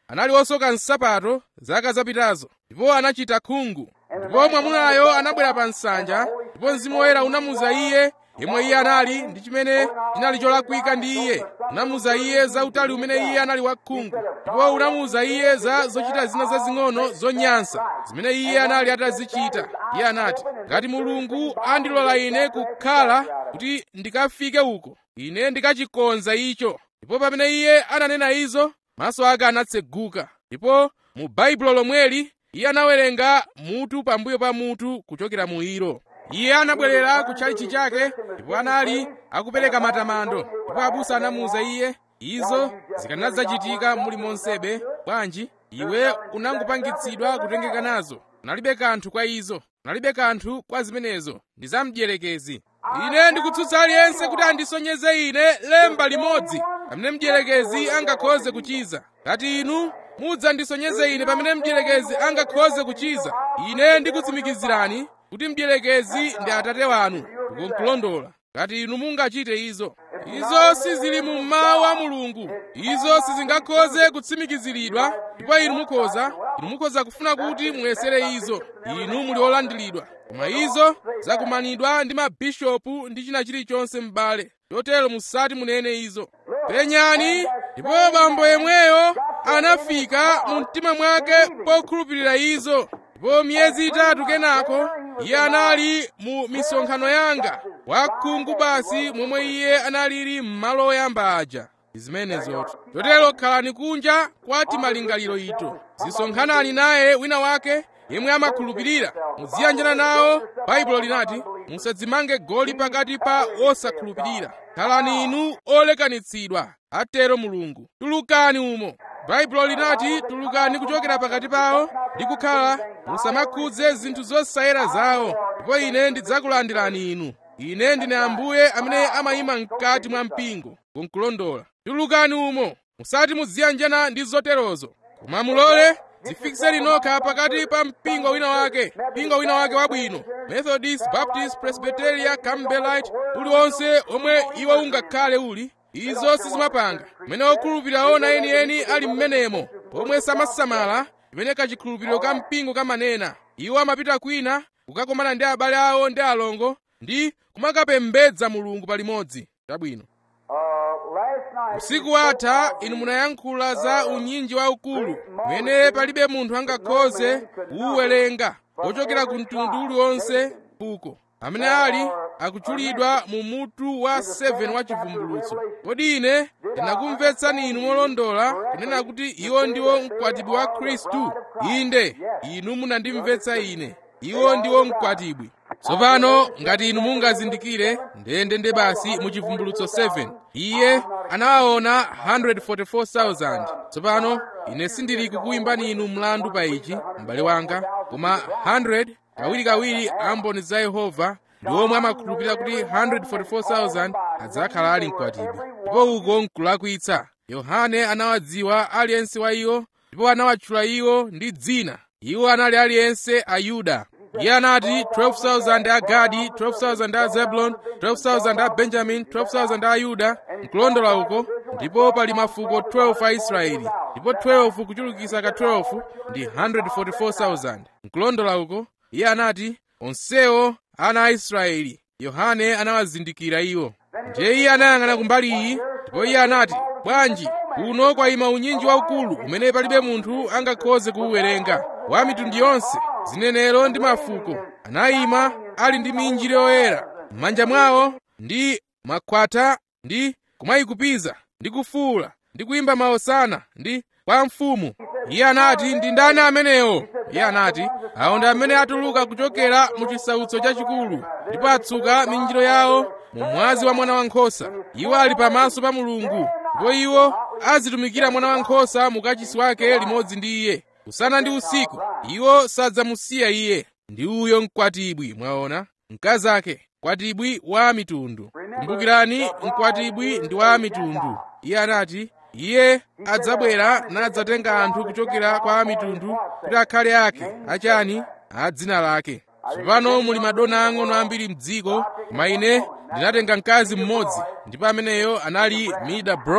anali wosoka nsapato zaka zapitazo, ndipo anachita khungu. Ndipo mwamunayo anabwera pa nsanja, ndipo Mzimu Woyera unamuza iye yemwe iye anali ndi chimene chinali cholakwika ndi iye. Unamuza iye za utali umene iye anali wakhungu, ndipo unamuza iye za zochita zina zazing'ono zonyansa zimene iye anali atazichita. Iye anati, ngati Mulungu andilola ine kukhala kuti ndikafike uko, ine ndikachikonza icho. Ndipo pamene iye ananena izo, maso ake anatseguka, ndipo mu baibulo lomweli iye anawerenga mutu pambuyo pa mutu kuchokera mu ilo. Iye anabwerera ku chalichi chake, ndipo anali akupereka matamando, ndipo abusa anamuwuza iye, izo zikanadzachitika muli monsebe bwanji, iwe unangopangitsidwa kutengeka nazo, unalibe kanthu kwa izo, unalibe kanthu kwa zimenezo, ndi za mdierekezi. Ine ndikutsutsa aliyense kuti andisonyeze ine lemba limodzi pamene mdierekezi angakhoze kuchiza. Ngati inu mudzandisonyeze ine pamene mdierekezi angakhoze kuchiza, ine ndikutsimikizirani kuti mdierekezi ndi atate wanu. Ndikulondola. Ngati inu mungachite izo, izo sizili mu mawu a Mulungu, izo sizingakhoze kutsimikiziridwa. Ndipo inu mukhoza inu mukhoza kufuna kuti muyesere izo, inu muli olandiridwa, koma izo zakumanidwa ndi mabishopu ndi china chilichonse m'bale, chotero musati munene izo. Penyani, ndipo bambo yemweyo anafika mu mtima mwake pokhulupirira izo. Ndipo miyezi itatu kenako iye anali mu misonkhano yanga, wakhungu basi momwe iye analili m'malo oyamba aja. Zimenezotu. Chotero khalani kunja kwa timalingaliro ito, zisonkhanani naye wina wake yemwe amakhulupirira, muziyanjana nawo. Baibulo linati musadzimange goli pakati pa osakhulupirira. Khalani inu olekanitsidwa, atero Mulungu. Tulukani umo. Baibulo linati tulukani kuchokera pakati pawo ndi kukhala musamakhudze zinthu zosayera zawo, ndipo ine ndidzakulandirani inu. Ine ndine Ambuye amene amayima mkati mwa mpingo. Kunkulondola. Tulukani umo, musati muziyanjana ndi zoterozo, koma mulole zifikiseni nokha pakati pa mpingo wina wake, mpingo wina wake wabwino, Methodist, Baptist, Presbyteria, Campbellite, uliwonse omwe iwo ungakhale uli. Izo sizimapanga kumene okhulupirira ona enieni ali mmenemo, omwe samasamala imene kachikhulupiriro ka mpingo kamanena. Iwo amapita kwina kukakomana ndi abale awo ndi alongo ndi kumakapembedza Mulungu palimodzi. Chabwino. Usiku watha inu munayankhula za unyinji waukulu umene palibe munthu angakhoze kuuwerenga, ochokera ku mtundu uliwonse uko, amene ali akutchulidwa mu mutu wa seweni wa chivumbulutso. Kodi ine ndinakumvetsani inu molondola kunena kuti iwo ndiwo mkwatibwi wa Khristu? Inde, inu munandimvetsa ine. Iwo ndiwo mkwatibwi. Tsopano ngati inu mungazindikire ndendende basi mu chivumbulutso seweni, iye anawaona one hundred forty-four thousand. Tsopano ine sindili kukuyimbani inu mlandu pa ichi, m'bale wanga, koma one hundred kawirikawiri amboni za Yehova ndi omwe amakhulupirira kuti one hundred forty-four thousand adzakhala ali mkwatibwi. Ndipo uko nkulakwitsa. Yohane anawadziwa aliyense wa iwo, ndipo anawatchula iwo ndi dzina. Iwo anali aliyense Ayuda. Iye anati twelve thousand a Gadi, twelve thousand a Zebuloni, twelve thousand a Benjamini, twelve thousand a Yuda, nkulondola uko. Ndipo pali mafuko twelve a Israeli, ndipo twelve kuchulukisa ka twelve ndi one hundred forty-four thousand, nkulondola uko. Iye anati onsewo ana a Israeli. Yohane anawazindikira iwo. Ndiye iye anayang'ana kumbali iyi, ndipo iye anati, bwanji kuno kwayima unyinji waukulu umene palibe munthu angakhoze kuuwerenga, wa mitundu yonse, zinenero ndi mafuko. Anayima ali ndi minjiro yoyera m'manja mwawo, ndi makhwata, ndi kumayikupiza, ndi kufuwula, ndi kuyimba maosana, ndi kwa mfumu. Iye anati, ndi ndani amenewo? Iye anati, awo ndi amene atuluka kuchokera mu chisautso chachikulu, ndipo atsuka minjiro yawo mu mwazi wa Mwana Wankhosa. Iwo ali pamaso pa Mulungu, ndipo iwo azitumikira Mwana Wankhosa mu kachisi wake limodzi ndi Iye, usana ndi usiku. Iwo sadzamusiya Iye. Ndi uyo mkwatibwi, mwaona, mkazi ake, mkwatibwi wa mitundu. Kumbukirani, mkwatibwi ndi wa mitundu. Iye anati, Iye adzabwera nadzatenga anthu kuchokera kwa mitundu kuti akhale ake, achani, a dzina lake. Tsopano muli madona ang'ono ambiri m'dziko, koma ine ndinatenga mkazi mmodzi, ndipo ameneyo anali Mida Broy.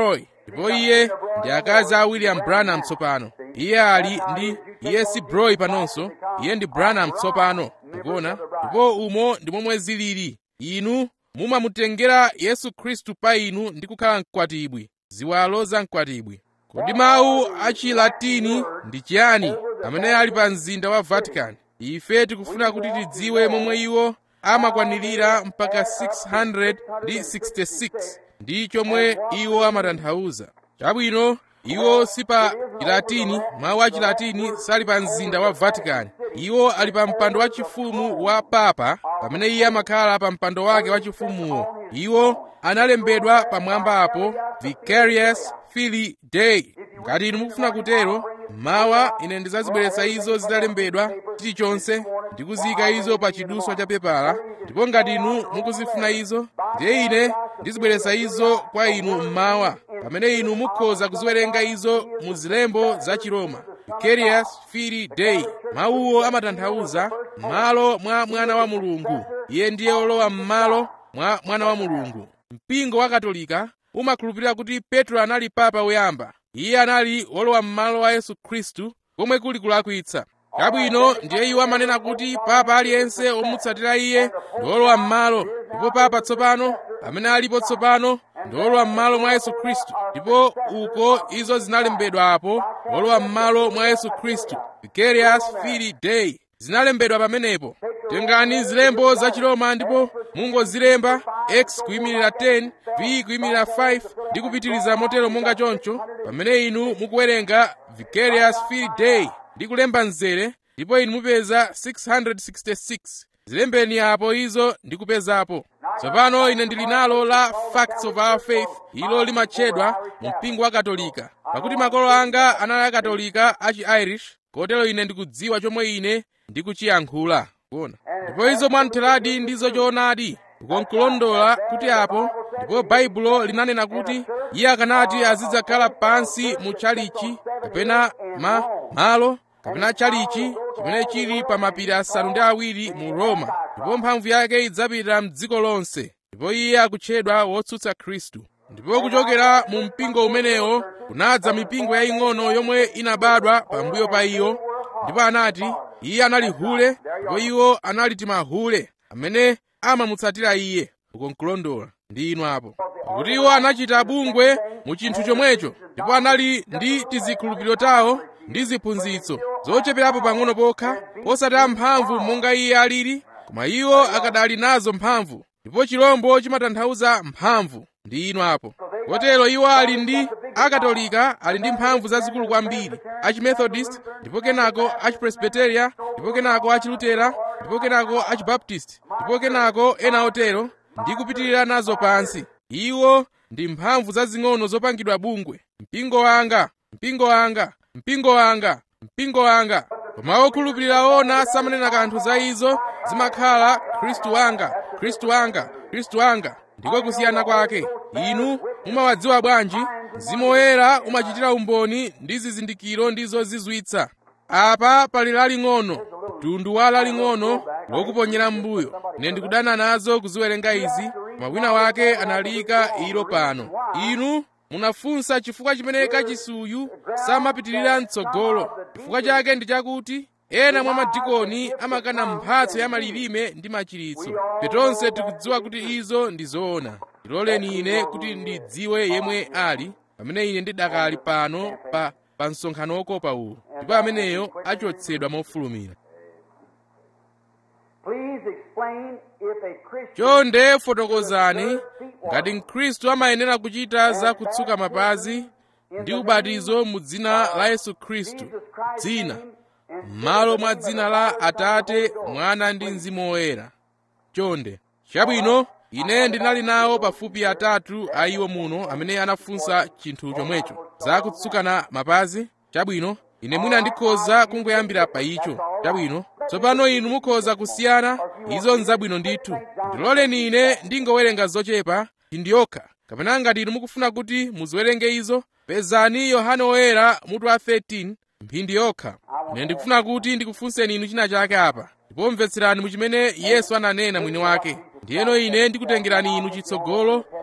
ndipo iye ndi akazi a William Branham tsopano. Iye ali ndi iye si Broy panonso, iye ndi Branham tsopano, mukuona. Ndipo umo ndi momwe zilili. Inu mumamutengera Yesu Khristu pa inu ndi kukhala mkwatibwi, ziwalo za mkwatibwi. Kodi mawu a Chilatini ndi chiyani amene ali pa mzinda wa Vatican? Ife tikufuna kuti tidziwe momwe iwo amakwanirira mpaka six hundred sixty-six ndi chomwe iwo amatanthauza. Chabwino, iwo si pa Chilatini, mawu a Chilatini sali pa mzinda wa Vatican. Iwo ali pa mpando wa chifumu wa Papa, pamene iye amakhala pa mpando wake wa chifumuwo. Iwo analembedwa pamwamba apo, Vicarious Filii Dei. Ngati inu mukufuna kutero, mawa ine ndizazibweretsa izo zitalembedwa chilichonse ndi kuziyika izo pa chiduswa cha pepala, ndipo ngati inu mukuzifuna izo, ndiye ine ndizibweretsa izo kwa inu mmawa, pamene inu mukhoza kuziwerenga izo mu zilembo za Chiroma. Vicarious Filii Dei, mawuwo amatanthauza malo mwa mwana wa Mulungu. Iye ndiye olowa m'malo mwa mwana wa Mulungu. Mpingo wa Katolika umakhulupirira kuti Petro anali papa woyamba. Iye anali wolowa m'malo wa Yesu Khristu, komwe kuli kulakwitsa. Chabwino, ndiye iwo amanena kuti papa aliyense omutsatira iye ndi wolowa m'malo, ndipo papa tsopano amene alipo tsopano ndi wolowa m'malo mwa Yesu Khristu. Ndipo uko izo zinalembedwa apo, wolowa m'malo mwa Yesu Khristu, Vicarious Filii Dei, zinalembedwa pamenepo. Tengani zilembo za Chiroma ndipo mungozilemba X kuyimirira ten, V kuyimirira five ndi kupitiriza motero monga choncho, pamene inu mukuwerenga Vicarious Filii Dei ndi kulemba mzere, ndipo inu mupeza six hundred sixty-six. Zilembeni apo izo ndi kupezapo. Tsopano ine ndili nalo la Facts of Our Faith, ilo limatchedwa mu mpingo wa Katolika, pakuti makolo anga anali akatolika achi-Irish, kotero ine ndikudziwa chomwe ine ndikuchiyankhula. Kuona, ndipo izo mwamtheradi ndizo choonadi. Ukonkulondola kuti apo, ndipo Baibulo linanena kuti iye akanati azidzakhala pansi mu chalichi kapena ma malo kapena chalichi chimene chili pa mapiri asanu ndi awiri mu Roma, ndipo mphamvu yake idzapita m'dziko lonse, ndipo iye akutchedwa wotsutsa Khristu. Ndipo kuchokera mu mpingo umenewo kunadza mipingo yaying'ono yomwe inabadwa pambuyo pa iyo, ndipo anati iye anali hule, ndipo iwo anali timahule amene amamutsatira iye. Ukonkulondola ndi inu apo, pakuti iwo anachita bungwe mu chinthu chomwecho, ndipo anali ndi tizikhulupiriro tawo ndi ziphunzitso zocheperapo pang'ono pokha, osati amphamvu monga iye alili, koma iwo akadali nazo mphamvu, ndipo chirombo chimatanthauza mphamvu. Ndi inu apo, kotero iwo ali ndi akatolika ali ndi mphamvu zazikulu kwambiri, achimethodist, ndipo kenako achipresbiteria, ndipo kenako achilutera, ndipo kenako achibaptist, ndipo kenako ena otero, ndi kupitirira nazo pansi. Iwo ndi mphamvu zazing'ono zopangidwa bungwe. Mpingo wanga, mpingo wanga, mpingo wanga, mpingo wanga. Koma okhulupirira ona samanena kanthu za izo, zimakhala Khristu wanga, Khristu wanga, Khristu wanga. Ndiko kusiyana kwake. Inu mumawadziwa bwanji? Mzimu Woyera umachitira umboni ndi zizindikiro ndizo zizwitsa. Apa pali laling'ono, mtundu wa laling'ono lokuponyera m'mbuyo. Ine ndikudana nazo kuziwerenga izi, koma wina wake analiyika ilo pano. Inu munafunsa chifukwa chimene kachisuyu samapitirira mtsogolo. Chifukwa chake ndi chakuti ena mwa madikoni amakana mphatso ya malilime ndi machiritso. Petonse tikudziwa kuti izo ndi zoona. Ndiloleni ine kuti ndidziwe yemwe ali pamene ine ndidakali pano pa pa msonkhano wokopa uwu, ndipo ameneyo achotsedwa mofulumira. Chonde fotokozani ngati Mkhristu amayenera kuchita za kutsuka mapazi ndi ubatizo mu dzina la Yesu Khristu, dzina m'malo mwa dzina la Atate, Mwana ndi Mzimu Woyera. Chonde chabwino, ine ndinali nawo pafupi atatu a iwo muno amene anafunsa chinthu chomwecho za kutsukana mapazi. Chabwino, ine mwina ndikhoza kungoyambira pa icho. Chabwino, tsopano inu mukhoza kusiyana, izo nzabwino ndithu. Ndiloleni ine ndingowerenga zochepa ndi yokha, kapena ngati inu mukufuna kuti muziwerenge izo, pezani Yohane Woyera mutu wa thirteen mphindi yokha. Ine ndikufuna kuti ndikufunseni inu china chake apa, ndipo mvetserani mu chimene Yesu ananena mwini wake. Ndiyeno ine ndikutengerani inu chitsogolo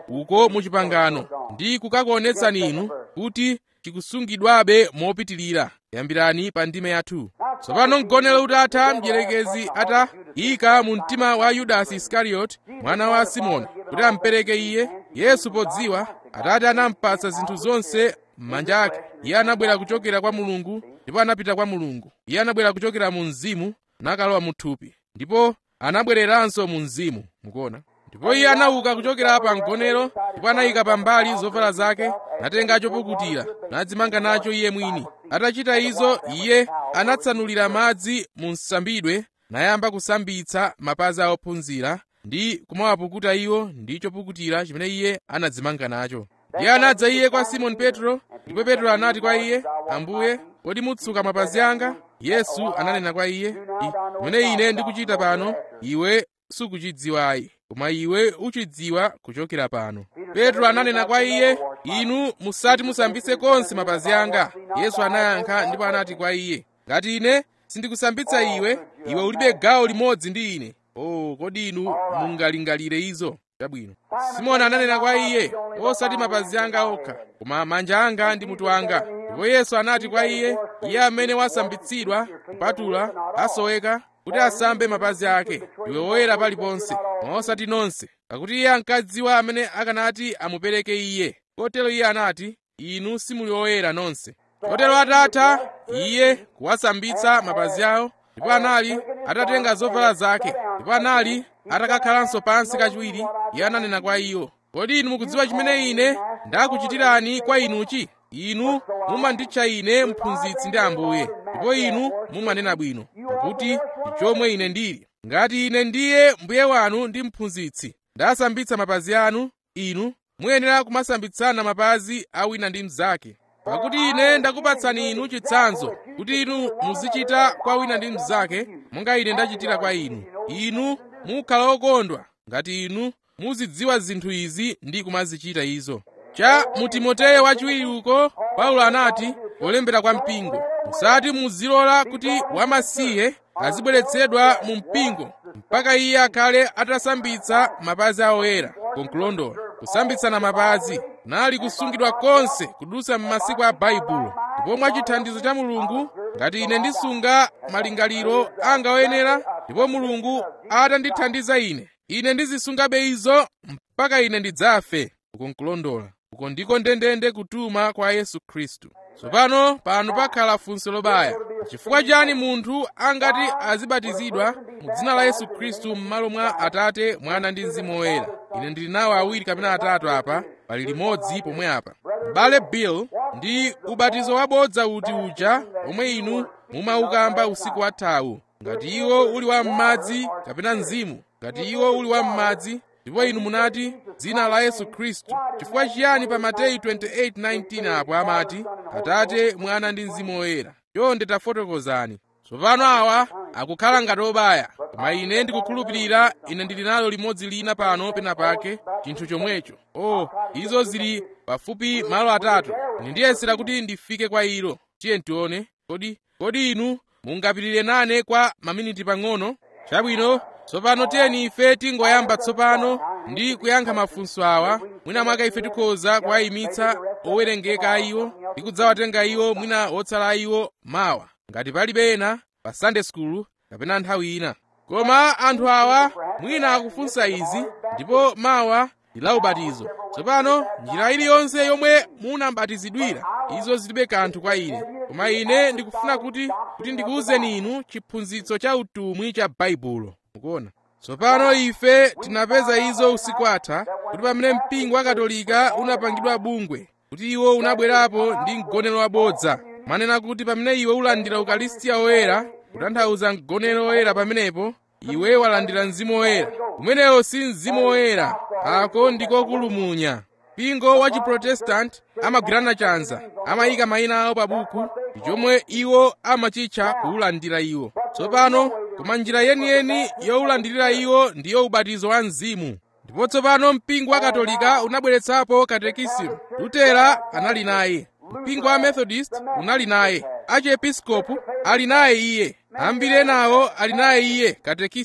uko muchipangano ndi kukakuonetsani inu kuti chikusungidwabe mopitirira. Yambirani pa ndime yathu. Tsopano mgonero utatha, mdierekezi atayika mu mtima wa Yudasi Iskarioti mwana wa Simoni kuti ampereke iye. Yesu podziwa Atate anampatsa zinthu zonse m'manja ake. Iye anabwera kuchokera kwa Mulungu ndipo anapita kwa Mulungu. Iye anabwera kuchokera mu mzimu nakalowa mu thupi, ndipo anabwereranso mu mzimu. Mukuona? Ndipo iye anauka kuchokera pa mgonero ndipo anayika pambali zovala zake, natenga chopukutira nadzimanga nacho iye mwini. Atachita izo, iye anatsanulira madzi mu nsambidwe nayamba kusambitsa mapazi a ophunzira ndi kumawapukuta iwo ndi chopukutira chimene iye anadzimanga nacho. Iye anadza iye kwa Simoni Petro, ndipo Petro anati kwa iye, Ambuye, kodi mutsuka mapazi anga? Yesu ananena kwa iye, chimene ine ndikuchita pano iwe sukuchidziwayi, koma iwe uchidziwa kuchokera pano. Petro ananena kwa iye, inu musati musambitse konse mapazi anga. Yesu anayankha ndipo anati kwa iye, ngati ine sindikusambitsa iwe, iwe ulibe gawo limodzi ndi ine. Oh, kodi inu mungalingalire izo? Chabwino. Simoni ananena kwa iye, osati mapazi anga okha, koma manja anga ndi mutu wanga. Ndipo Yesu anati kwa iye, iye amene wasambitsidwa kupatula asoweka kuti asambe mapazi ake. Iwe woyera paliponse, koma osati nonse, pakuti iye ankadziwa amene akanati amupereke iye. Kotero iye anati, inu simuli oyera nonse. Kotero atatha iye kuwasambitsa mapazi awo, ndipo anali atatenga zovala zake, ndipo anali atakakhalanso pansi kachiwiri, iye ananena kwa iwo, kodi inu mukudziwa chimene ine ndakuchitirani kwa inuchi? Inu mumanditcha ine mphunzitsi ndi Ambuye, ndipo inu mumanena bwino, pakuti ndi chomwe ine ndili. Ngati ine ndiye mbuye wanu ndi mphunzitsi, ndasambitsa mapazi anu, inu muyenera kumasambitsana mapazi a wina ndi mnzake. Pakuti ine ndakupatsani inu chitsanzo kuti inu muzichita kwa wina ndi mnzake monga ine ndachitira kwa inu. Inu mukhala okondwa ngati inu muzidziwa zinthu izi ndi kumazichita izo. Cha mu Timoteyo wachiwiri uko Paulo anati polembera kwa mpingo, musati muzilola kuti wamasiye azibweretsedwa mu mpingo mpaka iye akhale atasambitsa mapazi a oyera. Konkulondola, kusambitsana mapazi nali kusungidwa konse kudutsa m'masiku a Baibulo, ndipo mwa chithandizo cha Mulungu, ngati ine ndisunga malingaliro anga oyenera, ndipo Mulungu atandithandiza ine, ine ndizisungabe izo mpaka ine ndidzafe. Konkulondola, uko ndiko ndendende kutuma kwa Yesu Khristu. Tsopano pano pakhala funso lobaya. Chifukwa chani munthu angati azibatizidwa mu dzina la Yesu Khristu m'malo mwa Atate, Mwana ndi Mzimu Woyera? Ine ndili nawo awiri kapena atatu apa, pali limodzi pomwe apa. M'bale Bill, ndi ubatizo wabodza uti uja omwe inu mumaukamba usiku wathawu, ngati iwo uli wa m'madzi kapena mzimu? Ngati iwo uli wa m'madzi, ndipo inu munati dzina la Yesu Khristu, chifukwa chiyani pa Mateyu twenty-eight nineteen apo amati Atate, Mwana ndi Mzimu Woyera? Chonde tafotokozani. Tsopano awa akukhala ngati obaya, koma ine ndikukhulupirira ine ndili nalo limodzi lina pano pena pake, chinthu chomwecho. Oh, izo zili pafupi malo atatu. Ine ndiyesera kuti ndifike kwa ilo. Tiye tione, kodi kodi inu mungapitirire nane kwa maminiti pang'ono? Chabwino, tsopano tiyeni ife tingoyamba tsopano ndi kuyankha mafunso awa. Mwina mwaka ife tikhoza kuwayimitsa owerengeka iwo ndi kudzawatenga iwo mwina wotsala iwo mawa, ngati palibe ena pa Sunday school kapena nthawi ina. Koma anthu awa mwina akufunsa izi, ndipo mawa ndi la ubatizo. Tsopano njira iliyonse yomwe munabatizidwira, izo zilibe kanthu kwa ine, koma ine ndikufuna kuti kuti ndikuwuzeni inu chiphunzitso cha utumwi cha Baibulo. Mukuona? Tsopano ife tinapeza izo usiku atha kuti pamene mpingo wa Katolika unapangidwa bungwe, kuti iwo unabwerapo ndi mgonero wabodza. Manena kuti pamene iwe ulandira Ukaristiya Woyera, kutanthauza mgonero woyera pamenepo, iwe walandira Mzimu Woyera. Umenewo si Mzimu Woyera, ako ndiko kulumunya. Mpingo wa Chiprotestanti amagwirana chanza, amayika mayina awo pa buku, ndi chomwe iwo amachitcha kuulandira iwo. Tsopano koma njira yeniyeni youlandirira iwo ndiyo ubatizo wa Mzimu. Ndipo tsopano mpingo wa Katolika unabweretsapo katekisimu. Lutera anali naye, mpingo wa Methodist unali naye, achiepiskopu ali naye iye, ambiri enawo ali naye iye katekisimu.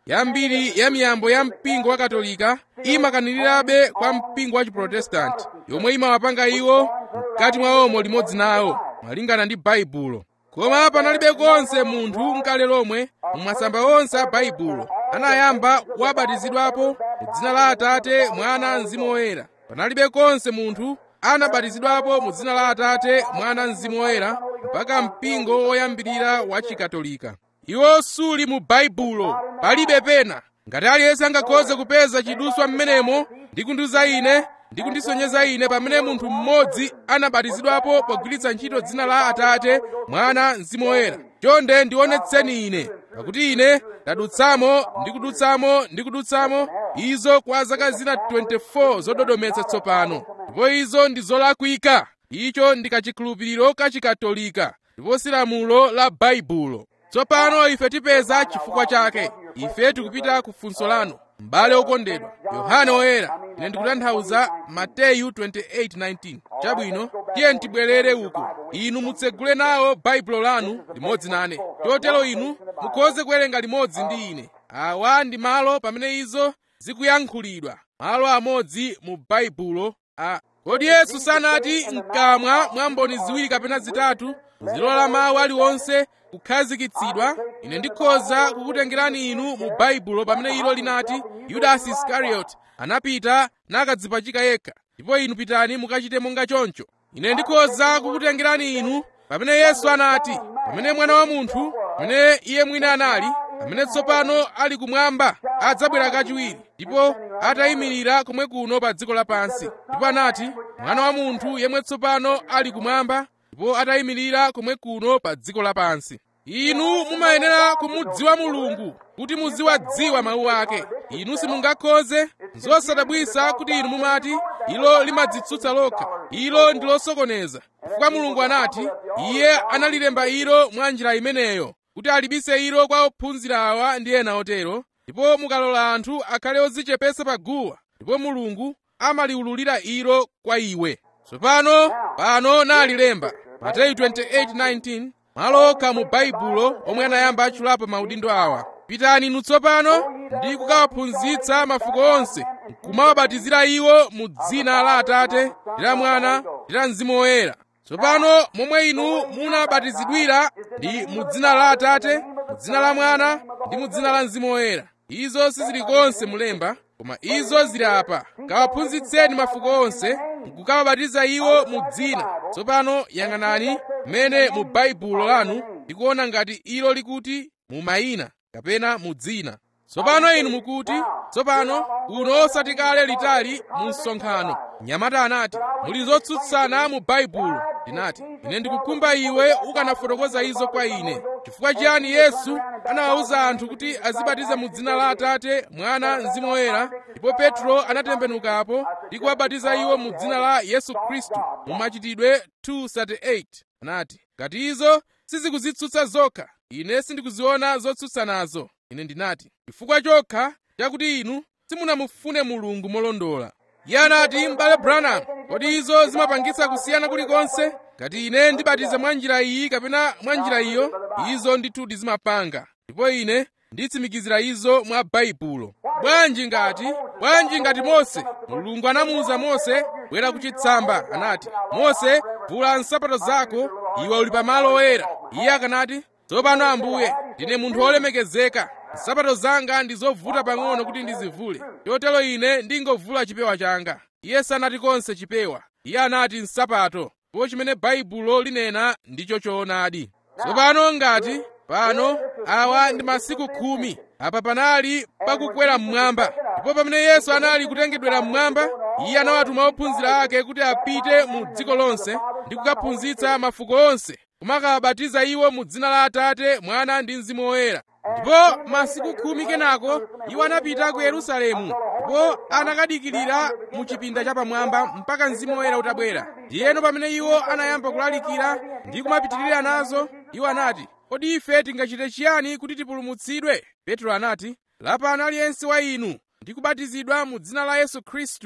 yambiri ya miyambo ya mpingo wa Katolika imakanirirabe kwa mpingo wa Chiprotestanti, yomwe imawapanga iwo mkati mwawomo limodzi nawo malingana ndi Baibulo. Koma panalibe konse munthu mkale lomwe mumasamba onse a Baibulo anayamba wabatizidwapo mu dzina la Atate, Mwana, Mzimu Woyera. Panalibe konse munthu anabatizidwapo mu dzina la Atate, Mwana, Mzimu Woyera mpaka mpingo woyambirira wa Chikatolika. Iwo suli mu Baibulo, palibe pena. Ngati aliyense angakhoze kupeza chiduswa mmenemo ndi kundiuza ine ndi kundisonyeza ine pamene munthu mmodzi anabatizidwapo pogwiritsa ntchito dzina la Atate, Mwana, Mzimu Woyera, chonde ndionetseni ine, pakuti ine ndadutsamo ndi kudutsamo ndi kudutsamo izo kwa zaka zina twenty four zododometsa tsopano, ndipo izo ndi zolakwika. Icho ndi kachikhulupiriro ka Chikatolika ndipo si lamulo la Baibulo. Tsopano ife tipeza chifukwa chake. Ife tikupita ku funso lanu, m'bale okondedwa. Yohane Woyera, ine ndikutanthauza Mateyu twenty-eight nineteen. Chabwino, tiye ntibwerere uko. Inu mutsegule nawo Baibulo lanu limodzi nane, chotero inu mukhoze kuwerenga limodzi ndi ine. Awa ndi malo pamene izo zikuyankhulidwa, malo amodzi mu Baibulo. a Kodi Yesu sanati mkamwa mwa mboni ziwiri kapena zitatu zilola mawu aliwonse kukhazikitsidwa? Ine ndikhoza kukutengerani inu mu Baibulo pamene ilo linati Yudasi Iskarioti anapita nakadzipachika yekha, ndipo inu pitani mukachite monga choncho. Ine ndikhoza kukutengerani inu pamene Yesu anati, pamene Mwana wa Munthu, pamene iye mwini anali, pamene tsopano ali kumwamba, adzabwera kachiwiri ndipo atayimirira komwe kuno pa dziko lapansi. Ndipo anati, Mwana wa Munthu yemwe tsopano ali kumwamba ndipo atayimirira komwe kuno pa dziko lapansi. Inu mumayenera kumudziwa Mulungu kuti muziwadziwa mawu ake. Inu simungakhoze. Zosadabwisa kuti inu mumati ilo limadzitsutsa lokha, ilo ndi losokoneza, chifukwa Mulungu anati iye analilemba ilo mwa njira imeneyo kuti alibise ilo kwa ophunzira awa ndi ena otero. Ndipo mukalola anthu akhale odzichepesa pa guwa, ndipo Mulungu amaliwululira ilo kwa iwe. Tsopano pano nalilemba Mateyu twenty-eight nineteen, malo okha mu Baibulo omwe anayamba atchulapo maudindo awa. Pitani inu tsopano ndi kukawaphunzitsa mafuko onse, kumawabatizira iwo mu dzina la Atate, ndi la Mwana, ndi la Mzimu Woyera. Tsopano momwe inu munabatizidwira ndi mu dzina la Atate, mu dzina la Mwana, ndi mu dzina la Mzimu Woyera. Izo sizili konse mulemba, koma izo zili apa. Kawaphunzitseni mafuko onse, mukukawabatiza iwo mu dzina. Tsopano yang'anani mmene mu Baibulo lanu ndikuona ngati ilo likuti mu mayina kapena mu dzina. Tsopano inu mukuti, tsopano uno osati kale litali mu msonkhano mnyamata anati, muli zotsutsana mu Baibulo. Ndinati, ine ndikukhumba iwe ukanafotokoza izo kwa ine. Chifukwa chiyani Yesu anawawuza anthu kuti azibatiza mu dzina la Atate, Mwana, Mzimu Woyera, ndipo Petro anatembenukapo ndi kuwabatiza iwo mu dzina la Yesu Khristu mu Machitidwe two thirty-eight. Anati, ngati izo sizikuzitsutsa zokha, ine sindikuziona zotsutsanazo. Ine ndinati, chifukwa chokha chakuti inu simunamufune Mulungu molondola. Iye anati, m'bale Branham, kodi izo zimapangitsa kusiyana kulikonse? Ngati ine ndibatiza mwa njira iyi kapena mwa njira iyo, izo ndithudi zimapanga, ndipo ine nditsimikizira izo mwa Baibulo. Bwanji ngati, bwanji ngati Mose, Mulungu anamuwuza Mose, bwera ku chitsamba, anati, Mose, vula nsapato zako, iwe uli pamalo oyera. Iye akanati, tsopano Ambuye, ndine munthu wolemekezeka, nsapato zanga ndi zovuta pang'ono kuti ndizivule, chotero ine ndingovula chipewa changa. Iye sanati konse chipewa, iye anati nsapato, ndipo chimene Baibulo linena ndicho choonadi. Tsopano ngati pano awa ndi masiku khumi, apa panali pakukwera mmwamba, ndipo pamene Yesu anali kutengedwera mmwamba, iye anawatuma ophunzira ake kuti apite mu dziko lonse ndi kukaphunzitsa mafuko onse, kumakawabatiza iwo mu dzina la Atate, Mwana ndi Mzimu Woyera. Ndipo masiku khumi kenako iwo anapita ku Yerusalemu ndipo anakadikirira mu chipinda chapamwamba mpaka Mzimu Woyera utabwera. Ndiyeno pamene iwo anayamba kulalikira ndi kumapitirira nazo, iwo anati, kodi ife tingachite chiyani kuti tipulumutsidwe? Petro anati, lapani aliyense wa inu ndi kubatizidwa mu dzina la Yesu Khristu.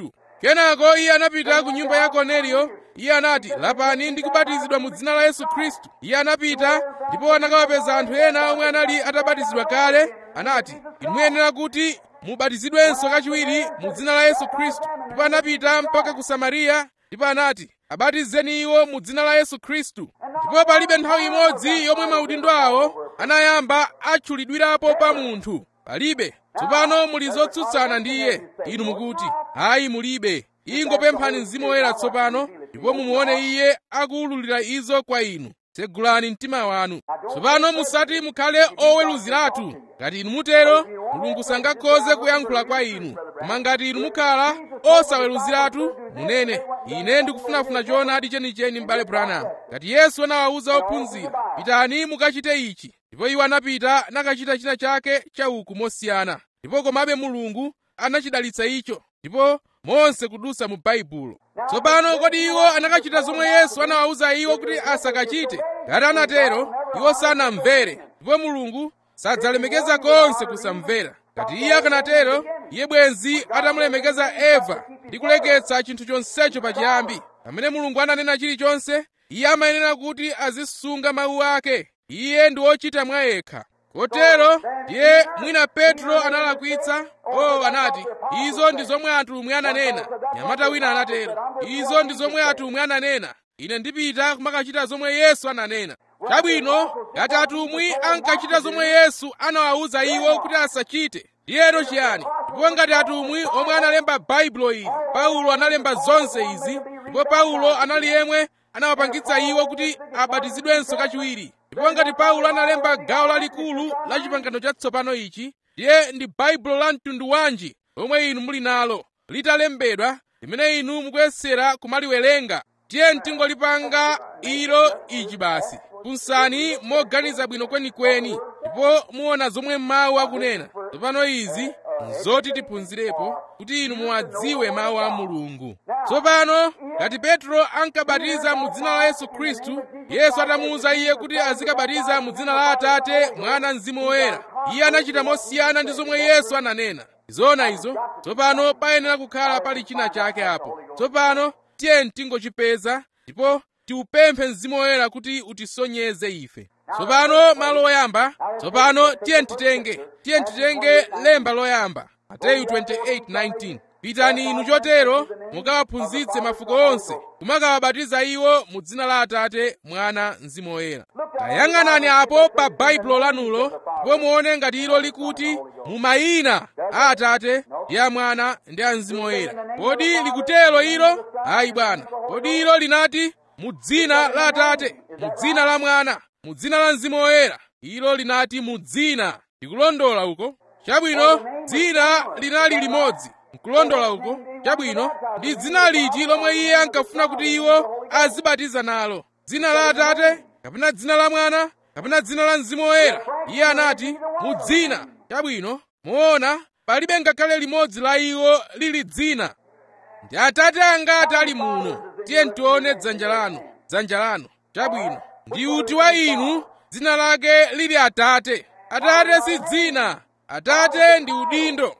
Kenako iye anapita ku nyumba ya Korneliyo. Iye anati, lapani ndi kubatizidwa mu dzina la Yesu Khristu. Iye anapita ndipo anakawapeza anthu ena omwe anali atabatizidwa kale. Anati, inu muyenera kuti mubatizidwenso kachiwiri mu dzina la Yesu Khristu. Ndipo anapita mpaka ku Samariya ndipo anati, abatizeni iwo mu dzina la Yesu Khristu. Ndipo palibe nthawi imodzi yomwe maudindo awo anayamba atchulidwirapo pa munthu. Palibe. Tsopano muli zotsutsana ndi iye. Inu mukuti, hayi mulibe. Ingopemphani Mzimu Woyera tsopano ndipo mumuone iye akuwululira izo kwa inu. Tsegulani mtima wanu. Tsopano musati mukhale oweruziratu. Ngati inu mutero, Mulungu sangakhoze kuyankhula kwa inu. Koma ngati inu mukhala osaweruziratu, munene, ine ndikufunafuna choonadi chenicheni m'bale Branham. Ngati Yesu anawawuza ophunzira, pitani mukachite ichi, ndipo iwo anapita nakachita china chake chauku mosiyana. Ndipo komabe Mulungu anachidalitsa icho, ndipo monse kudusa mu Baibulo. Tsopano kodi iwo anakachita zomwe Yesu anawawuza iwo kuti asakachite? Ngati anatero, iwo sanamvere, ndipo Mulungu sadzalemekeza konse kusamvera. Ngati iye akanatero, iye bwenzi atamulemekeza Eva ndi kuleketsa chinthu chonsecho pachiyambi. Pamene Mulungu ananena chilichonse, iye amayenera kuti azisunga mawu ake. Iye ndi wochita mwa yekha. Kotero ndiye mwina Petro analakwitsa. Oh, anati, izo ndi zomwe atumwi ananena. Nyamata wina anatero, izo ndi zomwe atumwi ananena. Ine ndipita kumakachita zomwe Yesu ananena. Chabwino, ngati atumwi ankachita zomwe Yesu anawawuza iwo kuti asachite, ndiyero chiyani? Ndipo ngati atumwi omwe analemba Baibulo ili, Paulo analemba zonse izi, ndipo Paulo anali yemwe anawapangitsa iwo kuti abatizidwenso kachiwiri. Ndipo ngati Paulo analemba gawo lalikulu la chipangano chatsopano ichi, ndiye ndi Baibulo la mtundu wanji lomwe inu muli nalo, litalembedwa, limene inu mukuyesera kumaliwerenga? Tiye tingolipanga ilo ichi basi. Funsani moganiza bwino kwenikweni, ndipo muona zomwe mawu akunena. Tsopano izi nzoti tiphunzirepo kuti inu muwadziwe mawu a Mulungu. Tsopano ngati Petro ankabatiza mu dzina la Yesu Khristu, Yesu atamuwuza iye kuti azikabatiza mu dzina la Atate, Mwana, Mzimu Woyera, iye anachita mosiyana ndi zomwe Yesu ananena. Zona izo. Tsopano payenera kukhala pali china chake apo. Tsopano tiye tingochipeza ndipo tiupemphe Mzimu Woyera kuti utisonyeze ife. Tsopano malo oyamba, tsopano tiye titenge, tiye titenge lemba loyamba, Mateyu twenty-eight nineteen. Pitani inu chotero mukawaphunzitse mafuko onse, kumakawabatiza iwo mu dzina la Atate, Mwana, Mzimu Woyera. Tayang'anani apo pa Baibulo lanulo ndipo muone ngati ilo likuti mu mayina a Atate ndi a Mwana ndi a Mzimu Woyera. Kodi likutero ilo? Ayi bwana. Kodi ilo linati mu dzina la Atate, mu dzina la Mwana, mu dzina la Mzimu Woyera? Ilo linati mu dzina. Ndikulondola uko? Chabwino, dzina linali limodzi. Nkulondola uko? Chabwino, ndi dzina liti lomwe iye ankafuna kuti iwo azibatiza nalo? Dzina la Atate, kapena dzina la Mwana, kapena dzina la Mzimu Woyera? Iye anati mu dzina. Chabwino, muona palibe ngakhale limodzi la iwo lili dzina. Ndi Atate angati ali muno? Tiye tione dzanja lanu, dzanja lanu. Chabwino, ndi uti wa inu dzina lake lili Atate? Atate si dzina, Atate ndi udindo.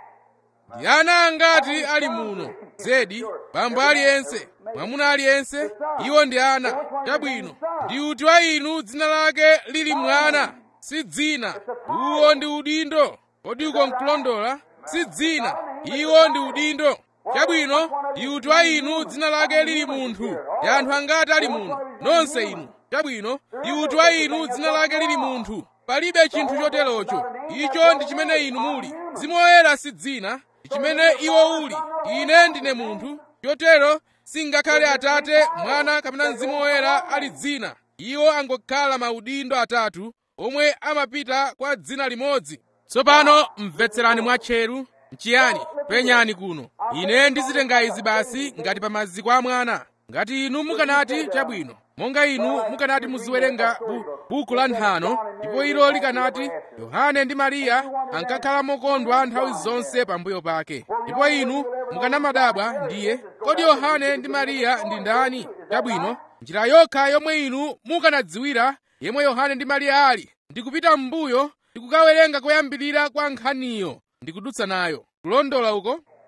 Ndi ana angati ali muno? Zedi, bambo aliyense, mwamuna aliyense, iwo ndi ana. Chabwino, ndi uti wa inu dzina lake lili Mwana? Si dzina, uwo ndi udindo. Kodi uko nkulondola? Si dzina, iwo ndi udindo. Chabwino, ndi uti wa inu dzina lake lili munthu? Ndi anthu angati ali muno? Nonse inu. Chabwino, ndi uti wa inu dzina lake lili munthu? Palibe chinthu choterocho. Icho ndi chimene inu muli. Mzimu Woyera si dzina, ndi chimene iwo uli. Ine ndine munthu. Chotero singakhale Atate, Mwana kapena Mzimu Woyera ali dzina. Iwo angokhala maudindo atatu omwe amapita kwa dzina limodzi. Tsopano mvetserani mwatcheru. Nchiyani? Penyani kuno. Ine ndizitenga izi basi ngati pa maziko a mwana. Ngati inu mukanati chabwino, monga inu mukanati muziwerenga bu, buku la nthano, ndipo ilo likanati Yohane ndi Mariya ankakhala mokondwa nthawi zonse pambuyo pake. Ndipo inu mukanamadabwa ndiye, kodi Yohane ndi Mariya ndi ndani? Chabwino, njira yokha yomwe inu mukanadziwira yemwe Yohane ndi Mariya ali, ndikupita m'mbuyo ndikukawerenga koyambirira kwa nkhaniyo, ndikudutsa nayo. Kulondola uko?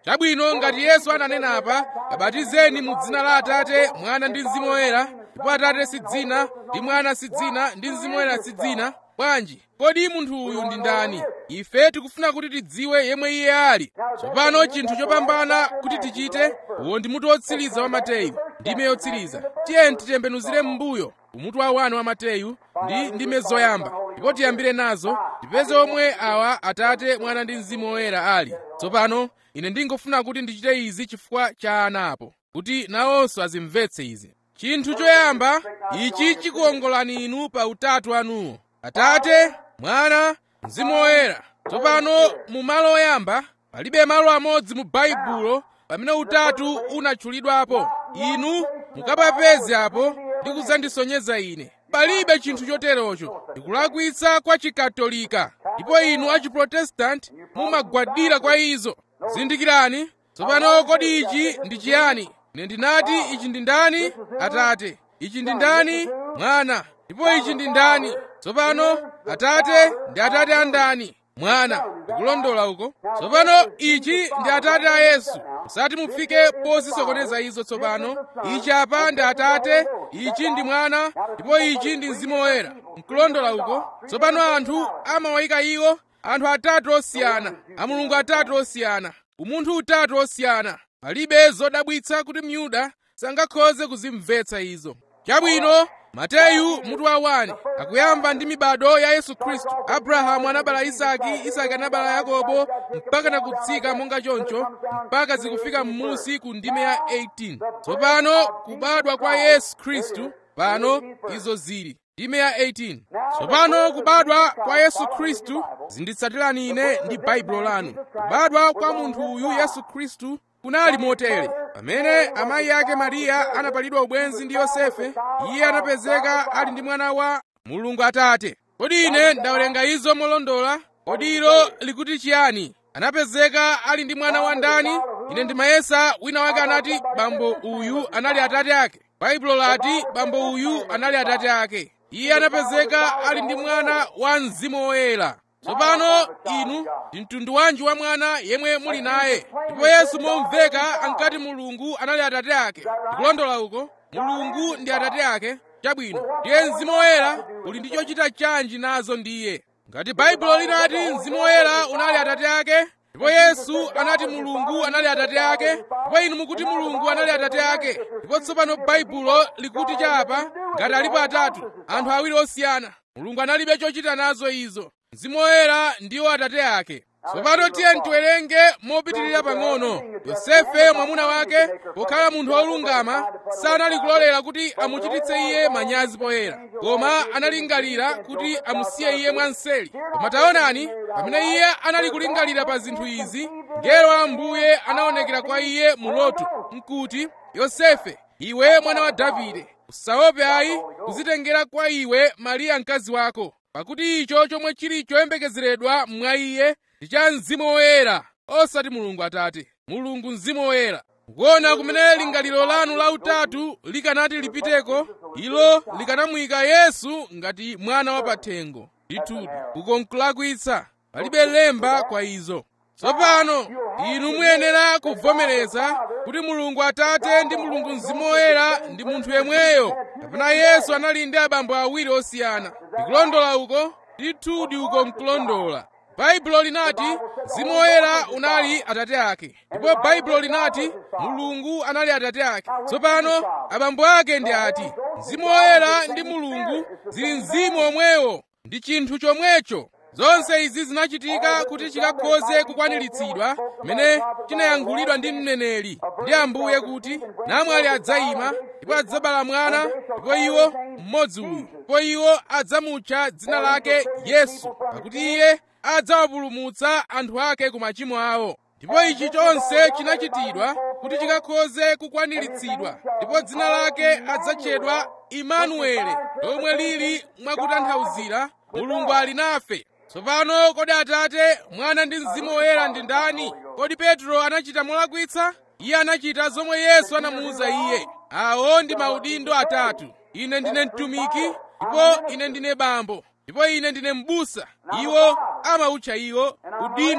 Chabwino, ngati Yesu ananena apa, abatizeni mu dzina la Atate, Mwana ndi Mzimu Woyera, ndipo Atate si dzina ndi Mwana si dzina ndi Mzimu Woyera si dzina, bwanji kodi munthu uyu ndi ndani? Ife tikufuna kuti tidziwe yemwe iye ali. Tsopano chinthu chopambana kuti tichite, uwo ndi mutu wotsiriza wa Mateyu, ndime yotsiriza. Tiyeni titembenuzire m'mbuyo umutu wa wani wa Mateyu ndi ndime zoyamba, ndipo tiyambire nazo tipeze omwe awa Atate, Mwana ndi Mzimu Woyera ali. Tsopano ine ndingofuna kuti ndichite izi chifukwa cha ana apo, kuti nawonso azimvetse izi. Chinthu choyamba, ichi chikuwongolani inu pa utatu anuwo, Atate, Mwana, Mzimu Woyera. Tsopano mu malo oyamba palibe malo amodzi mu Baibulo pamene utatu unatchulidwapo. Inu mukapapeze apo ndi kudzandisonyeza ine. Palibe chinthu choterocho. Ndikulakwitsa kwa Chikatolika, ndipo inu achiprotestanti mumagwadira kwa izo. Zindikirani, tsopano kodi ichi ndi chiyani? Ine ndinati ichi ndi ndani? Atate. Ichi ndi ndani? Mwana. Ndipo ichi ndi ndani? Tsopano Atate ndi Atate a ndani? Mwana. Ndikulondola uko? Tsopano ichi ndi Atate a Yesu. Musati mufike pozisokoneza izo tsopano. Ichi apa ndi Atate, ichi ndi Mwana, ndipo ichi ndi Mzimu Woyera. Ndikulondola uko? Tsopano anthu amawayika iwo anthu atatu osiyana, a Mulungu atatu osiyana, umunthu utatu osiyana. Palibe zodabwitsa kuti Myuda sangakhoze kuzimvetsa izo. Chabwino, Mateyu mutu wa wani akuyamba ndi mibado ya Yesu Khristu. Abrahamu anabala Isaki, Isaki anabala Yakobo, mpaka nakutsika monga choncho, mpaka zikufika m'musi ku ndime ya eighteen. Tsopano kubadwa kwa Yesu Khristu, pano izo zili ndime ya eighteen. Tsopano kubadwa kwa Yesu Khristu, zinditsatirani ine ndi Baibulo lanu. Kubadwa kwa munthu uyu Yesu Khristu kunali motere: pamene amayi ake Mariya anapalidwa ubwenzi ndi Yosefe, iye anapezeka ali ndi mwana wa Mulungu Atate. Kodi ine ndawerenga izo molondola? Kodi ilo likuti chiyani? Anapezeka ali ndi mwana wa ndani? Ine ndimayesa wina wake anati bambo uyu anali Atate ake. Baibulo lati bambo uyu anali Atate ake. Iye anapezeka ali ndi mwana wa Mzimu Woyera. Tsopano inu ndi mtundu wanji wa mwana yemwe muli naye? Ndipo Yesu momveka ankati Mulungu anali Atate ake. Ndikulondola uko? Mulungu ndi Atate ake. Chabwino, ndiye Mzimu Woyera uli ndi chochita chanji nazo ndiye? Ngati Baibulo linati Mzimu Woyera unali Atate ake, ndipo Yesu anati Mulungu anali Atate ake, ndipo inu mukuti Mulungu anali Atate ake, ndipo tsopano Baibulo likuti chapa ngati alipo atatu, anthu awiri osiyana, Mulungu analibe chochita nazo izo. Mzimu Woyera ndiwo Atate ake. Tsopano tiyeni tiwerenge mopitirira pang'ono. Yosefe mwamuna wake, pokhala munthu wolungama, sanali kulolera kuti amuchititse iye manyazi poyera, koma analingalira kuti amusiye iye mwanseri. Koma taonani, pamene iye anali kulingalira pa zinthu izi, mngelo wa Ambuye anaonekera kwa iye mu loto, nkuti, Yosefe, iwe mwana wa Davide, usaope ayi kuzitengera kwa iwe Mariya mkazi wako, pakuti icho chomwe chili choyembekezeredwa mwa iye ndi cha Mzimu Woyera, osati Mulungu Atate, Mulungu Mzimu Woyera. Kuona kumene lingaliro lanu la utatu likanati lipiteko, ilo likanamuyika Yesu ngati mwana wa pathengo. Ndithudi uko nkulakwitsa, palibe lemba kwa izo. Tsopano inu muyenera kuvomereza kuti Mulungu Atate ndi Mulungu Mzimu Woyera ndi munthu yemweyo, kapena Yesu anali ndi abambo awiri osiyana. Ndikulondola uko? Ndithudi uko nkulondola. Baibulo linati Mzimu Woyera unali Atate ake, ndipo Baibulo linati Mulungu anali Atate ake. Tsopano abambo ake ndi ati? Mzimu Woyera ndi Mulungu zili mzimu omwewo, ndi chinthu chomwecho. Zonse izi zinachitika kuti chikakhoze kukwaniritsidwa mmene chinayankhulidwa ndi mneneri ndi Ambuye kuti namwali adzayima ndipo adzabala mwana, ndipo iwo mmodzi uyu, ndipo iwo adzamutcha dzina lake Yesu, pakuti iye adzawapulumutsa anthu ake ku machimo awo. Ndipo ichi chonse chinachitidwa kuti chikakhoze kukwaniritsidwa, ndipo dzina lake adzatchedwa Imanueli, lomwe lili mwakutanthauzira Mulungu ali nafe. Tsopano kodi Atate, Mwana ndi Mzimu Woyera ndi ndani? Kodi Petro anachita molakwitsa? Iye anachita zomwe Yesu anamuwuza iye. Awo ndi maudindo atatu: ine ndine mtumiki, ndipo ine ndine bambo, ndipo ine ndine m'busa. Iwo amawutcha iwo udindo.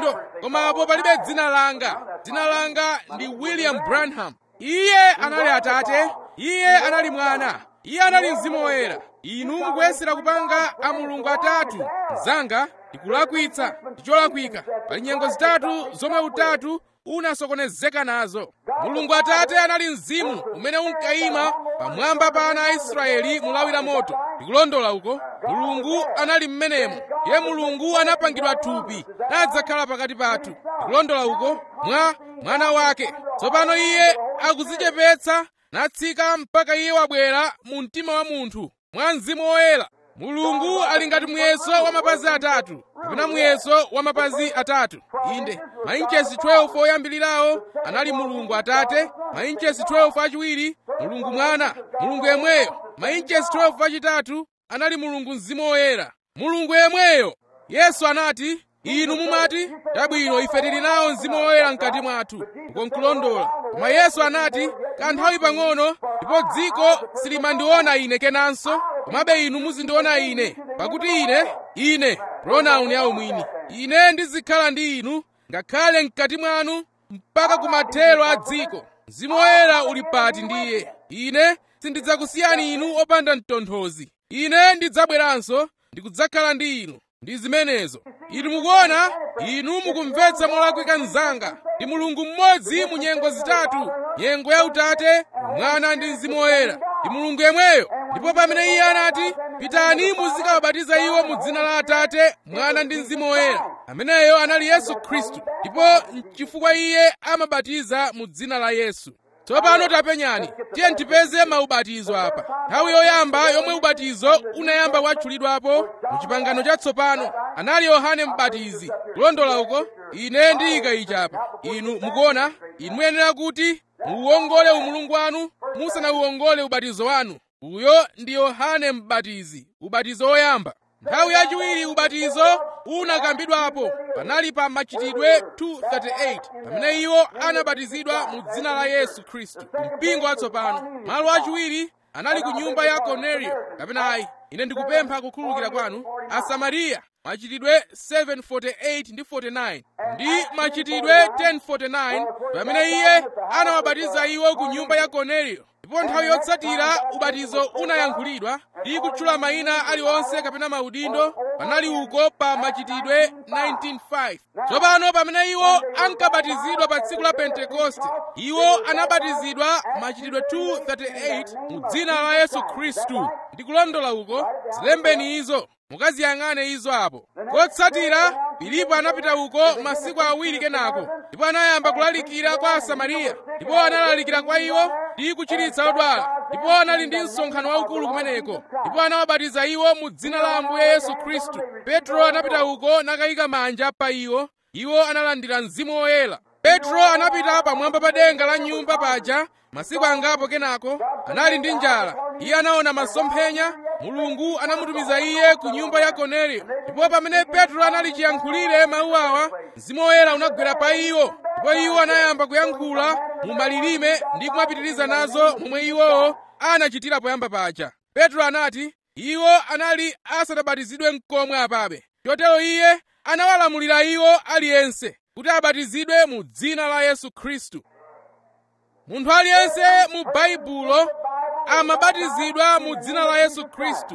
koma apo palibe dzina langa. Dzina langa ndi William Branham. Iye anali Atate, Iye anali Mwana, Iye anali Mzimu Woyera. Inu mukuyesera kupanga a Mulungu atatu. Mzanga ndikulakwitsa, ndi cholakwika. Pali nyengo zitatu zomwe utatu unasokonezeka nazo. Mulungu Atate anali mzimu umene unkayima pamwamba pa ana a Israeli mulawira moto. Ndikulondola uko. Mulungu anali mmenemo. Iye Mulungu anapangidwa thupi nadzakhala pakati pathu. Ndikulondola uko. Mwa mwana wake. Tsopano Iye akudzichepetsa natsika mpaka Iye wabwera mu mtima wa munthu mwa Mzimu Woyera. Mulungu ali ngati muyeso wa mapazi atatu, kapena muyeso wa mapazi atatu. Inde, mainchesi twelve oyambilirawo anali Mulungu Atate, mainchesi twelve achiwiri Mulungu Mwana, Mulungu yemweyo. Mainchesi twelve achitatu anali Mulungu Mzimu Woyera, Mulungu yemweyo. Yesu anati, inu mumati, chabwino ife tili nawo Mzimu Woyera mkati mwathu. Uko nkulondola. Koma Yesu anati, kanthawi pang'ono ndipo dziko silimandiona ine kenanso, komabe inu muzindiona ine, pakuti ine, ine, pronoun yawo mwini, ine ndizikhala ndi inu, ngakhale mkati mwanu, mpaka kumathero a dziko. Mzimu Woyera uli pati ndi Iye. Ine sindidzakusiyani inu opanda mtonthozi. Ine ndidzabweranso ndikudzakhala ndi inu. Ndi zimenezo. Inu mukuona, inu mukumvetsa molakwika mnzanga. Ndi Mulungu mmodzi mu nyengo zitatu, nyengo ya Utate, Mwana ndi Mzimu Woyera. Ndi Mulungu yemweyo. Ndipo pamene Iye anati, pitani muzikawabatiza iwo mu dzina la Atate, Mwana ndi Mzimu Woyera, ameneyo anali Yesu Khristu. Ndipo chifukwa Iye amabatiza mu dzina la Yesu. Tsopano tapenyani, tiye tipeze maubatizo apa. Nthawi yoyamba yomwe ubatizo unayamba watchulidwapo mu chipangano chatsopano anali Yohane Mbatizi. Kulondola uko, ine ndiyika ichi apa. Inu mukuona, inu muyenera kuti muuwongole umulungu wanu musanauwongole ubatizo wanu. Uyo ndi Yohane Mbatizi, ubatizo woyamba. Nthawi yachiwiri ubatizo unakambidwapo panali pa Machitidwe two thirty-eight pamene iwo anabatizidwa mu dzina la Yesu Khristu, mpingo watsopano. Malo achiwiri anali ku nyumba ya Kornelio, kapena ayi, ine ndikupempha kukhululukira kwanu, Asamariya, Machitidwe seven forty-eight ndi forty-nine, ndi Machitidwe ten forty-nine pamene iye anawabatiza iwo ku nyumba ya Kornelio. Ndipo nthawi yotsatira ubatizo unayankhulidwa ndi kutchula mayina aliwonse kapena maudindo panali uko pa Machitidwe nineteen five. Tsopano pamene iwo ankabatizidwa pa tsiku la Pentekoste, iwo anabatizidwa Machitidwe two thirty-eight mu dzina la Yesu Khristu. Ndikulondola uko, zilembeni izo, mukaziyang'ane izo apo. Kotsatira Filipo anapita uko masiku awiri kenako, ndipo anayamba kulalikira kwa Asamariya, ndipo analalikira kwa iwo ndi kuchiritsa odwala, ndipo anali ndi msonkhano waukulu kumeneko, ndipo anawabatiza iwo mu dzina la Ambuye Yesu Khristu. Petro anapita uko nakayika manja pa iwo, iwo analandira Mzimu Woyera. Petro anapita pamwamba pa denga la nyumba paja masiku angapo kenako, anali ndi njala. Iye anaona masomphenya, Mulungu anamutumiza iye ku nyumba ya Kornelio. Ndipo pamene Petro anali chiyankhulire mawu awa, Mzimu Woyera unagwera pa iwo, ndipo iwo anayamba kuyankhula mu malilime ndi kumapitiriza nazo momwe iwowo anachitira poyamba paja. Petro anati iwo anali asanabatizidwe n'komwe apabe, chotero iye anawalamulira iwo aliyense kuti abatizidwe mu dzina la Yesu Khristu. Munthu aliyense mu Baibulo amabatizidwa mu dzina la Yesu Khristu.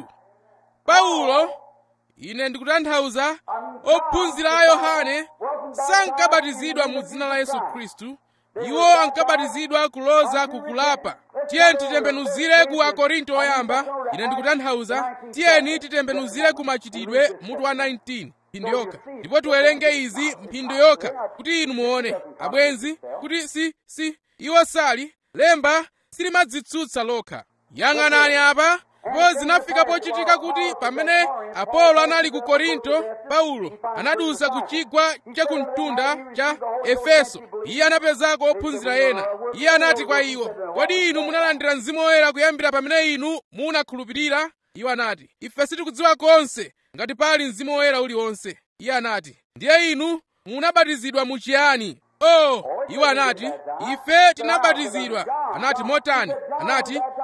Paulo, ine ndikutanthauza ophunzira a Yohane, sankabatizidwa mu dzina la Yesu Khristu. Iwo ankabatizidwa kuloza kukulapa. Tiyeni titembenuzire ku Akorinto oyamba, ine ndikutanthauza, tiyeni titembenuzire ku Machitidwe mutu wa nineteen, mphindi yokha, ndipo tiwerenge izi mphindi yokha kuti inu muone, abwenzi, kuti si, si, iwo sali, lemba silimadzitsutsa lokha. Yang'anani apa, ndipo zinafika pochitika kuti pamene Apolo anali ku Korinto, Paulo anadusa ku chigwa cha kumtunda cha Efeso. Iye anapezako ophunzira ena. Iye anati kwa iwo, kodi inu munalandira Mzimu Woyera kuyambira pamene inu munakhulupirira? Iwo anati, ife sitikudziwa konse ngati pali Mzimu Woyera uliwonse. Iye anati, ndiye inu munabatizidwa mu chiyani? Oh, iwo anati, ife tinabatizidwa. Anati, motani? Anati,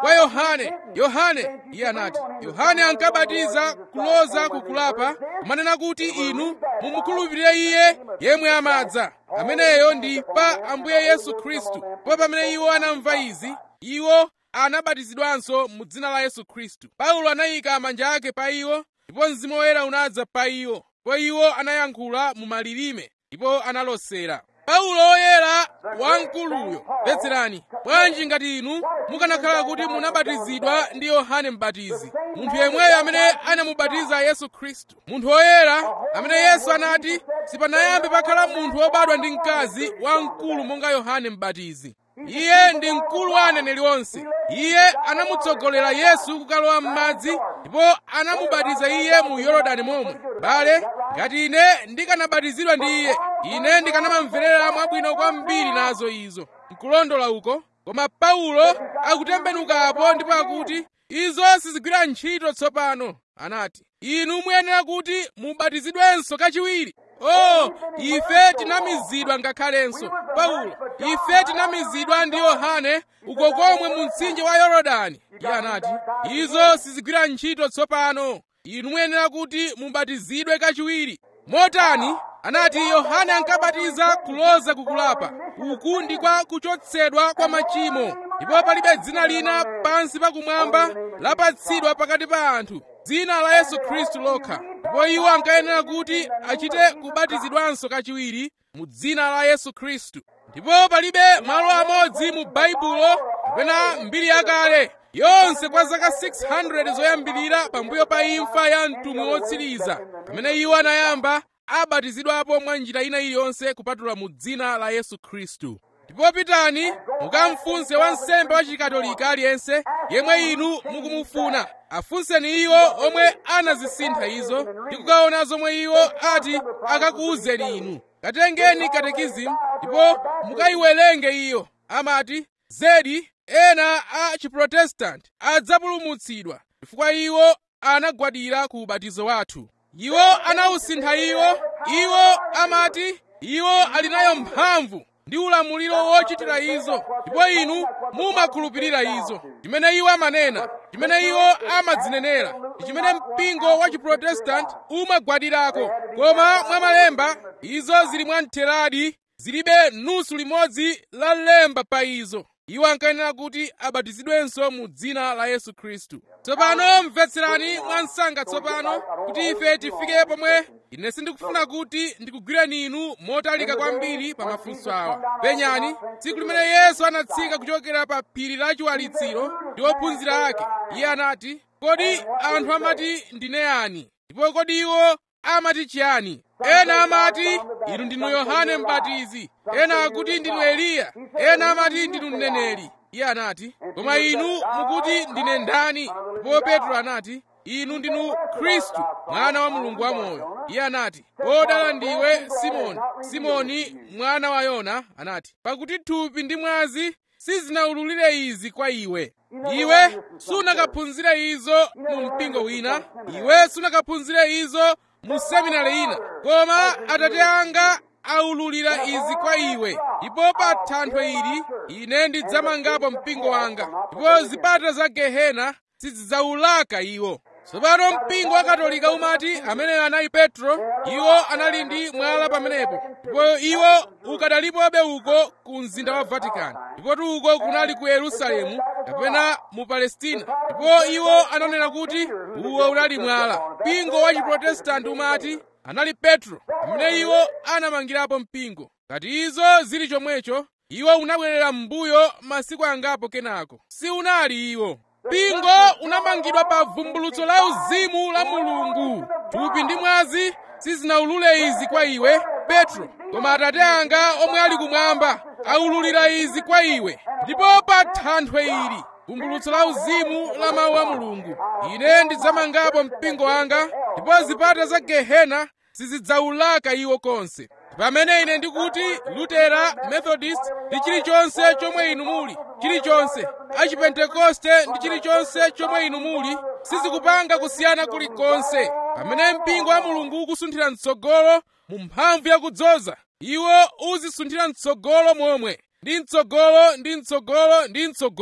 kwa Yohane. Yohane, iye anati, Yohane ankabatiza kuloza kukulapa, kumanena kuti inu mumukhulupirire iye yemwe amadza, ameneyo ndi pa Ambuye Yesu Khristu. Ndipo pamene iwo anamva izi, iwo anabatizidwanso mu dzina la Yesu Khristu. Paulo anayika manja ake pa iwo, ndipo Mzimu Woyera unadza pa iwo, ndipo iwo anayankhula mu malilime, ndipo analosera. Paulo woyera wamkuluyo, mvetserani, bwanji ngati inu mukanakhala kuti munabatizidwa ndi Yohane M'batizi, munthu yemweyo amene anamubatiza Yesu Khristu, munthu woyera amene Yesu anati sipanayambe pakhala munthu wobadwa ndi mkazi wamkulu monga Yohane M'batizi. Iye ndi mkulu wa aneneri onse. Iye anamutsogolera Yesu kukalowa m'madzi, ndipo anamubatiza iye mu Yorodani momwe. Bale, ngati ine ndikanabatizidwa ndi iye, ine ndikanamamverera mwabwino kwambiri nazo izo. Nkulondola uko. Koma Paulo akutembenukapo ndipo akuti, izo sizigwira ntchito tsopano. Anati, inu muyenera kuti mubatizidwenso kachiwiri. Oh, ife tinamizidwa ngakhalenso. Paulo, ife tinamizidwa ndi Yohane uko komwe mu mtsinje wa Yorodani. Iye anati, izo sizigwira ntchito tsopano. Inu muyenera kuti mubatizidwe kachiwiri. Motani? Anati, Yohane ankabatiza kuloza kukulapa. Uku ndi kwa kuchotsedwa kwa machimo. Ndipo palibe dzina lina pansi pakumwamba lapatsidwa pakati pa anthu, dzina la Yesu Khristu lokha. Ndipo iwo ankayenera kuti achite kubatizidwanso kachiwiri mu dzina la Yesu Khristu. Ndipo palibe malo amodzi mu Baibulo kapena mbiri yakale yonse kwa zaka six hundred zoyambirira pambuyo pa imfa ya mtumwi wotsiriza pamene iwo anayamba abatizidwapo mwa njira ina iliyonse kupatula mu dzina la Yesu Khristu. Ndipo pitani mukamfunse wansembe wa chikatolika aliyense yemwe inu mukumufuna, afunseni iwo omwe anazisintha izo ndi kukaona zomwe iwo ati akakuwuzeni inu. Katengeni katekizimu ndipo mukayiwerenge iyo. Amati zedi ena a chiprotestanti adzapulumutsidwa chifukwa iwo anagwadira ku ubatizo wathu. Iwo anawusintha iwo. Iwo amati iwo ali nayo mphamvu ndi ulamuliro wochitira izo, ndipo inu mumakhulupirira izo. Chimene iwo amanena, chimene iwo amadzinenera, ndi chimene mpingo wa chiprotestanti umagwadirako. Koma mwa malemba izo zili mwamtheradi, zilibe nusu limodzi la lemba pa izo. Iwo ankayenera kuti abatizidwenso mu dzina la Yesu Khristu. Tsopano mvetserani mwansanga tsopano kuti ife tifike pomwe. Ine sindikufuna kuti ndikugwireni inu motalika kwambiri pa mafunso awa. Penyani, tsiku limene Yesu anatsika kuchokera pa phiri la chiwalitsiro ndi ophunzira ake, iye anati, kodi anthu amati ndine yani? Ndipo kodi iwo amati chiyani? Ena amati inu ndinu Yohane M'batizi, ena akuti ndinu Eliya, ena amati ndinu mneneri. Iye anati, koma inu mukuti ndine ndani? Ndipo Petro anati, inu ndinu Khristu, mwana wa Mulungu wamoyo. Iye anati, odala ndiwe Simoni, Simoni mwana wa Yona. Anati, pakuti thupi ndi mwazi sizinawululire izi kwa iwe. Iwe sunakaphunzire izo mu mpingo wina, iwe sunakaphunzire izo mu seminari ina, koma Atate anga aululira izi kwa iwe. Ndipo pa thanthwe ili ine ndidzamangapo mpingo wanga, ndipo zipata za Gehena sizidzawulaka iwo. Tsopano mpingo wa Katolika umati ameneyo anali Petro. Iwo anali ndi mwala pamenepo, ndipo iwo ukadalipobe uko ku mzinda wa Vatikani, ndipo uko kunali ku Yerusalemu kapena mu Palestina, ndipo iwo ananena kuti uwo unali mwala. Mpingo wa chiprotestanti umati anali Petro amene iwo anamangirapo mpingo. Ngati izo zili chomwecho, iwo unabwerera m'mbuyo masiku angapo kenako. Si unali iwo. Mpingo unamangidwa pa vumbulutso la uzimu la Mulungu. Thupi ndi mwazi sizinawulule izi kwa iwe, Petro, koma Atate anga omwe ali kumwamba aululira izi kwa iwe. Ndipo pa thanthwe ili, vumbulutso la uzimu la mawu a Mulungu, ine ndidzamangapo mpingo wanga, ndipo zipata za Gehena sizidzawulaka iwo konse. Pamene ine ndikuti Lutera, Methodist ndi chilichonse chomwe inu muli, chilichonse achipentekoste ndi chilichonse chomwe inu muli, sizikupanga kusiyana kulikonse. Pamene mpingo wa Mulungu ukusunthira mtsogolo mu mphamvu yakudzoza, iwo uzisunthira mtsogolo momwe, ndi mtsogolo ndi mtsogolo ndi mtsogolo.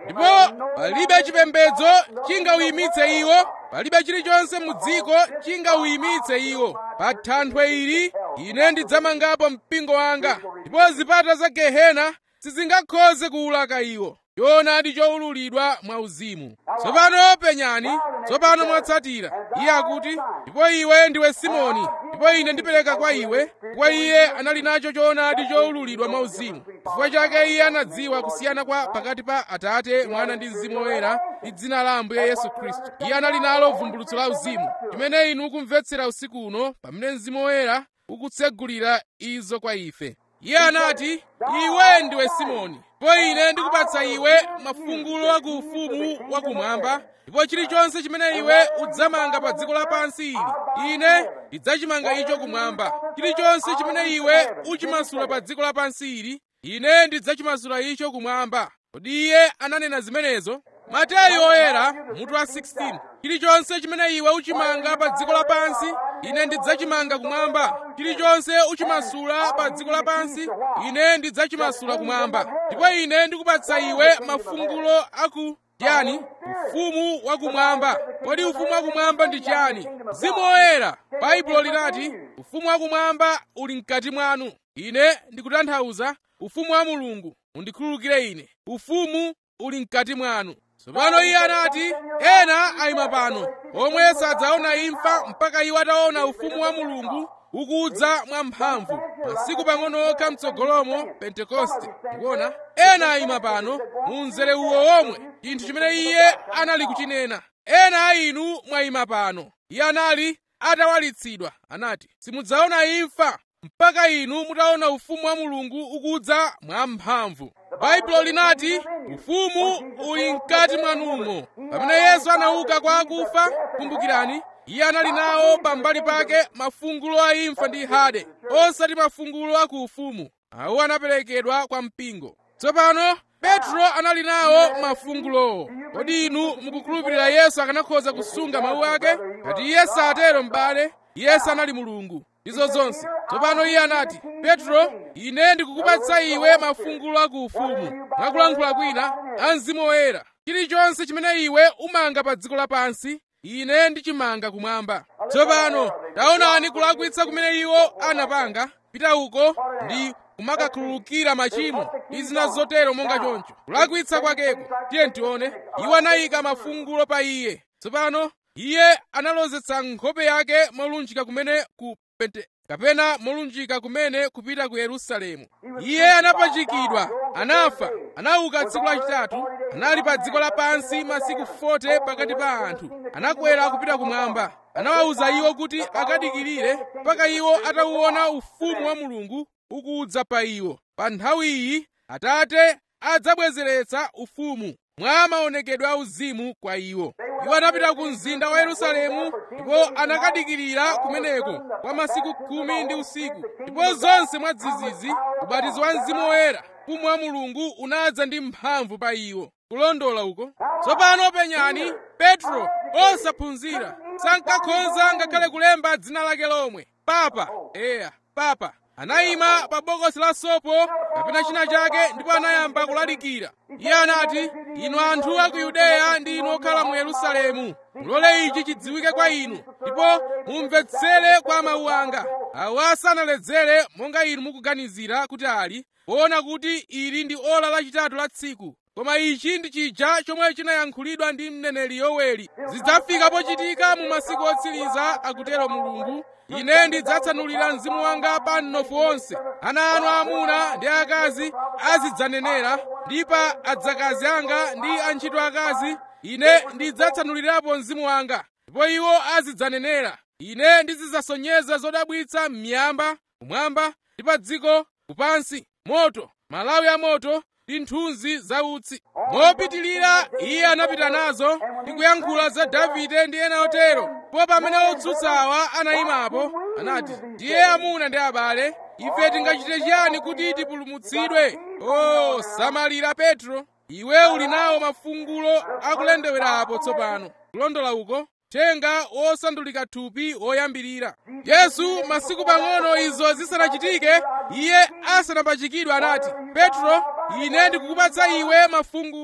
ndipo palibe chipembedzo chingawuyimitse iwo, palibe chilichonse mu dziko chingawuyimitse iwo. Pa thanthwe ili ine ndidzamangapo mpingo wanga, ndipo zipata za gehena sizingakhoze kuwulaka iwo. Choonadi chowululidwa mwauzimu. Tsopano penyani, tsopano mwatsatira iye akuti, ndipo iwe ndiwe Simoni, ndipo ine ndipereka kwa iwe, kwa iye anali nacho choonadi chowululidwa mwauzimu. Chifukwa chake iye anadziwa kusiyana kwa pakati pa Atate, Mwana ndi Mzimu Woyera ndi dzina la Ambuye Yesu Khristu. Iye anali nalo vumbulutso la uzimu, chimene inu mukumvetsera usiku uno pamene Mzimu Woyera ukutsegulira izo kwa ife. Iye anati, iwe ndiwe Simoni, ndipo ine ndikupatsa iwe mafungulo a ku ufumu wakumwamba, ndipo chilichonse chimene iwe udzamanga pa dziko lapansi ili, ine ndidzachimanga icho kumwamba. Chilichonse chimene iwe uchimasula pa dziko lapansi ili, ine ndidzachimasula icho kumwamba. Kodi iye ananena zimenezo? Mateyu Oyera mutu wa sixteen. Chilichonse chimene iwe uchimanga pa dziko lapansi, ine ndidzachimanga kumwamba. Chilichonse uchimasula pa dziko lapansi, ine ndidzachimasula kumwamba. Ndipo ine ndikupatsa iwe mafungulo aku chiyani? Ufumu wakumwamba. Kodi ufumu wakumwamba ndi chiyani? Mzimu Woyera. Baibulo linati ufumu wakumwamba uli mkati mwanu. Ine ndikutanthauza ufumu wa Mulungu. Mundikhululukire ine. Ufumu uli mkati mwanu. Tsopano iye anati, ena ayima pano omwe sadzaona imfa mpaka iwo ataona ufumu wa Mulungu ukudza mwamphamvu. Masiku pang'ono okha mtsogolomo Pentekoste. Mukuona? Ena ayima pano mu mzere uwo omwe chinthu chimene iye anali kuchinena. Ena a inu mwayima pano. Iye anali atawalitsidwa. Anati, simudzaona imfa mpaka inu mutaona ufumu wa Mulungu ukudza mwamphamvu. Baibulo linati ufumu uli mkati mwanumo. Pamene Yesu anauka kwa akufa, kumbukirani, iye anali nawo pambali pake mafungulo a imfa ndi Hade, osati mafungulo a ku ufumu. Awo anaperekedwa kwa mpingo. Tsopano Petro anali nawo mafungulowo. Kodi inu mukukhulupirira Yesu akanakhoza kusunga mawu ake? Ngati iye satero m'bale, iye sanali Mulungu. Izo zonse. Tsopano iye anati, Petro, ine ndikukupatsa iwe mafungulo a ku ufumu. Mwakulankhula kwina, a Mzimu Woyera. Chilichonse chimene iwe umanga pa dziko lapansi, ine ndichimanga kumwamba. Tsopano taonani kulakwitsa kumene iwo anapanga. Pita uko ndi kumakakhululukira machimo ndi zina zotero monga choncho. Kulakwitsa kwakeko, tiye tione, iwo anayika mafungulo pa iye. Tsopano iye analozetsa nkhope yake molunjika kumene ku Pente kapena molunjika kumene kupita ku Yerusalemu. Iye anapachikidwa, anafa, anauka tsiku lachitatu, anali pa dziko lapansi masiku forty pakati pa anthu. Anakwera kupita kumwamba. Anawawuza iwo kuti akadikirire mpaka iwo atauona ufumu wa Mulungu ukudza pa iwo. Pa nthawi iyi Atate adzabwezeretsa ufumu mwa maonekedwe a uzimu kwa iwo. Iwo anapita ku mzinda wa Yerusalemu ndipo anakadikirira kumeneko kwa masiku khumi ndi usiku. Ndipo zonse mwadzidzidzi ubatizo wa Mzimu Woyera, ufumu wa Mulungu unadza ndi mphamvu pa iwo. Kulondola uko. Tsopano penyani, Petro osaphunzira sankakhoza ngakhale kulemba dzina lake lomwe. Papa, eya, Papa. Anayima pa bokosi la sopo kapena china chake ndipo anayamba kulalikira. Iye anati, inu anthu a ku Yudeya ndi inu okhala mu Yerusalemu, mulole ichi chidziwike kwa inu ndipo mumvetsere kwa mawu anga. Awa sanaledzere monga inu mukuganizira kuti ali, poona kuti ili ndi ora lachitatu la tsiku. Koma ichi ndi chija chomwe chinayankhulidwa ndi mneneri Yoweli. Zidzafika pochitika mu masiku otsiriza, akutero Mulungu, ine ndidzatsanulira mzimu wanga pa mnofu onse. Ana anu aamuna ndi akazi azidzanenera, ndi pa adzakazi anga ndi antchito akazi ine ndidzatsanulirapo mzimu wanga, ndipo iwo azidzanenera. Ine ndizidzasonyeza zodabwitsa m'miyamba, kumwamba ndi pa dziko kupansi, moto, malawi a moto ndi nthunzi za utsi. Mopitilira iye anapita nazo ndi kuyankhula za Davide ndi ena otero. Ndipo pamene otsutsawa anayimapo, anati, ndiye amuna ndi abale, ife tingachite chiyani kuti tipulumutsidwe? O, samalira Petro, iwe uli nawo mafungulo akulendewerapo tsopano. Kulondola uko, tenga wosandulika thupi woyambirira. Yesu masiku pang'ono izo zisanachitike, iye asanapachikidwe anati, Petro, ine ndikukupatsa iwe mafungulo.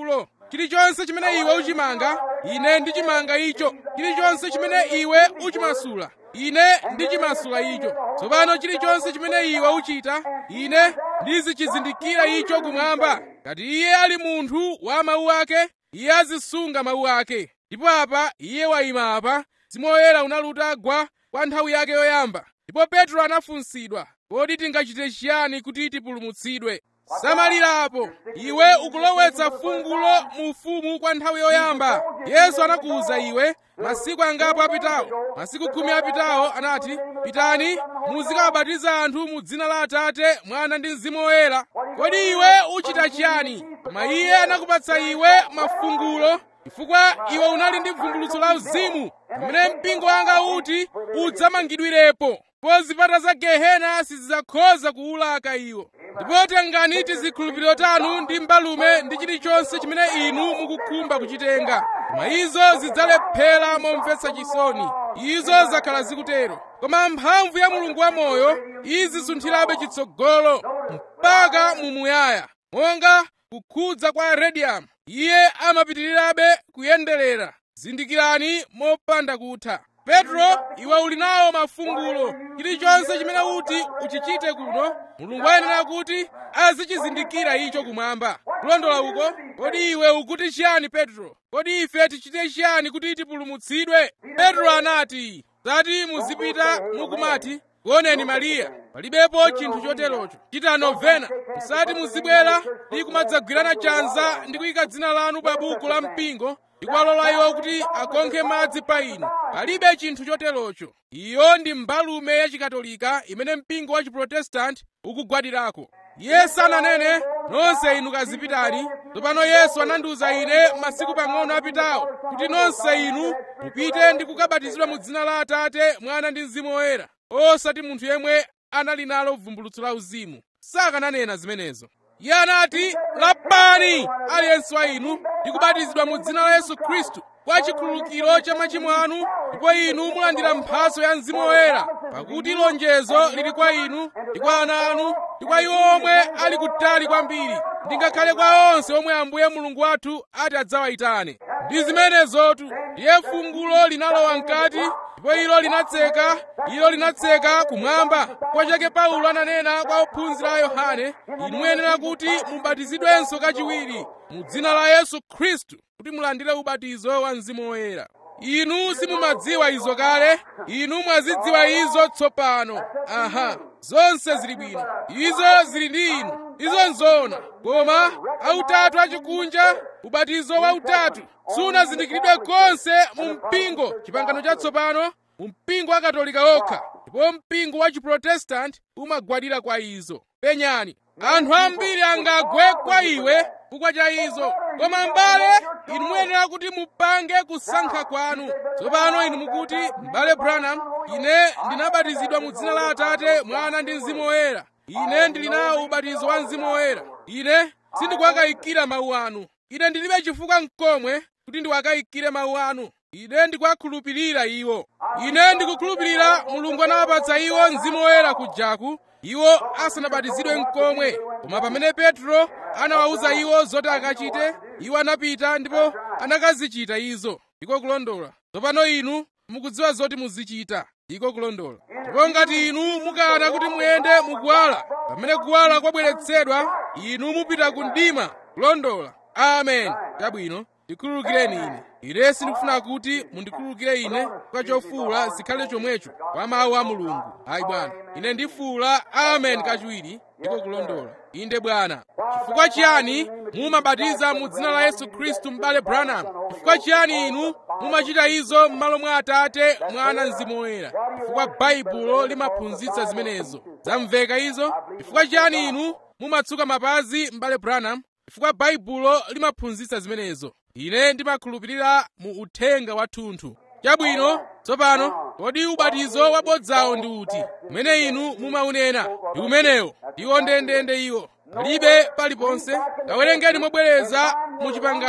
chilichonse chimene iwe uchimanga ine ndichimanga icho, chilichonse chimene iwe uchimasula ine ndichimasula icho. Tsopano chilichonse chimene iwe uchita ine ndizichizindikira icho kumwamba. Ngati iye ali munthu wa mawu ake, iye azisunga mawu ake. Ndipo apa iye wayima apa, Mzimu Woyera unali utagwa kwa nthawi yake yoyamba. Ndipo Petro anafunsidwa, kodi tingachite chiyani kuti tipulumutsidwe? Samalirapo, iwe ukulowetsa fungulo mu ufumu kwa nthawi yoyamba. Yesu anakuwuza iwe masiku angapo apitawo, masiku khumi apitawo, anati, pitani muzikawabatiza anthu mu dzina la Atate, Mwana ndi Mzimu Woyera. Kodi iwe uchita chiyani? Koma iye anakupatsa iwe mafungulo chifukwa iwe unali ndi vumbulutso la uzimu, pamene mpingo wanga uti udzamangidwirepo, po zipata za Gehena sizidzakhoza kuwulaka iwo. Ndipo tengani tizikhulupiriro tanu ndi mbalume ndi chilichonse chimene inu mukukhumba kuchitenga, koma izo zidzalephera momvetsa chisoni. Izo zakhala zikutero, koma mphamvu ya Mulungu wamoyo izisunthirabe chitsogolo mpaka mumuyaya. Monga kukhudza kwa radium, iye amapitirirabe kuyenderera. Zindikirani mopanda kutha. Petro, iwe uli nawo mafungulo. Chilichonse chimene uti uchichite kuno, Mulungu ayenera kuti azichizindikira icho kumwamba. Kulondola uko? Kodi iwe ukuti chiyani Petro? Kodi ife tichite chiyani kuti tipulumutsidwe? Petro anati, zati muzipita mukumati, kuoneni Mariya. Palibepo chinthu choterocho. Chita novena. Musati muzibwera ndi kumadzagwirana chanza ndi kuyika dzina lanu pa buku la mpingo ndikwalola iwo kuti akonkhe madzi pa inu. Palibe chinthu choterocho. Iyo ndi mbalume ya chikatolika imene mpingo wa chiprotestanti ukugwadirako. Yesu ananene, nonse inu kazipitani. Tsopano Yesu anandiwuza ine masiku pang'ono apitawo kuti nonse inu mupite ndi kukabatizidwa mu dzina la Atate, Mwana ndi Mzimu Woyera. Osati munthu yemwe anali nalo vumbulutso la uzimu sakananena zimenezo. Iye anati, lapani aliyense wa inu ndi kubatizidwa mu dzina la Yesu Khristu kwa chikhululukiro cha machimo anu, ndipo inu mulandira mphatso ya Mzimu Woyera, pakuti lonjezo lili kwa inu ndi kwa ana anu ndi kwa iwo omwe ali kutali kwambiri, ndi ngakhale kwa onse omwe Ambuye Mulungu wathu ati adzawayitane. Ndi zimenezotu ndiye fungulo linalowa mkati, ndipo ilo linatseka, ilo linatseka kumwamba. Kwa chake Paulo ananena kwa ophunzira a Yohane, inu muyenera kuti mubatizidwenso kachiwiri mu dzina la Yesu Khristu kuti mulandire ubatizo wa Mzimu Woyera. Inu simumadziwa izo kale, inu mwazidziwa izo tsopano. Aha, zonse zili bwino, izo zili ndi inu, izo nzoona. Koma autatu achikunja, ubatizo wa utatu sunazindikiridwe konse mu mpingo chipangano chatsopano, mu mpingo wa Katolika okha, ndipo mpingo wa chiprotestanti umagwadira kwa izo. Penyani, anthu ambiri angagwe kwa iwe chifukwa cha izo. Koma m'bale, inu muyenera kuti mupange kusankha kwanu. Tsopano inu mukuti, m'bale Branham, ine ndinabatizidwa mu dzina la Atate, Mwana ndi Mzimu Woyera. Ine ndili nawo ubatizo wa Mzimu Woyera. Ine sindikuwakayikira mawu anu. Ine ndilibe chifukwa n'komwe kuti ndiwakayikire mawu anu. Ine ndikuwakhulupirira iwo. Ine ndikukhulupirira Mulungu anawapatsa iwo Mzimu Woyera kujaku, iwo asanabatizidwe n'komwe. Koma pamene Petro anawawuza iwo zoti akachite, iwo anapita ndipo anakazichita izo. Ndiko kulondola. Tsopano inu mukudziwa zoti muzichita. Ndiko kulondola. Ndipo ngati inu mukana kuti muyende mukuwala, pamene kuwala kwabweretsedwa, inu mupita ku mdima. Kulondola. Amen. Chabwino. Ndikhululukireni ine. Ine sindikufuna kuti mundikhululukire ine kwa chofuwula zikhale chomwecho kwa mawu a Mulungu. Ayi Bwana. Ine ndifuwula amen kachiwiri. Ndiko kulondola. Inde Bwana. Chifukwa chiyani mumabatiza mu dzina la Yesu Khristu m'bale Branham? Chifukwa chiyani inu mumachita izo m'malo mwa Atate, Mwana, Mzimu Woyera? Chifukwa Baibulo limaphunzitsa zimenezo. Zamveka izo? Chifukwa chiyani inu mumatsuka mapazi m'bale Branham? Chifukwa Baibulo limaphunzitsa zimenezo. Ine ndimakhulupirira mu uthenga wathunthu. Chabwino, tsopano, kodi ubatizo wabodzawo ndi uti? Umene inu mumaunena ndi umenewo. Iwo ndendende iwo. Palibe paliponse. Kawerengeni mobwereza mu chipangano.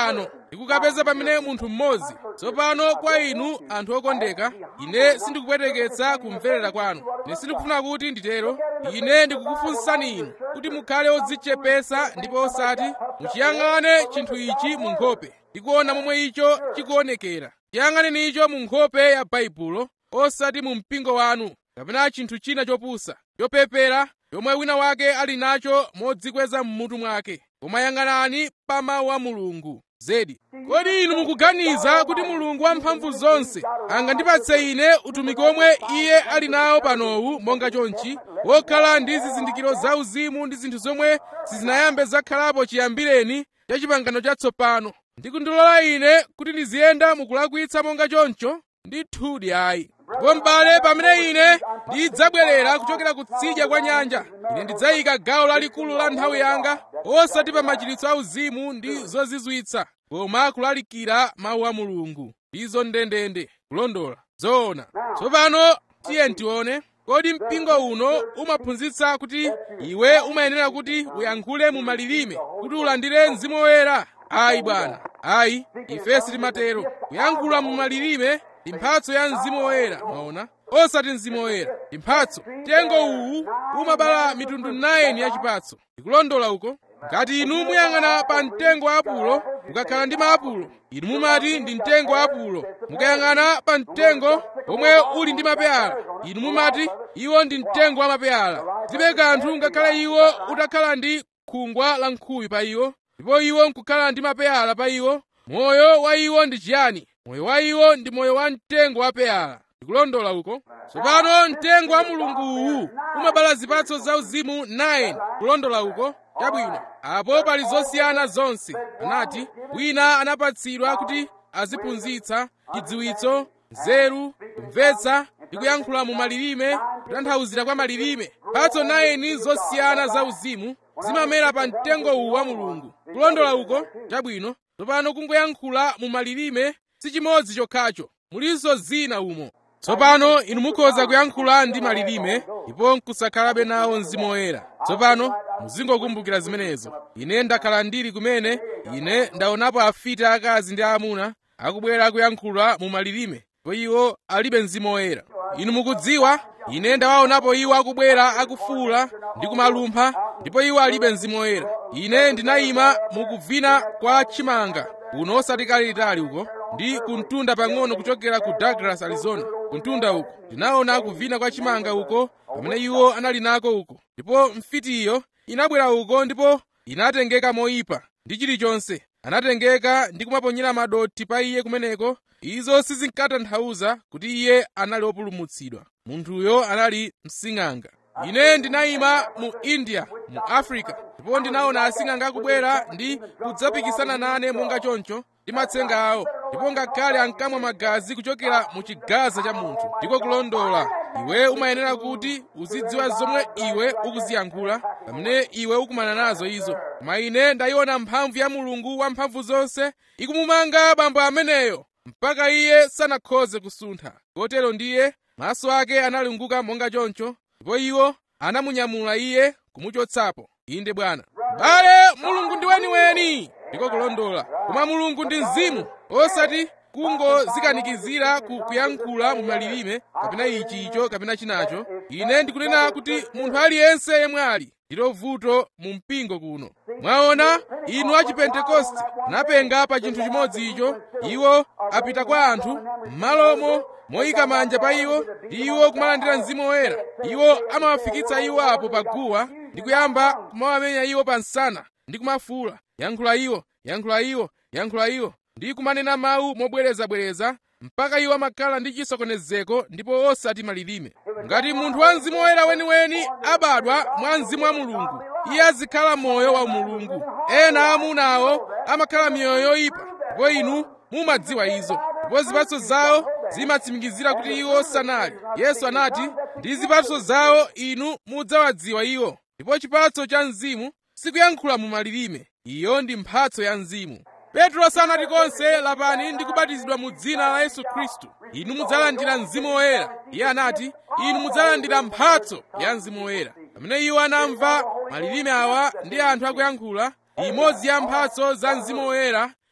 ndikukapeza pamene munthu mmodzi. Tsopano kwa inu anthu okondeka, ine sindikupweteketsa kumverera kwanu. Ine sindikufuna kuti nditero. Ine ndikukufunsani inu kuti mukhale odzichepesa ndipo osati muchiyang'ane chinthu ichi mu nkhope ndikuona momwe icho chikuonekera. Chiyang'aneni icho mu nkhope ya Baibulo, osati mu mpingo wanu kapena chinthu china chopusa chopepera chomwe wina wake ali nacho modzikweza m'mutu mwake. Koma yang'anani pa mawu a Mulungu. Zedi, kodi inu mukuganiza kuti Mulungu wamphamvu zonse angandipatse ine utumiki omwe Iye ali nawo panowu monga chonchi, wokhala ndi zizindikiro zauzimu ndi zinthu zomwe sizinayambe zakhalapo chiyambireni cha pangano chatsopano, ndi kundilola ine kuti ndiziyenda mukulakwitsa monga choncho? Ndithudi ayi. Ndipo m'bale, pamene ine ndidzabwerera kuchokera kutsidya kwa nyanja, ine ndidzayika gawo lalikulu la nthawi yanga osati pa machiritso auzimu ndi zozizwitsa, koma kulalikira mawu a Mulungu. Izo ndendende kulondola zoona. Tsopano tiye tione, kodi mpingo uno umaphunzitsa kuti iwe umayenera kuti uyankhule mu malilime kuti ulandire Mzimu Woyera? Ayi bwana, ayi, ife sitimatero. Kuyankhula mu malilime ndi mphatso ya Mzimu Woyera, mwaona, osati Mzimu Woyera. Ndi mphatso. Mtengo uwu umabala mitundu naini ya chipatso. Ndikulondola uko. Ngati inu muyang'ana pa mtengo wa apulo, mukakhala ndi maapulo, inu mumati ndi mtengo wa apulo. Mukayang'ana pa mtengo omwe uli ndi mapeyala, inu mumati iwo ndi mtengo wa mapeyala. Zilibe kanthu ngakhale iwo utakhala ndi khungwa la nkhuyu pa iwo, ndipo iwo nkukhala ndi mapeyala pa iwo. Moyo wa iwo ndi chiyani? Moyo wa iwo ndi moyo wa mtengo wa peyala. Ndikulondola uko. Tsopano mtengo wa Mulungu uwu umabala zipatso zauzimu naini. Kulondola uko. Chabwino, apo pali zosiyana zonse. Anati wina anapatsidwa kuti aziphunzitsa, chidziwitso, nzeru, kumvetsa ndi kuyankhula mu malilime, kutanthauzira kwa malilime. Mphatso naini zosiyana zauzimu zimamera pa mtengo uwu wa Mulungu. Kulondola uko. Chabwino, tsopano kungoyankhula mu malilime si chimodzi chokhacho, mulinso zina umo. Tsopano inu mukhoza kuyankhula ndi malilime ndipo nkusakhalabe nawo Mzimu Woyera. Tsopano muzingokumbukira zimenezo. Ine ndakhala ndili kumene ine ndaonapo afiti akazi ndi aamuna akubwera kuyankhula mu malilime, ndipo iwo alibe Mzimu Woyera. Inu mukudziwa, ine ndawaonapo iwo akubwera akufuula ndi kumalumpha, ndipo iwo alibe Mzimu Woyera. Ine ndinayima mukuvina kwa chimanga uno osati kalitali uko, ndi kuntunda pang'ono kuchokera ku Douglas, Arizona. Kuntunda uko ndinaona kuvina kwa chimanga uko pamene iwo anali nako uko, ndipo mfitiyo inabwera uko ndipo inatengeka moyipa ndi chilichonse. Anatengeka ndi kumaponyera madoti pa iye kumeneko. Izo sizinkatanthauza kuti iye anali wopulumutsidwa. Munthuyo anali msing'anga. Ine ndinayima mu India, mu Africa, ndipo ndinaona asing'anga akubwera ndi kudzapikisana nane monga choncho ndi matsenga awo, ndipo ngakhale ankamwa magazi kuchokera mu chigaza cha munthu. Ndiko kulondola. Iwe umayenera kuti uzidziwa zomwe iwe ukuziyankhula pamene iwe ukumana nazo izo. Koma ine ndayiona mphamvu ya Mulungu wamphamvu zonse ikumumanga bambo ameneyo mpaka iye sanakhoze kusuntha. Kotero ndiye maso ake analunguka monga choncho, ndipo iwo anamunyamula iye kumuchotsapo. Inde Bwana. Bale, Mulungu ndi weniweni. Ndiko kulondola. Koma Mulungu ndi mzimu, osati kungozikanikizira ku kuyankhula mu malilime kapena ichi icho kapena chinacho. Ine ndikunena kuti munthu aliyense yemwe ali ndilo vuto mu mpingo kuno. Mwaona, inu a Chipentekoste napenga pa chinthu chimodzi icho. Iwo apita kwa anthu m'malomo moyika manja pa iwo ndi iwo kumalandira Mzimu Woyera. Iwo amawafikitsa iwo apo pa guwa ndi kuyamba kumawamenya iwo pa nsana ndi kumafuula, yankhula iwo, yankhula iwo, yankhula iwo, ndi kumanena mawu mobwerezabwereza mpaka iwo amakhala ndi chisokonezeko ndipo osati malilime. Ngati munthu wa Mzimu Woyera weniweni abadwa mwa Mzimu wa Mulungu, iye azikhala moyo wa Mulungu. Ena amunawo amakhala miyoyo yoyipa, ndipo inu mumadziwa izo, ndipo zipatso zawo zimatsimikizira kuti iwo sanali. Yesu anati, ndi zipatso zawo inu mudzawadziwa iwo. Ndipo chipatso cha mzimu sikuyankhula mu malilime. Iyo ndi mphatso ya mzimu. Petro sanati konse, lapani ndi kubatizidwa mu dzina la Yesu Khristu, inu mudzalandira Mzimu Woyera. Iye anati, inu mudzalandira mphatso ya Mzimu Woyera. Pamene iwo anamva malilime awa ndi anthu akuyankhula, imodzi ya mphatso za Mzimu Woyera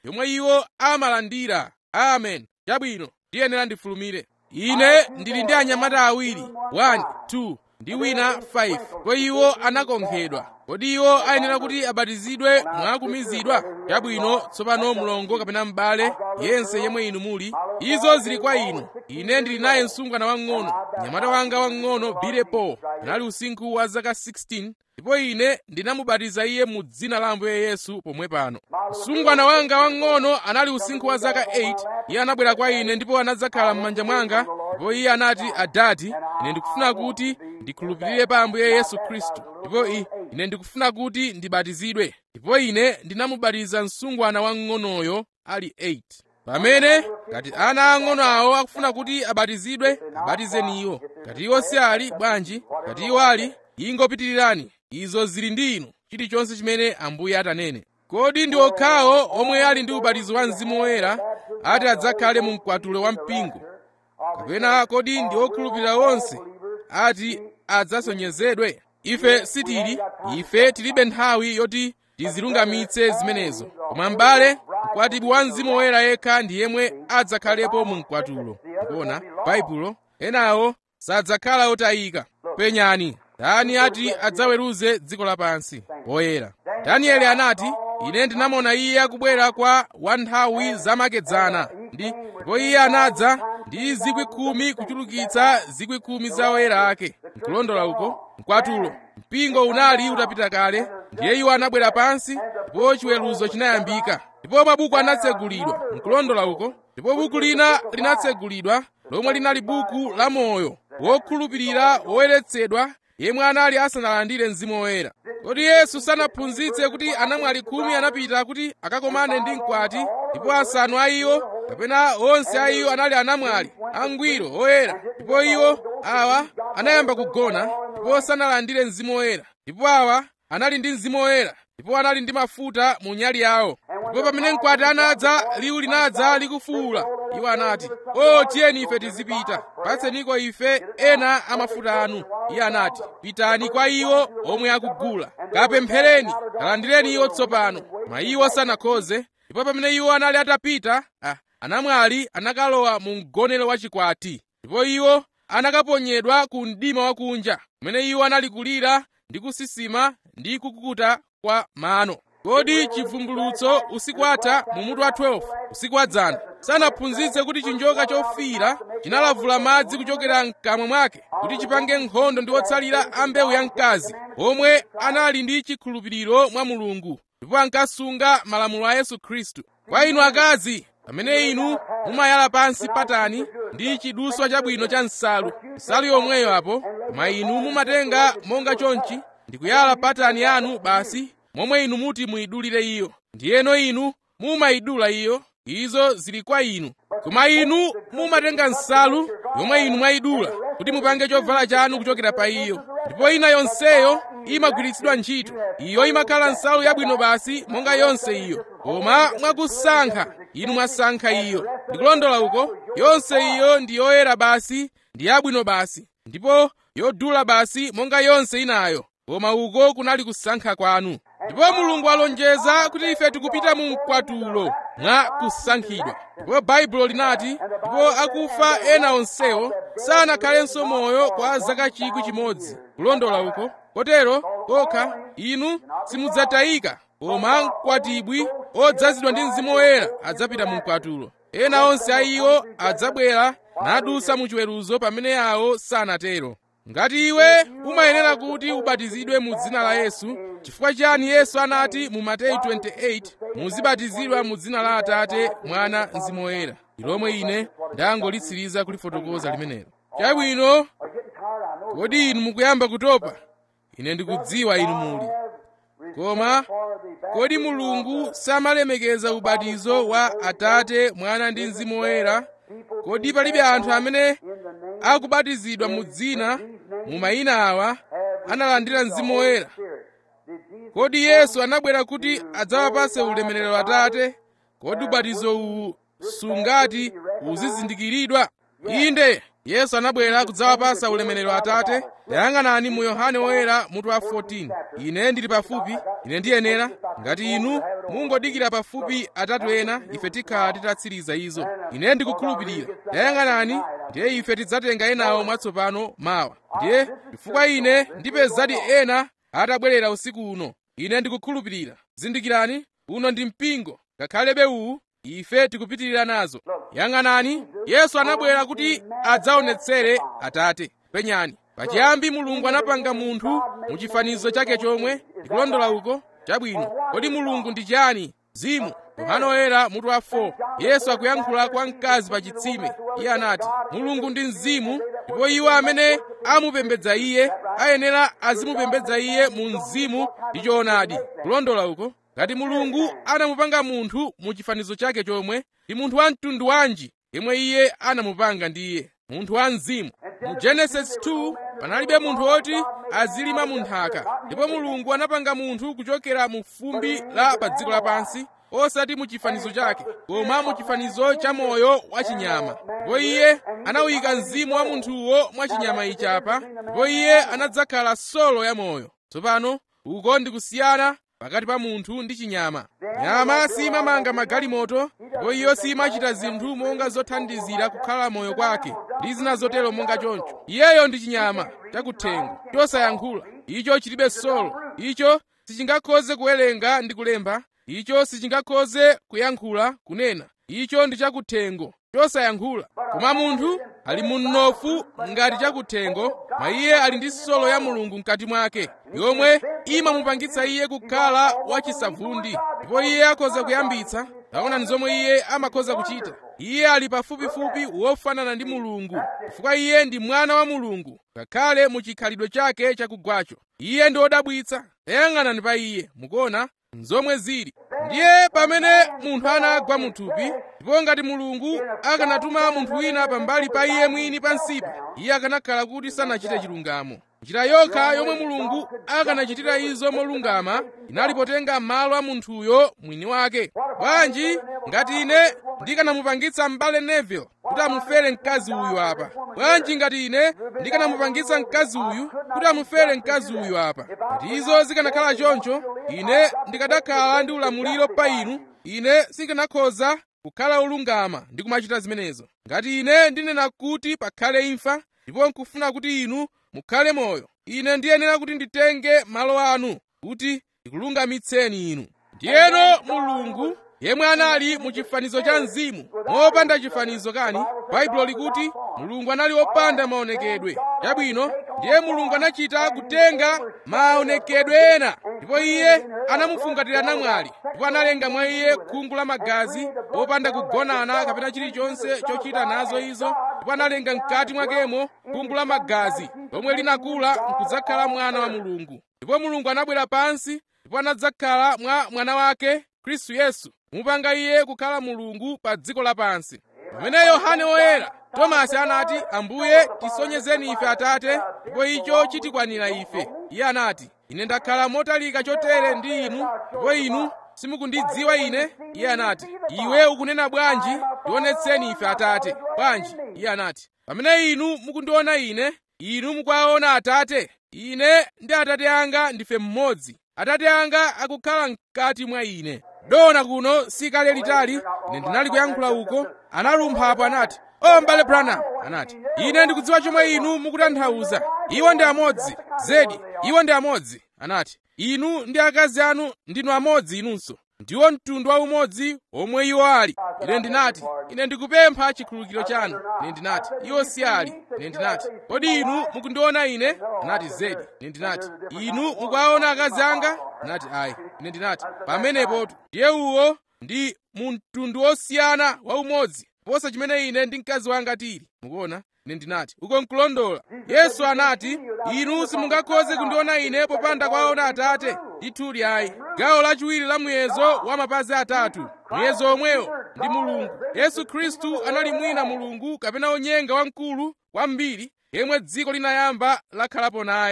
yomwe iwo amalandira. Amen. Chabwino, ndiyenera ndifulumire. Ine ndili ndi anyamata awiri, one, two, ndi wina five. Ndipo iwo anakonkhedwa. Kodi iwo ayenera kuti abatizidwe mwakumizidwa? Chabwino, tsopano mlongo kapena m'bale yense yemwe inu muli, izo zili kwa inu. Ine ndili naye msungwana wang'ono, mnyamata wanga wang'ono Bilepo, anali usinkhu wa zaka sixteen, ndipo ine ndinamubatiza iye mu dzina la Ambuye Yesu pomwe pano. Msungwana wanga wang'ono anali usinkhu wa zaka eight. Iye anabwera kwa ine ndipo anadzakhala m'manja mwanga, ndipo iye anati, adati, ine ndikufuna kuti ndikhulupirire pa Ambuye Yesu Khristu, ndipo ine ndikufuna kuti ndibatizidwe. Ndipo ine ndinamubatiza msungwana wang'onoyo ali eight. Pamene ngati ana ang'ono awo akufuna kuti abatizidwe, abatizeni iwo. Ngati iwo si ali, bwanji, ngati iwo ali, ingopitirirani. Izo zili ndi inu, chilichonse chimene Ambuye atanene. Kodi ndi okhawo omwe ali ndi ubatizo wa Mzimu Woyera ati adzakhale mu mkwatulo wa mpingo? Kapena kodi ndi okhulupirira onse ati adzasonyezedwe? Ife sitili, ife tilibe nthawi yoti tizilungamitse zimenezo. Koma m'bale, mkwatibwi wa Mzimu Woyera yekha ndi yemwe adzakhalepo mu mkwatulo. Mukuona, Baibulo, enawo sadzakhala otayika. Penyani, ndani ati adzaweruze dziko lapansi? Woyera. Danieli anati, ine ndinamona iye akubwera kwa wanthawi zamakedzana, ndipo iye anadza ndi zikwi khumi kuchulukitsa zikwi khumi za oyera ake. Nkulondola uko, mkwatulo. Mpingo unali utapita kale, ndiye iwo anabwera pansi, ndipo chiweruzo chinayambika. Ndipo mabuku anatsegulidwa. Nkulondola uko, ndipo buku lina linatsegulidwa, lomwe linali buku la moyo wokhulupirira woyeretsedwa, yemwe anali asanalandire Mzimu Woyera. Kodi Yesu sanaphunzitse kuti anamwali khumi anapita kuti akakomane ndi mkwati, ndipo asanu a iwo kapena onse a iwo anali anamwali angwiro oyera, ndipo iwo awa anayamba kugona ndipo sanalandire Mzimu Woyera, ndipo awa anali ndi Mzimu Woyera ndipo anali ndi mafuta mu nyali yawo. Ndipo pamene mkwati anadza, liwu linadza likufuwula, iwo anati, o tiyeni ife tizipita, patseniko ife ena amafuta anu. Iye anati, pitani kwa iwo omwe akugula, kapemphereni, kalandireni iwo tsopano. Koma iwo sanakhoze. Ndipo pamene iwo anali atapita, ah, anamwali anakalowa mu mgonero wa chikwati, ndipo iwo anakaponyedwa ku mdima wakunja, kumene iwo anali kulira ndi kusisima ndi kukukuta kwa mano. Kodi chivumbulutso usiku atha mu mutu wa twelve usiku wadzana sanaphunzitse kuti chinjoka chofira chinalavula madzi kuchokera mkamwa mwake kuti chipange nkhondo ndi otsalira a mbewu ya mkazi omwe anali ndi chikhulupiriro mwa Mulungu ndipo ankasunga malamulo a Yesu Khristu? Kwa inu akazi, pamene inu mumayala pansi patani ndi chiduswa chabwino cha nsalu, nsalu yomweyo apo, koma inu mumatenga monga chonchi ndi kuyala patani yanu basi momwe inu muti muyidulire iyo, ndiyeno inu mumayidula iyo. Izo zili kwa inu. Koma inu mumatenga nsalu yomwe inu mwayidula kuti mupange chovala chanu kuchokera pa iyo, ndipo ina yonseyo imagwiritsidwa ntchito. Iyo imakhala nsalu yabwino basi monga yonse iyo, koma mwakusankha inu mwasankha iyo. Ndikulondola uko, yonse iyo ndi yoyera basi, ndi yabwino basi, ndipo yodula basi monga yonse inayo, koma uko kunali kusankha kwanu. Ndipo Mulungu alonjeza kuti ife tikupita mu mkwatulo mwa kusankhidwa. Ndipo Baibulo linati, ndipo akufa ena onsewo sanakhalenso moyo kwa zaka chikwi chimodzi. Kulondola uko, kotero kokha inu simudzatayika, koma mkwatibwi odzazidwa ndi Mzimu Woyera adzapita mu mkwatulo. Ena onse a iwo adzabwera nadusa mu chiweruzo pamene awo sanatero. Ngati iwe umayenera kuti ubatizidwe mu dzina la Yesu, chifukwa chani Yesu anati mu Mateyu twenty-eight, muzibatizidwa mu dzina la Atate, Mwana, Mzimu Woyera? Ilomwe ine ndangolitsiriza kulifotokoza limenelo. Chabwino, kodi inu mukuyamba kutopa? Ine ndikudziwa inu muli. Koma kodi Mulungu samalemekeza ubatizo wa Atate, Mwana ndi Mzimu Woyera? Kodi palibe anthu amene akubatizidwa mu dzina mu mayina awa analandira Mzimu Woyera? Kodi Yesu anabwera kuti adzawapase ulemerero Atate? Kodi ubatizo uwu sungati uzizindikiridwa? Inde, Yesu anabwera kudzawapasa ulemerero Atate. Yang'anani mu Yohane Woyera mutu wa fourteen. Ine ndili pafupi, ine ndiyenera. Ngati inu mungodikira pafupi atatu ena, ife tikhala titatsiriza izo. Ine ndikukhulupirira. Yang'anani, ndiye ife tidzatenga enawo mwatsopano mawa. Ndiye chifukwa ine ndipezadi ena atabwerera usiku uno. Ine ndikukhulupirira. Zindikirani, uno ndi mpingo. Ngakhalebe uwu ife tikupitirira nazo. Yang'anani, Yesu anabwera kuti adzaonetsere Atate. Penyani, pachiyambi Mulungu anapanga munthu mu chifanizo chake chomwe. Ndikulondola uko? Chabwino. Kodi Mulungu ndi chani? Mzimu. Yohane Woyera mutu wa four. Yesu akuyankhula kwa mkazi pa chitsime. Iye anati, Mulungu ndi mzimu, ndipo iwo amene amupembedza iye ayenera azimupembedza iye mu mzimu ndi choonadi. Kulondola uko? Ngati Mulungu anamupanga munthu mu chifanizo chake chomwe, ndi munthu wa mtundu wanji yemwe iye anamupanga ndi iye? Munthu wa mzimu. Mu Genesis two panalibe munthu woti azilima mu nthaka, ndipo Mulungu anapanga munthu kuchokera mu fumbi la pa dziko lapansi, osati mu chifanizo chake, koma mu chifanizo cha moyo wa chinyama. Ndipo iye anawika mzimu wa munthuwo mwa chinyama ichapa, ndipo iye anadzakhala solo ya moyo. Tsopano uko ndi kusiyana pakati pa munthu ndi chinyama. Nyama simamanga magalimoto, ndipo iyo simachita zinthu monga zothandizira kukhala moyo kwake ndi zina zotero monga choncho. Iyeyo ndi chinyama chakuthengo chosayankhula. Icho chilibe solo. Icho sichingakhoze kuwerenga ndi kulemba. Icho sichingakhoze kuyankhula kunena. Icho ndi chakuthengo chosayankhula. Koma munthu ali munofu ngati chakuthengo, ma iye ali ndi solo ya Mulungu mkati mwake, yomwe imamupangitsa iye kukhala wachisavundi. Ndipo iye akhoza kuyambitsa. Taonani zomwe iye amakhoza kuchita. Iye ali pafupifupi wofanana ndi Mulungu, chifukwa iye ndi mwana wa Mulungu, ngakhale mu chikhalidwe chake chakugwacho. Iye ndi wodabwitsa. Tayang'anani pa iye, mukuona nzomwe zili. Ndiye pamene munthu anagwa muthupi, ndipo ngati Mulungu akanatuma munthu wina pambali pa iye mwini pansipa, iye akanakhala kuti sanachite chilungamo. Njira yokha yomwe Mulungu akanachitira izo molungama inali potenga malo a munthuyo mwini wake. Bwanji ngati ine ndikanamupangitsa m'bale Neville kuti amufere mkazi uyu apa? Bwanji ngati ine ndikanamupangitsa mkazi uyu kuti amufere mkazi uyu apa? Ngati izo zikanakhala choncho, ine ndikanakhala ndi ulamuliro pa inu. Ine sindikanakhoza kukhala olungama ndi kumachita zimenezo. Ngati ine ndinena kuti pakhale imfa ndipo nkufuna kuti inu mukhale moyo, ine ndiyenera kuti nditenge malo anu kuti ndikulungamitseni inu. Ndiyeno Mulungu yemwe anali mu chifanizo cha mzimu, mopanda chifanizo kani, Baibulo likuti Mulungu anali wopanda maonekedwe. Chabwino, ndiye Mulungu anachita kutenga maonekedwe ena, ndipo iye anamufungatira namwali, ndipo analenga mwa iye khungu la magazi, wopanda kugonana kapena chilichonse chochita nazo izo, ndipo analenga mkati mwakemo khungu la magazi, lomwe linakula n'kudzakhala mwana wa Mulungu. Ndipo Mulungu anabwera pansi, ndipo anadzakhala mwa mwana wake Khristu Yesu, mupanga iye kukhala Mulungu pa dziko lapansi. Pamene Yohane Woyera, Tomasi anati, Ambuye tisonyezeni ife Atate, ndipo icho chitikwanira ife. Iye anati, ine ndakhala motalika chotere ndi inu, ndipo inu simukundidziwa ine. Iye anati, iwe ukunena bwanji, tionetseni ife Atate? Bwanji? Iye anati, pamene inu mukundiona ine, inu mukuwaona Atate. Ine ndi Atate anga ndife mmodzi. Atate anga akukhala mkati mwa ine. Dona kuno sikale litali, ine ndinali kuyankhula uko, analumphapo anati, o m'bale Branham, anati, ine ndikudziwa chomwe inu mukutanthauza. Iwo ndi amodzi. Zedi, iwo ndi amodzi. Anati, inu ndi akazi anu ndinu amodzi inunso. Ndiwo mtundu wa umodzi omwe iwo ali. Ine ndinati, ine ndikupempha chikhululukiro chanu. Ine ndinati, iwo si ali. Ine ndinati, kodi inu mukundiona ine? Anati, Zedi. Ine ndinati, inu mukuwaona akazi anga? Anati, ayi. Ine ndinati, pamenepotu ndiye uwo ndi mu mtundu osiyana wa umodzi posa chimene ine ndi mkazi wanga tili. Mukuona? Ine ndinati, uko nkulondola. Yesu anati, inu simungakhoze kundiona ine popanda kwaona Atate. Ndithudi ayi. Gawo lachiwiri la muyezo wa mapazi atatu, muyezo omwewo ndi Mulungu. Yesu Khristu anali mwina Mulungu kapena onyenga wamkulu kwambiri, yemwe dziko linayamba lakhalapo naye.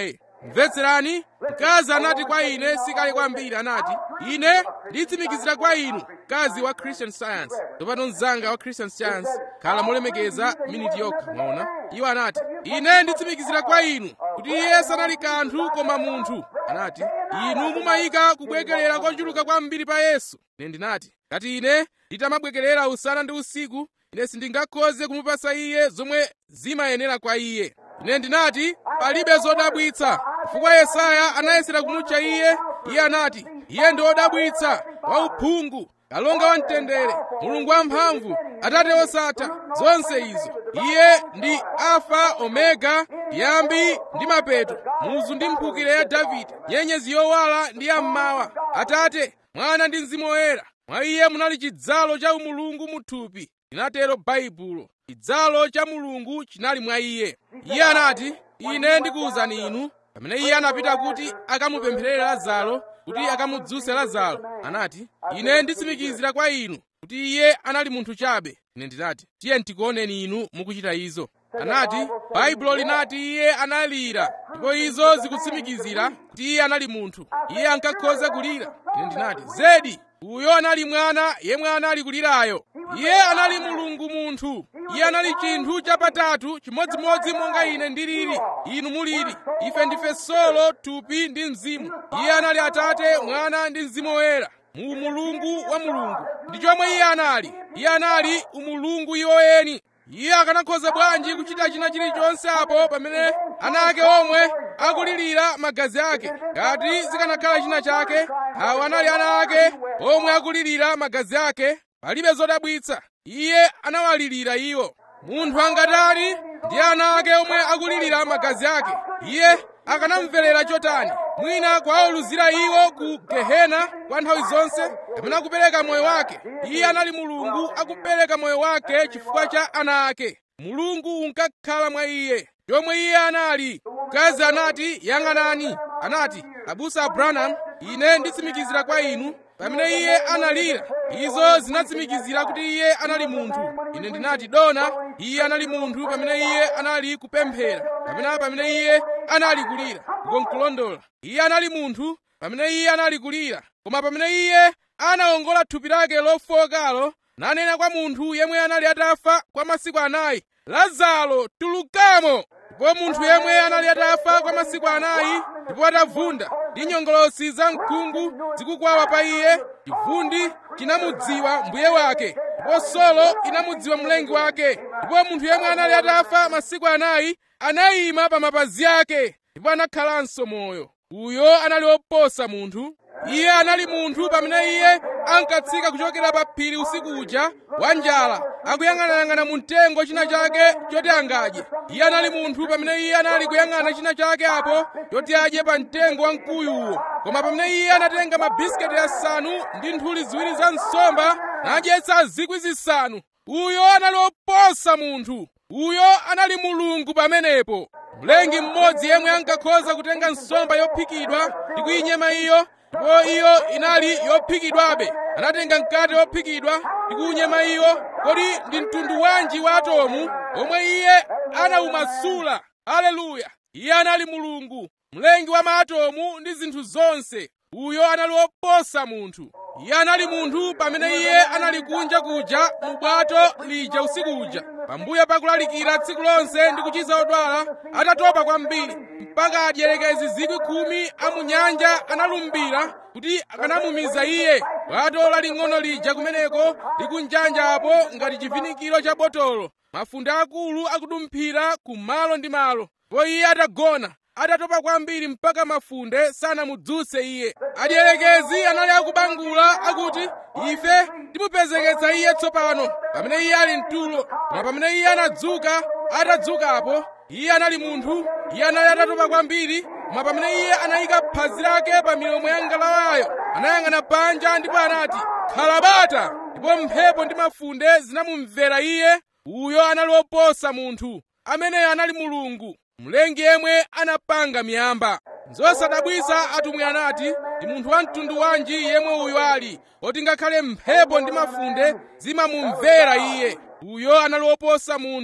mvetserani, mkazi anati kwa ine sikale kwambiri, anati, ine nditsimikizira kwa inu, mkazi wa Christian Science, tsopano mzanga wa Christian Science, khala molemekeza miniti yokha, mwaona. Iwo anati, ine nditsimikizira kwa inu kuti iye sanali kanthu koma munthu. Anati, inu mumayika kubwekerera kochuluka kwambiri pa Yesu. Ine ndinati, ngati ine nditamabwekerera usana ndi usiku, ine sindingakhoze kumupasa iye zomwe zimayenera kwa iye. Ine ndinati, palibe zodabwitsa, chifukwa Yesaya anayesera kumutcha iye. Iye anati, iye ndi wodabwitsa, wauphungu, kalonga wa mtendere, Mulungu wamphamvu, Atate wosatha, zonse izo. Iye ndi Alfa Omega, yambi ndi mapeto, muzu ndi mphukira ya Davide, nyenyezi yowala ndi yammawa, Atate, Mwana ndi Mzimu Woyera. Mwa iye munali chidzalo cha umulungu muthupi, linatero Baibulo. Chidzalo cha Mulungu chinali mwa iye. Iye anati, ine ndikuwuzani inu, pamene iye anapita kuti akamupempherere Lazaro, kuti akamudzutse Lazaro, anati, ine nditsimikizira kwa inu kuti iye anali munthu chabe. Ine ndinati, tiye tikuoneni inu mukuchita izo. Anati, Baibulo linati iye analira, ndipo izo zikutsimikizira kuti iye anali munthu. Iye ankakhoza kulira. Ine ndinati, zedi, uyo anali mwana yemwe anali kulirayo. Iye anali Mulungu munthu. Iye anali chinthu chapatatu, chimodzimodzi monga ine ndilili, inu mulili. Ife ndife solo, thupi ndi mzimu. Iye anali Atate, Mwana ndi Mzimu Woyera, mu Mulungu wa Mulungu. Ndi chomwe iye anali. Iye anali umulungu iwoyeni. Iye akanakhoza bwanji kuchita china chilichonse apo pamene ana ake omwe akulirira magazi ake? Ngati zikanakhala china chake, awo anali ana ake omwe akulirira magazi ake, palibe zodabwitsa. Iye anawalirira iwo. Munthu angatani ndi ana ake omwe akulirira magazi ake? Iye akanamverera chotani? Mwina kuwauluzira iwo ku Gehena kwa nthawi zonse, kapena kupereka moyo wake. Iye anali Mulungu akupereka moyo wake chifukwa cha ana ake. Mulungu unkakhala mwa iye, chomwe iye anali. Mkazi anati, yang'anani. Anati, abusa Branham, ine nditsimikizira kwa inu, pamene iye analira, izo zinatsimikizira kuti iye anali munthu. Ine ndinati, dona, iye anali munthu pamene iye anali kupemphera, kapena pamene iye anali kulira. Nkulondola, iye anali munthu pamene iye anali kulira, koma pamene iye anawongola thupi lake lofowokalo, nanena kwa munthu yemwe anali atafa kwa masiku anayi, Lazaro, tulukamo. Ndipo munthu yemwe anali atafa kwa masiku anayi ndipo atavunda ndi nyongolosi za mkungu zikukwawa pa iye, chivundi chinamudziwa mbuye wake, ndipo solo inamudziwa mlengi wake. Ndipo munthu yemwe anali atafa masiku anayi anayima pa mapazi ake ndipo anakhalanso moyo. Uyo anali woposa munthu. Iye anali munthu pamene iye ankatsika kuchokera pa phiri usiku uja wa njala, akuyang'anayang'ana mu mtengo china chake choti angadye. Iye anali munthu pamene iye anali kuyang'ana china chake apo choti adye pa mtengo wa mkuyuwo. Koma pamene iye anatenga mabisiketi asanu ndi nthuli ziwiri za nsomba nadyetsa zikwi zisanu, uyo anali woposa munthu. Uyo anali Mulungu pamenepo. Mlengi mmodzi yemwe ankakhoza kutenga nsomba yophikidwa ndi kuyinyema iyo, ndipo iyo inali yophikidwabe, anatenga mkate wophikidwa ndi kuunyema iyo. Kodi ndi mtundu wanji wa atomu omwe iye anawumasula? Haleluya! Iye anali Mulungu, mlengi wa maatomu ndi zinthu zonse. Uyo anali woposa munthu. Iye anali munthu pamene iye anali kunja kuja mu bwato lija usiku uja, pambuyo pakulalikira tsiku lonse ndi kuchiza odwala, atatopa kwambiri, mpaka adyelekezi zikwi khumi a mu nyanja analumbira kuti akanamumiza iye. Bwato laling'ono lija kumeneko likunjanja apo ngati chivinikiro cha botolo, mafunde akulu akudumphira kumalo ndi malo. Ndipo iye atagona, atatopa kwambiri mpaka mafunde sanamudzutse iye. Adyelekezi anali akubangula akuti, ife timupezeketsa iye tsopano pamene iye ali mtulo. Koma pamene iye anadzuka, atadzukapo, iye anali munthu. Iye anali atatopa kwambiri, koma pamene iye anayika phazi lake pa milomo ya ngalawayo, anayang'ana panja ndipo anati, khala bata, ndipo mphepo ndi mafunde zinamumvera iye. Uyo anali woposa munthu. Ameneyo anali Mulungu, mlengi yemwe anapanga miyamba. Zosadabwisa atumwi anati, ndi munthu wa mtundu wanji yemwe uyu ali, oti ngakhale mphepo ndi mafunde zimamumvera iye. Uyo anali woposa munthu.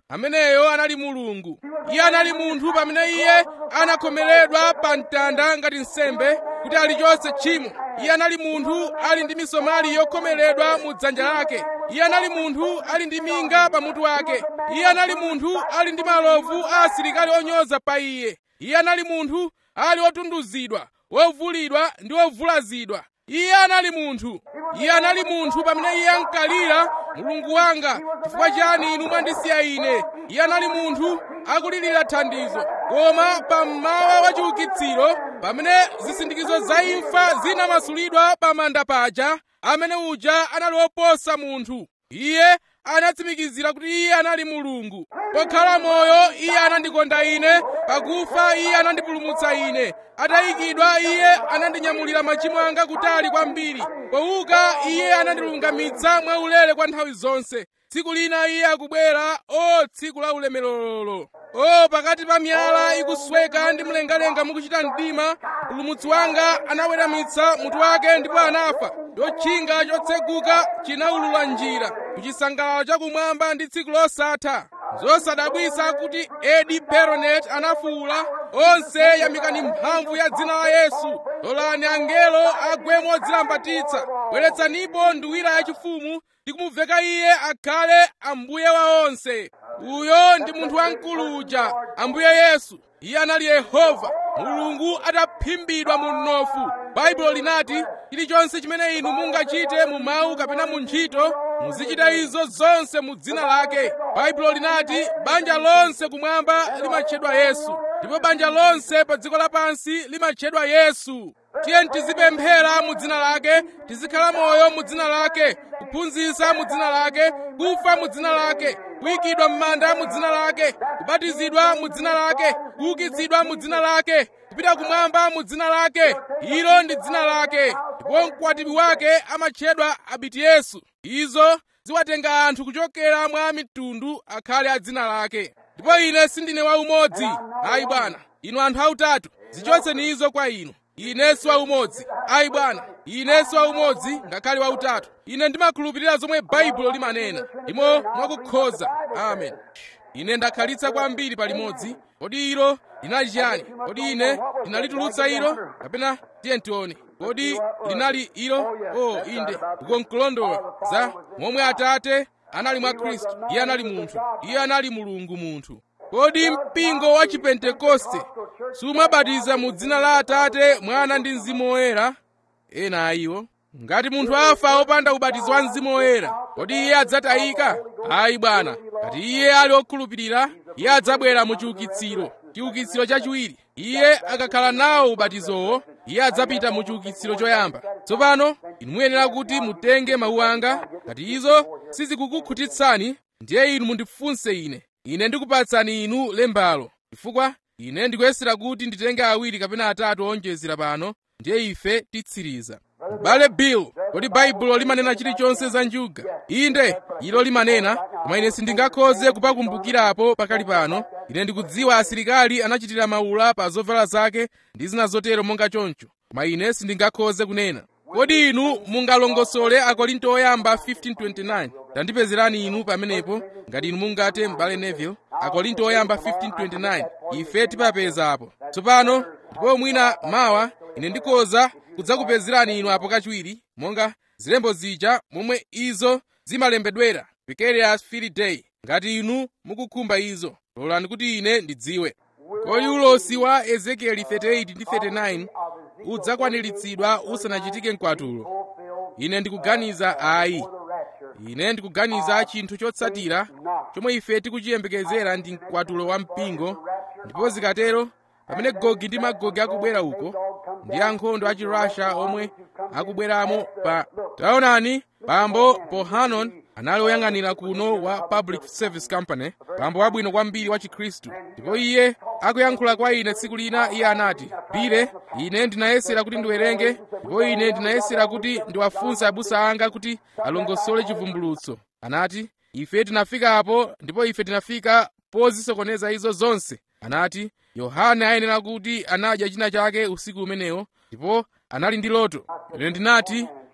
ameneyo anali Mulungu. Iye anali munthu pamene iye anakhomeredwa pa mtanda ngati nsembe kuti alichotse tchimo. Iye anali munthu ali ndi misomali yokhomeredwa mu dzanja lake. Iye anali munthu ali ndi minga pamutu wake. Iye anali munthu ali ndi malovu a asilikali onyoza pa iye. Iye anali munthu ali otunduzidwa, wovulidwa ndi wovulazidwa. Iye anali munthu. Iye anali munthu pamene iye ankalira, Mulungu wanga, chifukwa chiyani inu mwandisiya ine? Iye anali munthu akulirira thandizo. Koma pammawa wa chiukitsiro, pamene zisindikizo za imfa zinamasulidwa pa manda paja, amene uja anali woposa munthu. Iye anatsimikizira kuti iye anali Mulungu. Pokhala moyo iye anandikonda ine, pakufa iye anandipulumutsa ine. Atayikidwa iye anandinyamulira machimo anga kutali kwambiri. Pouka iye anandilungamitsa mwaulere kwa nthawi zonse. Tsiku lina iye akubwera, o tsiku la ulemerero. O pakati pa miyala ikusweka ndi mlengalenga mukuchita mdima, mpulumutsi wanga anaweramitsa mutu wake ndipo anafa. Chotchinga chotseguka chinawulula njira ku chisangalalo chakumwamba ndi tsiku losatha. Zosadabwisa kuti Eddie Peronet anafuwula, onse yamikani mphamvu ya dzina la Yesu. Lolani angelo agwe modzilambatitsa. Bweretsanipo nduwira yachifumu ndi kumuveka iye akhale Ambuye wa onse. Uyo ndi munthu wamkulu uja, Ambuye Yesu. Iye anali Yehova, Mulungu ataphimbidwa mu mnofu. Baibulo linati, chilichonse chimene inu mungachite mu mawu kapena mu ntchito, muzichita izo zonse mu dzina lake. Baibulo linati, banja lonse kumwamba limatchedwa Yesu, ndipo banja lonse pa dziko lapansi limatchedwa Yesu. Tiye tizipemphera mu dzina lake, tizikhala moyo mu dzina lake, kuphunzitsa mu dzina lake, kufa mu dzina lake, kuyikidwa m'manda mu dzina lake, kubatizidwa mu dzina lake, kuukitsidwa mu dzina lake, kupita kumwamba mu dzina lake. Ilo ndi dzina lake, ndipo mkwatibwi wake amatchedwa Abiti Yesu. Izo ziwatenga anthu kuchokera mwa mitundu akhale a dzina lake. Ndipo ine sindine waumodzi. Ayi Bwana, inu anthu autatu, zichotseni izo kwa inu. Ine si waumodzi. Ayi Bwana, ine si waumodzi ngakhale wautatu. Ine ndimakhulupirira zomwe Baibulo limanena, ndimo mwakukhoza. Amen. Ine ndakhalitsa kwambiri palimodzi. Kodi ilo linali chiyani? Kodi ine ndinalitulutsa ilo? Kapena tiye tione. Kodi linali ilo? Oh, inde. Ukonkulondola za momwe Atate anali mwa Khristu. Iye anali munthu. Iye anali Mulungu munthu. Kodi mpingo wa Chipentekoste sumabatiza mu dzina la Atate, Mwana ndi Mzimu Woyera? Ena ayiwo. Ngati munthu afa opanda ubatizo wa Mzimu Woyera, kodi iye adzatayika? Ayi Bwana. Ngati iye ali okhulupirira, iye adzabwera mu chiukitsiro, chiukitsiro chachiwiri. Iye akakhala nawo ubatizowo, iye adzapita mu chiukitsiro choyamba. Tsopano inu muyenera kuti mutenge mawu anga. Ngati izo sizikukukhutitsani, ndiye inu mundifunse ine. Ine ndikupatsani inu lembalo, chifukwa ine ndikuyesera kuti nditenge awiri kapena atatu onjezera pano, ndiye ife titsiriza. Bale Bill, kodi Baibulo limanena chilichonse za njuga? Inde, ilo limanena, koma ine sindingakhoze kupakumbukirapo pakali pano. Ine ndikudziwa asilikali anachitira maula pa zovala zake ndi zina zotero monga choncho, koma ine sindingakhoze kunena. Kodi inu mungalongosole Akorinto oyamba fifteen twenty-nine? Tandipezerani inu pamenepo, ngati inu mungate m'bale Neville. Akorinto oyamba fifteen twenty-nine. Ife tipapeza apo. Tsopano, ndipo mwina mawa, ine ndikhoza kudzakupezerani inu apo kachiwiri, monga zilembo zija momwe izo zimalembedwera. Vicarious Field Day. Ngati inu mukukhumba izo, lolani kuti ine ndidziwe. Kodi ulosi wa Ezekieli thirty-eight ndi thirty-nine udzakwaniritsidwa usanachitike mkwatulo? Ine ndikuganiza ayi. Ine ndikuganiza chinthu chotsatira chomwe ife tikuchiyembekezera ndi mkwatulo wa mpingo, ndipo zikatero pamene Gogi ndi Magogi akubwera uko, ndi ankhondo a Chirasha omwe akubweramo pa. Taonani, Bambo Bohannon anali woyang'anira kuno wa Public Service Company, bambo wabwino kwambiri wa Chikhristu. Ndipo iye akuyankhula kwa ine tsiku lina, iye anati, Bile, ine ndinayesera kuti ndiwerenge, ndipo ine ndinayesera kuti ndiwafunse abusa anga kuti alongosole chivumbulutso. Anati, ife tinafika apo, ndipo ife tinafika pozisokoneza izo zonse. Anati, Yohane ayenera kuti anadya china chake usiku umenewo, ndipo anali ndi loto. Ine ndinati,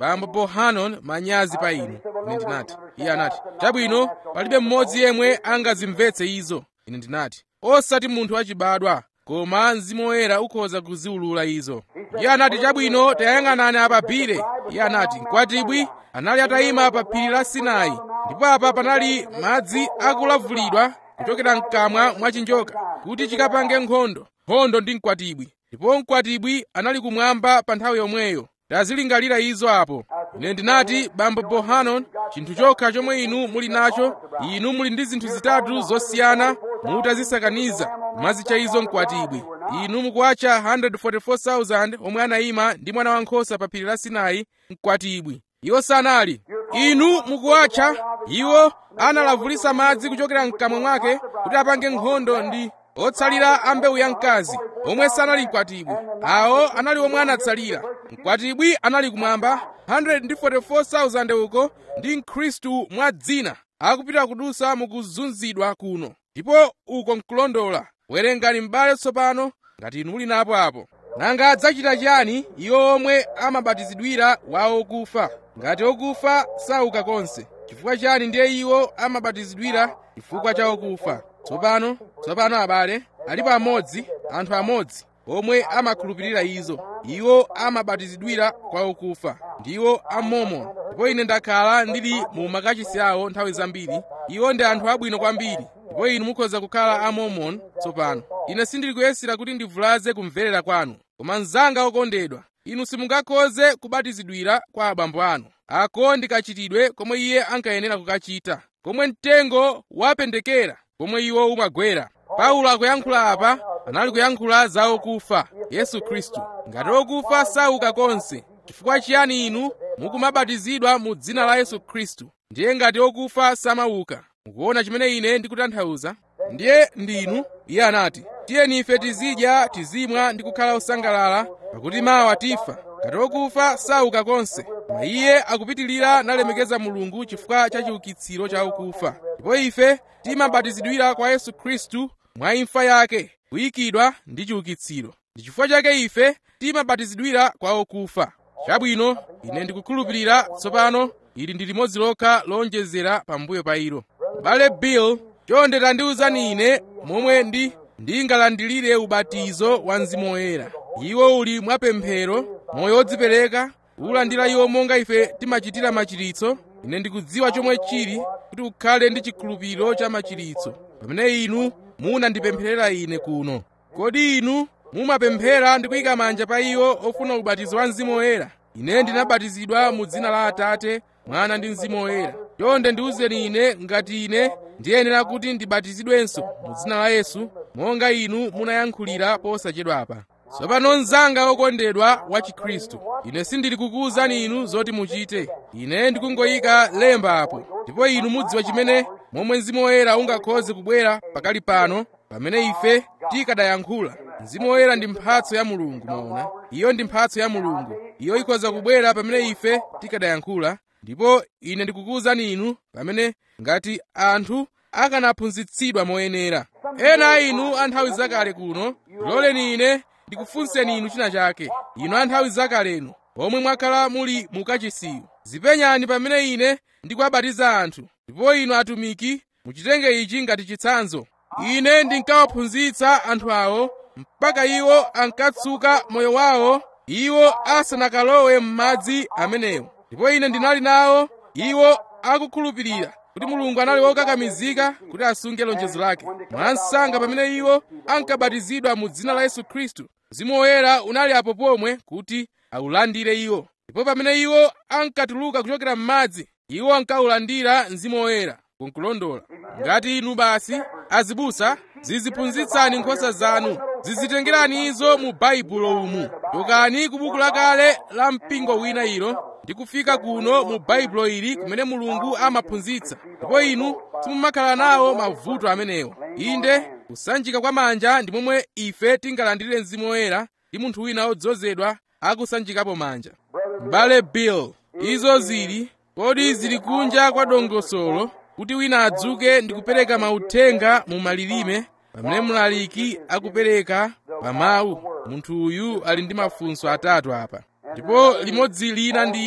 bambo Bohannon, manyazi pa inu. Ine ndinati. Iye anati, chabwino, palibe mmodzi yemwe angazimvetse izo. Ine ndinati, osati munthu wachibadwa, koma Mzimu Woyera ukhoza kuziwulula izo. Iye anati, chabwino, tayang'anani apa phiri. Iye anati, mkwatibwi anali atayima pa phiri la Sinai, ndipo apa panali madzi akulavulidwa kuchokera mkamwa mwa chinjoka kuti chikapange nkhondo nkhondo ndi mkwatibwi, ndipo mkwatibwi anali kumwamba pa nthawi yomweyo. Tazilingalira izo apo. Ine ndinati, bambo Bohannon, chinthu chokha chomwe inu muli nacho, inu muli ndi zinthu zitatu zosiyana mutazisakaniza mazitcha izo mkwatibwi. Inu mukuwatcha one hundred forty-four thousand omwe anayima ndi mwana wankhosa pa phiri la Sinai mkwatibwi. Iwo sanali. Inu mukuwatcha iwo analavulisa madzi kuchokera mkamwa mwake kuti apange nkhondo ndi otsalira a mbewu ya mkazi omwe sanali mkwatibwi. Awo anali omwe anatsalira. Mkwatibwi anali kumwamba, one hundred forty-four thousand uko ndi Mkhristu mwa dzina akupita kudusa mukuzunzidwa kuno. Ndipo uko nkulondola. Werengani m'bale tsopano ngati inu muli napo apo. Nanga adzachita chiyani iwo omwe amabatizidwira wawo okufa, ngati okufa sauka konse? Chifukwa chiyani ndiye iwo amabatizidwira chifukwa cha okufa? Tsopano, tsopano abale, alipo amodzi, anthu amodzi omwe amakhulupirira izo. Iwo amabatizidwira kwa okufa, ndiwo a Mormon. Ndipo ine ndakhala ndili mu makachisi awo nthawi zambiri. Iwo ndi anthu abwino kwambiri. Ndipo inu mukhoza kukhala a Mormon tsopano. Ine sindili kuyesera kuti ndivulaze kumverera kwanu, koma mnzanga okondedwa, inu simungakhoze kubatizidwira kwa abambo anu. Ako ndi kachitidwe komwe iye ankayenera kukachita, komwe mtengo wapendekera komwe iwo umagwera. Paulo akuyankhula apa, anali kuyankhula za okufa, Yesu Khristu. Ngati okufa sauka konse, chifukwa chiyani inu mukumabatizidwa mu dzina la Yesu Khristu? Ndiye ngati okufa samauka. Mukuona chimene ine ndikutanthauza? Ndiye ndinu, iye anati, tiyeni ife tizidya, tizimwa ndi kukhala osangalala, pakuti mawa tifa. Ngati okufa sauka konse, koma iye akupitilira nalemekeza Mulungu chifukwa cha chiukitsiro cha okufa. Ndipo ife timabatizidwira kwa Yesu Khristu mwa imfa yake, kuyikidwa ndi chiukitsiro. Ndi chifukwa chake ife timabatizidwira kwa okufa. Chabwino, ine ndikukhulupirira tsopano ili ndi limodzi lokha lonjezera pambuyo pa ilo. Bale Bill, chonde tandiwuzani ine momwe ndi ndingalandilire ubatizo wa Mzimu Woyera. Iwo uli mwapemphero, moyo wodzipereka, ulandira iwo monga ife timachitira machiritso. Ine ndikudziwa chomwe chili kuti ukhale ndi chikhulupiriro cha machiritso pamene inu munandipempherera ine kuno. Kodi inu mumapemphera ndi kuyika manja pa iwo ofuna ubatizo wa Mzimu Woyera? Ine ndinabatizidwa mu dzina la Atate, Mwana ndi Mzimu Woyera. Chonde ndiwuzeni ine ngati ine ndiyenera kuti ndibatizidwenso mu dzina la Yesu monga inu munayankhulira posachedwapa. Tsopano mnzanga okondedwa wa Chikhristu, ine sindili kukuwuzani inu zoti muchite. Ine ndikungoyika lemba apo, ndipo inu mudziwa chimene momwe Mzimu Woyera ungakhoze kubwera pakali pano pamene ife tikadayankhula. Mzimu Woyera ndi mphatso ya Mulungu, mwaona. Iyo ndi mphatso ya Mulungu. Iyo ikhoza kubwera pamene ife tikadayankhula. Ndipo ine ndikukuwuzani inu pamene ngati anthu akanaphunzitsidwa moyenera. Ena a inu a nthawi zakale kuno, loleni ine ndikufunseni inu china chake. Inu a nthawi zakaleno omwe mwakhala muli mukachisiyu, zipenyani pamene ine ndikuwabatiza anthu. Ndipo inu atumiki muchitenge ichi ngati chitsanzo. Ine ndinkawaphunzitsa anthu awo mpaka iwo ankatsuka moyo wawo iwo asanakalowe m'madzi amenewo. Ndipo ine ndinali nawo iwo akukhulupirira kuti Mulungu anali wokakamizika kuti asunge lonjezo lake. Mwansanga pamene iwo ankabatizidwa mu dzina la Yesu Khristu, Mzimu Woyera unali apo pomwe kuti awulandire iwo. Ndipo pamene iwo ankatuluka kuchokera m'madzi, iwo ankawulandira Mzimu Woyera. Kunkulondola. Ngati inu basi azibusa, ziziphunzitsani nkhosa zanu, zizitengerani izo mu Baibulo umu. Chokani ku buku lakale la mpingo wina ilo ndi kufika kuno mu Baibulo ili kumene Mulungu amaphunzitsa. Ndipo inu simumakhala nawo mavuto amenewo. Inde, kusanjika kwa manja ndi momwe ife tingalandire Mzimu Woyera ndi munthu wina wodzozedwa akusanjikapo manja. M'bale Bill, izo zili, kodi zili kunja kwa dongosolo kuti wina adzuke ndi kupereka mauthenga mu malilime pamene mlaliki akupereka pa mawu? Munthu uyu ali ndi mafunso atatu apa. Ndipo limodzi lina ndilo,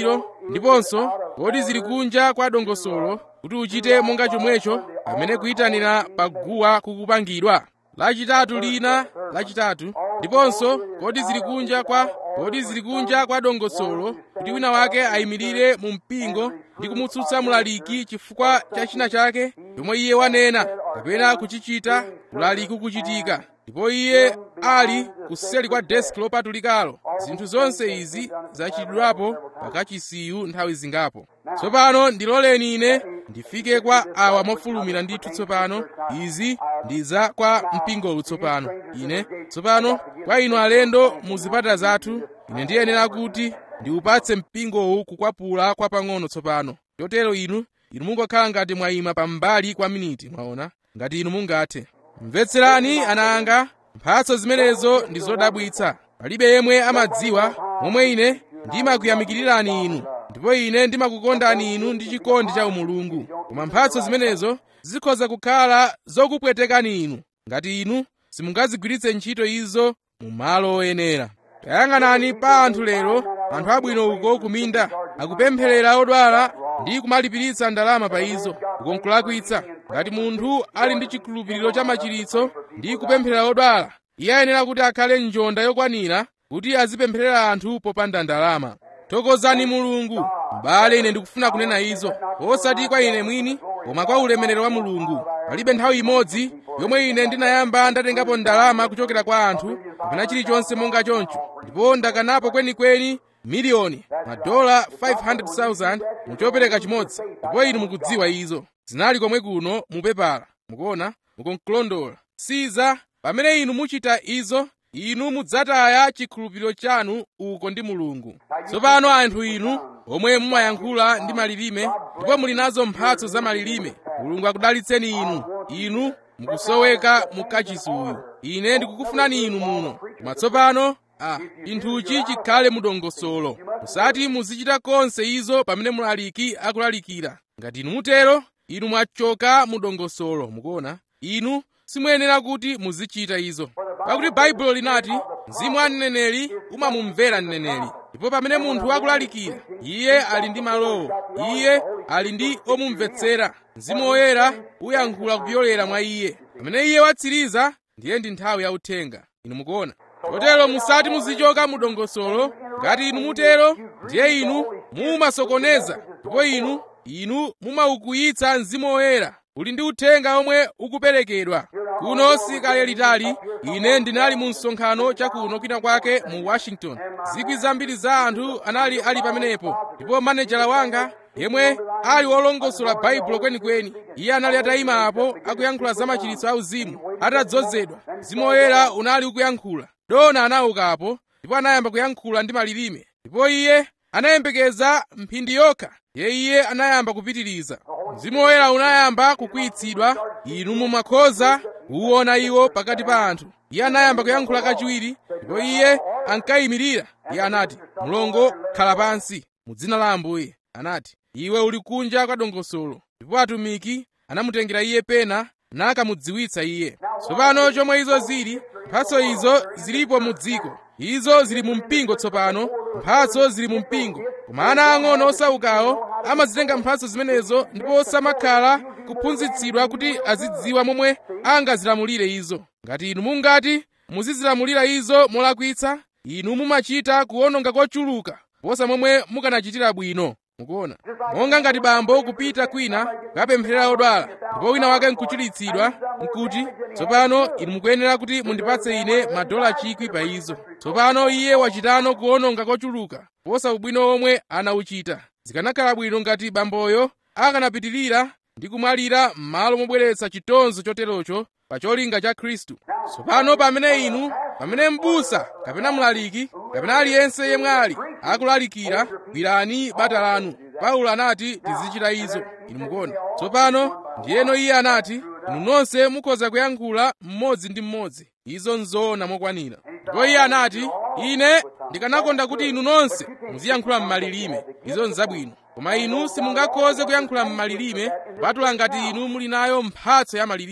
ndiponso kodi zili kunja kwa dongosolo kuti uchite monga chomwecho pamene kuyitanira paguwa kukupangidwa. Lachitatu lina lachitatu, ndiponso kodi zili kunja kwa kodi zili kunja kwa dongosolo kuti wina wake ayimirire mu mpingo ndi kumutsutsa mlaliki chifukwa cha china chake chomwe iye wanena kapena kuchichita mlaliki kuchitika, ndipo iye ali kuseli kwa deski lopatulikalo. Zinthu zonse izi zachitidwapo pakachisiyu nthawi zingapo. Tsopano ndiloleni ine ndifike kwa awa mofulumira ndithu. Tsopano izi ndi za kwa mpingowu. Tsopano ine tsopano kwa inu alendo mu zipata zathu, ine ndiyenera kuti ndiupatse mpingowu kukwapula kwa pang'ono tsopano. Chotero inu inu mungokhala ngati mwayima pambali kwa miniti, mwaona, ngati inu mungathe. Mvetserani ana anga, mphatso zimenezo ndi zodabwitsa. Palibe yemwe amadziwa momwe ine ndimakuyamikirirani inu, ndipo ine ndimakukondani inu ndi chikondi cha umulungu. Koma mphatso zimenezo zikhoza kukhala zokupwetekani inu ngati inu simungazigwiritse ntchito izo mu malo oyenera. Tayang'anani pa anthu lero, anthu abwino uko kuminda akupempherera odwala ndi kumalipiritsa ndalama pa izo, uko nkulakwitsa. Ngati munthu ali ndi chikhulupiriro cha machiritso ndi kupempherera odwala, iye ayenera kuti akhale njonda yokwanira kuti azipempherera anthu popanda ndalama. Thokozani Mulungu. M'bale, ine ndikufuna kunena izo osati kwa ine mwini, koma kwa ulemerero wa Mulungu. Palibe nthawi imodzi yomwe ine ndinayamba ndatengapo ndalama kuchokera kwa anthu kapena chilichonse monga choncho, ndipo ndakanapo kwenikweni miliyoni madola five hundred thousand muchopereka chimodzi. Ndipo inu mukudziwa izo zinali komwe kuno mupepala, mukuona, mukunkulondola. Siza pamene inu muchita izo, inu mudzataya chikhulupiriro chanu uko ndi Mulungu. Tsopano anthu inu omwe mumayankhula ndi malilime ndipo muli nazo mphatso za malilime, Mulungu akudalitseni inu. Inu mukusoweka mukachisuyu. Ine ndikukufunani inu muno. Koma tsopano ah, chinthuchi chikhale mudongosolo. Musati muzichita konse izo pamene mlaliki akulalikira. Ngati inu mutero, inu mwachoka mudongosolo, mukuona. Inu simuyenera kuti muzichita izo, pakuti Baibulo linati mzimu wa mneneri umamumvera mneneri. Ndipo pamene munthu akulalikira, iye ali ndi malowo, iye ali ndi omumvetsera. Mzimu Woyera uyankhula kupyolera mwa iye. Pamene iye watsiriza, ndiye ndi nthawi ya uthenga. Inu mukuona. Chotero musati muzichoka mudongosolo. Ngati inu mutero, ndiye inu mumasokoneza, ndipo inu inu mumaukwiyitsa Mzimu Woyera. Uli ndi uthenga omwe ukuperekedwa. Kuno sikale litali, ine ndinali mu msonkhano chakuno kwina kwake mu Washington. Zikwi zambiri za anthu anali ali pamenepo, ndipo manejala wanga yemwe ali wolongosola Baibulo kwenikweni, iye anali atayima apo akuyankhula za machiritso auzimu atadzozedwa. Mzimu Woyera unali ukuyankhula. Dona anaukapo ndipo anayamba kuyankhula ndi malilime, ndipo iye anayembekeza mphindi yokha, ye iye anayamba kupitiriza. Mzimu Woyera unayamba kukwiyitsidwa. Inu mumakhoza kuona iwo pakati pa anthu. Iye anayamba kuyankhula kachiwiri, ndipo iye ankayimirira. Iye anati, "Mlongo, khala pansi mu dzina la Ambuye." Anati, "Iwe uli kunja kwa dongosolo." Ndipo atumiki anamutengera iye pena nakamudziwitsa iye. Tsopano chomwe izo zili, mphatso izo zilipo mu dziko. Izo zili mu mpingo tsopano. Mphatso zili mu mpingo. Koma ana ang'ono osaukawo amazitenga mphatso zimenezo ndipo osamakhala kuphunzitsidwa kuti azidziwa momwe angazilamulire izo. Ngati inu mungati muzizilamulira izo molakwitsa, inu mumachita kuwononga kochuluka posa momwe mukanachitira bwino. Mukuona, monga ngati bambo kupita kwina kukapempherera odwala, ndipo wina wake nkuchiritsidwa, nkuti, "Tsopano inu mukuyenera kuti mundipatse ine madola chikwi pa izo." Tsopano iye wachitano kuwononga kochuluka posa ubwino omwe anauchita. Zikanakhala bwino ngati bamboyo akanapitirira ndi kumwalira m'malo mobweretsa chitonzo choterocho pa cholinga cha Khristu. Tsopano pamene inu, pamene m'busa kapena mlaliki kapena aliyense yemwe ali akulalikira, gwirani bata lanu. Paulo anati tizichita izo. Inu mukuona. Tsopano ndiyeno iye anati, inu nonse mukhoza kuyankhula mmodzi ndi mmodzi. Izo nzoona mokwanira. Ndipo iye anati, ine ndikanakonda kuti inu nonse muziyankhula m'malilime. Izo nzabwino. Koma inu simungakhoze kuyankhula m'malilime kupatula ngati inu muli nayo mphatso ya malilime.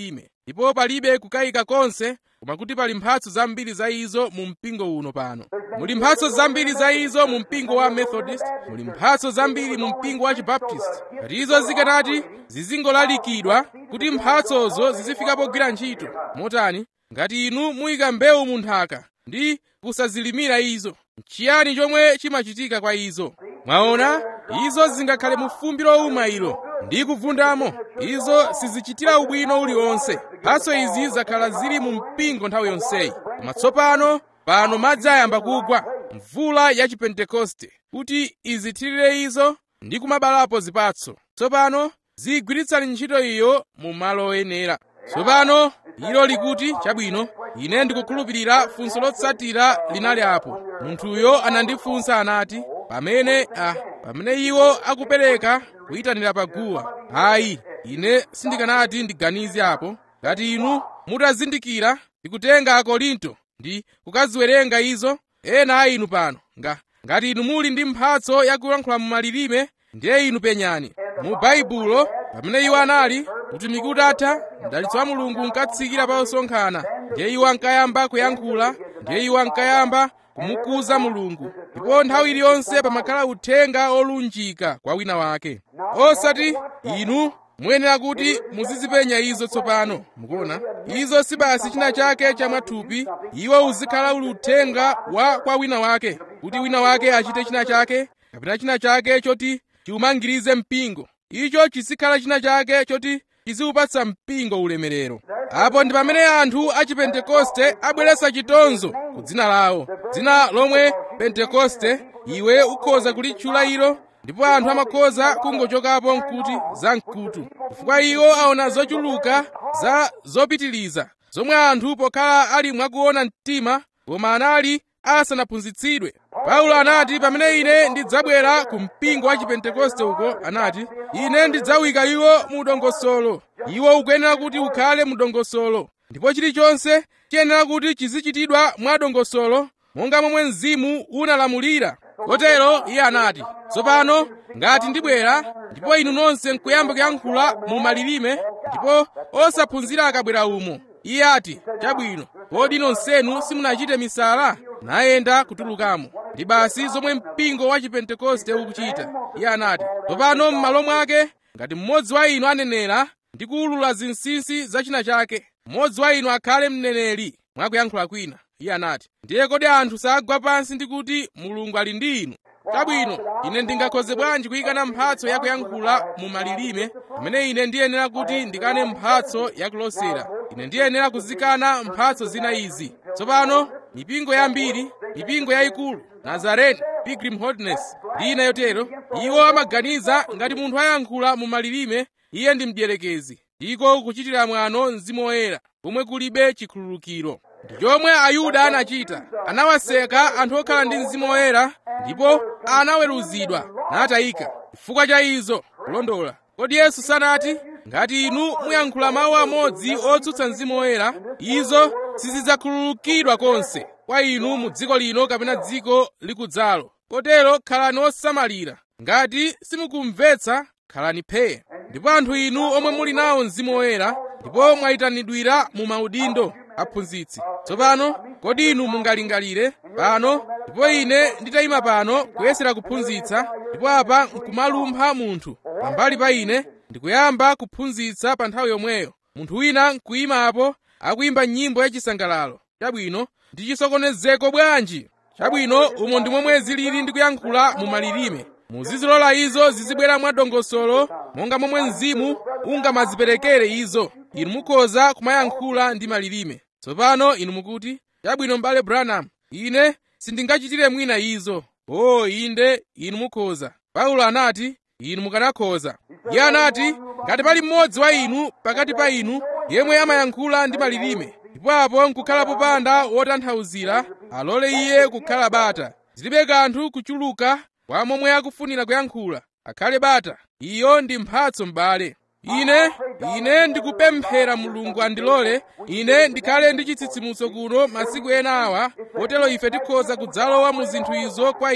ndipo palibe kukayika konse, koma kuti pali mphatso zambiri za izo mu mpingo uno pano. Muli mphatso zambiri za izo mu mpingo wa Methodist, muli mphatso zambiri mu mpingo wa Chibaptist. Ngati izo zikanati zizingolalikidwa kuti mphatsozo zizifika pogwira ntchito motani, ngati inu muyika mbewu mu nthaka ndi kusazilimira izo, chiyani chomwe chimachitika kwa izo? Mwaona, izo zingakhale mu fumbi lowuma ilo ndi kuvundamo, izo sizichitira ubwino uliwonse. Mphatso izi zakhala zili mu mpingo nthawi yonseyi, koma tsopano pano madzi ayamba kugwa, mvula ya Chipentekoste, kuti izithirire izo ndi kumabalapo zipatso. Tsopano zigwiritsani ntchito iyo mu malo oyenera. Tsopano ilo likuti, chabwino, ine ndikukhulupirira funso lotsatira linali apo. Munthuyo anandifunsa anati, pamene ah, pamene iwo akupereka kuyitanira paguwa, ayi, ine sindikanati ndiganize apo. Ngati inu mutazindikira ndikutenga Akorinto ndi kukaziwerenga izo, ena a inu pano, nga ngati inu muli ndi mphatso yakuyankhula mu malilime, ndiye inu penyani mu Baibulo pamene iwo anali utumiki utatha, mdalitso wa Mulungu unkatsikira pa osonkhana, ndiye iwo ankayamba kuyankhula, ndiye iwo ankayamba kumukuza Mulungu, ndipo nthawi iliyonse pamakhala uthenga olunjika kwa wina wake. Osati inu muyenera kuti muzizipenya izo tsopano. Mukuona, izo si basi china chake cha mwathupi, iwo uzikhala uli uthenga wa kwa wina wake, kuti wina wake achite china chake, kapena china chake choti chiumangirize mpingo. Icho chizikhala china chake choti chiziupatsa mpingo ulemerero. Apo ndi pamene anthu a Chipentekoste abweretsa chitonzo ku dzina lawo, dzina lomwe Pentekoste iwe ukhoza kulitchula ilo, ndipo anthu amakhoza kungochokapo nkuti za mkutu, chifukwa iwo aona zochuluka za zopitiliza zomwe anthu pokhala ali mwakuona mtima koma anali asanaphunzitsidwe. Paulo anati, pamene ine ndidzabwera ku mpingo wa Chipentekoste uko, anati, ine ndidzawika iwo mu dongosolo. Iwo ukuyenera kuti ukhale mu dongosolo, ndipo chilichonse chiyenera kuti chizichitidwa mwa dongosolo, monga momwe Mzimu unalamulira. Kotero iye anati, tsopano ngati ndibwera ndipo inu nonse nkuyamba kuyankhula mu malilime, ndipo osaphunzira akabwera umo, iye ati, chabwino, kodi nonsenu simunachite misala? Nayenda kutulukamo. Ndi basi zomwe mpingo wa Chipentekoste ukuchita. Iye anati, tsopano m'malo mwake, ngati mmodzi wa inu anenera ndi kuwulula zinsinsi za china chake, mmodzi wa inu akhale mneneri mwakuyankhula kwina. Iye anati, ndiye kodi anthu sagwa pansi ndi kuti Mulungu ali ndi inu? Chabwino, ine ndingakhoze bwanji kuyikana mphatso yakuyankhula mu malilime, pamene ine ndiyenera kuti ndikane mphatso yakulosera? Ine ndiyenera kuzikana mphatso zina izi. Tsopano mipingo yambiri, mipingo yayikulu, Nazarene, Pilgrim Holiness ndi ina yotero, iwo amaganiza ngati munthu ayankhula mu malilime, iye ndi mdierekezi, ndiko kuchitira mwano Mzimu Woyera, komwe kulibe chikhululukiro. Ndi chomwe Ayuda anachita, anawaseka anthu okhala ndi Mzimu Woyera, ndipo anaweruzidwa natayika chifukwa cha izo. Kulondola, kodi Yesu sanati, ngati inu muyankhula mawu amodzi otsutsa Mzimu Woyera, izo sizidzakhululukidwa konse kwa inu mu dziko lino kapena dziko likudzalo. Kotero khalani osamalira, ngati simukumvetsa khalani phee. Ndipo anthu inu omwe muli nawo Mzimu Woyera ndipo mwayitanidwira mu maudindo aphunzitsi, tsopano kodi inu mungalingalire pano, ndipo ine nditayima pano kuyesera kuphunzitsa, ndipo apa nkumalumpha munthu pambali pa ine ndikuyamba kuphunzitsa pa nthawi yomweyo, munthu wina nkuyimapo akuyimba nyimbo yachisangalalo. Chabwino, ndi chisokonezeko bwanji? Chabwino, umo ndi momwe zilili ndi kuyankhula mu malilime. Muzizilola izo zizibwera mwa dongosolo, monga momwe Mzimu ungamaziperekere izo. Inu mukhoza kumayankhula ndi malilime. Tsopano inu mukuti, chabwino m'bale Branham, ine sindingachitire mwina izo. Oh, inde, inu mukhoza. Paulo anati, inu mukanakhoza. Iye anati, ngati pali mmodzi wa inu pakati pa inu yemwe amayankhula ndi malilime, ndipo apo nkukhala popanda wotanthauzira, alole iye kukhala bata. Zilibe kanthu kuchuluka kwa momwe akufunira kuyankhula, akhale bata. Iyo ndi mphatso m'bale. Ine, ine ndikupemphera Mulungu andilole ine ndikhale ndi chitsitsimutso kuno masiku ena awa, kotero ife tikhoza kudzalowa mu zinthu izo kwa inu.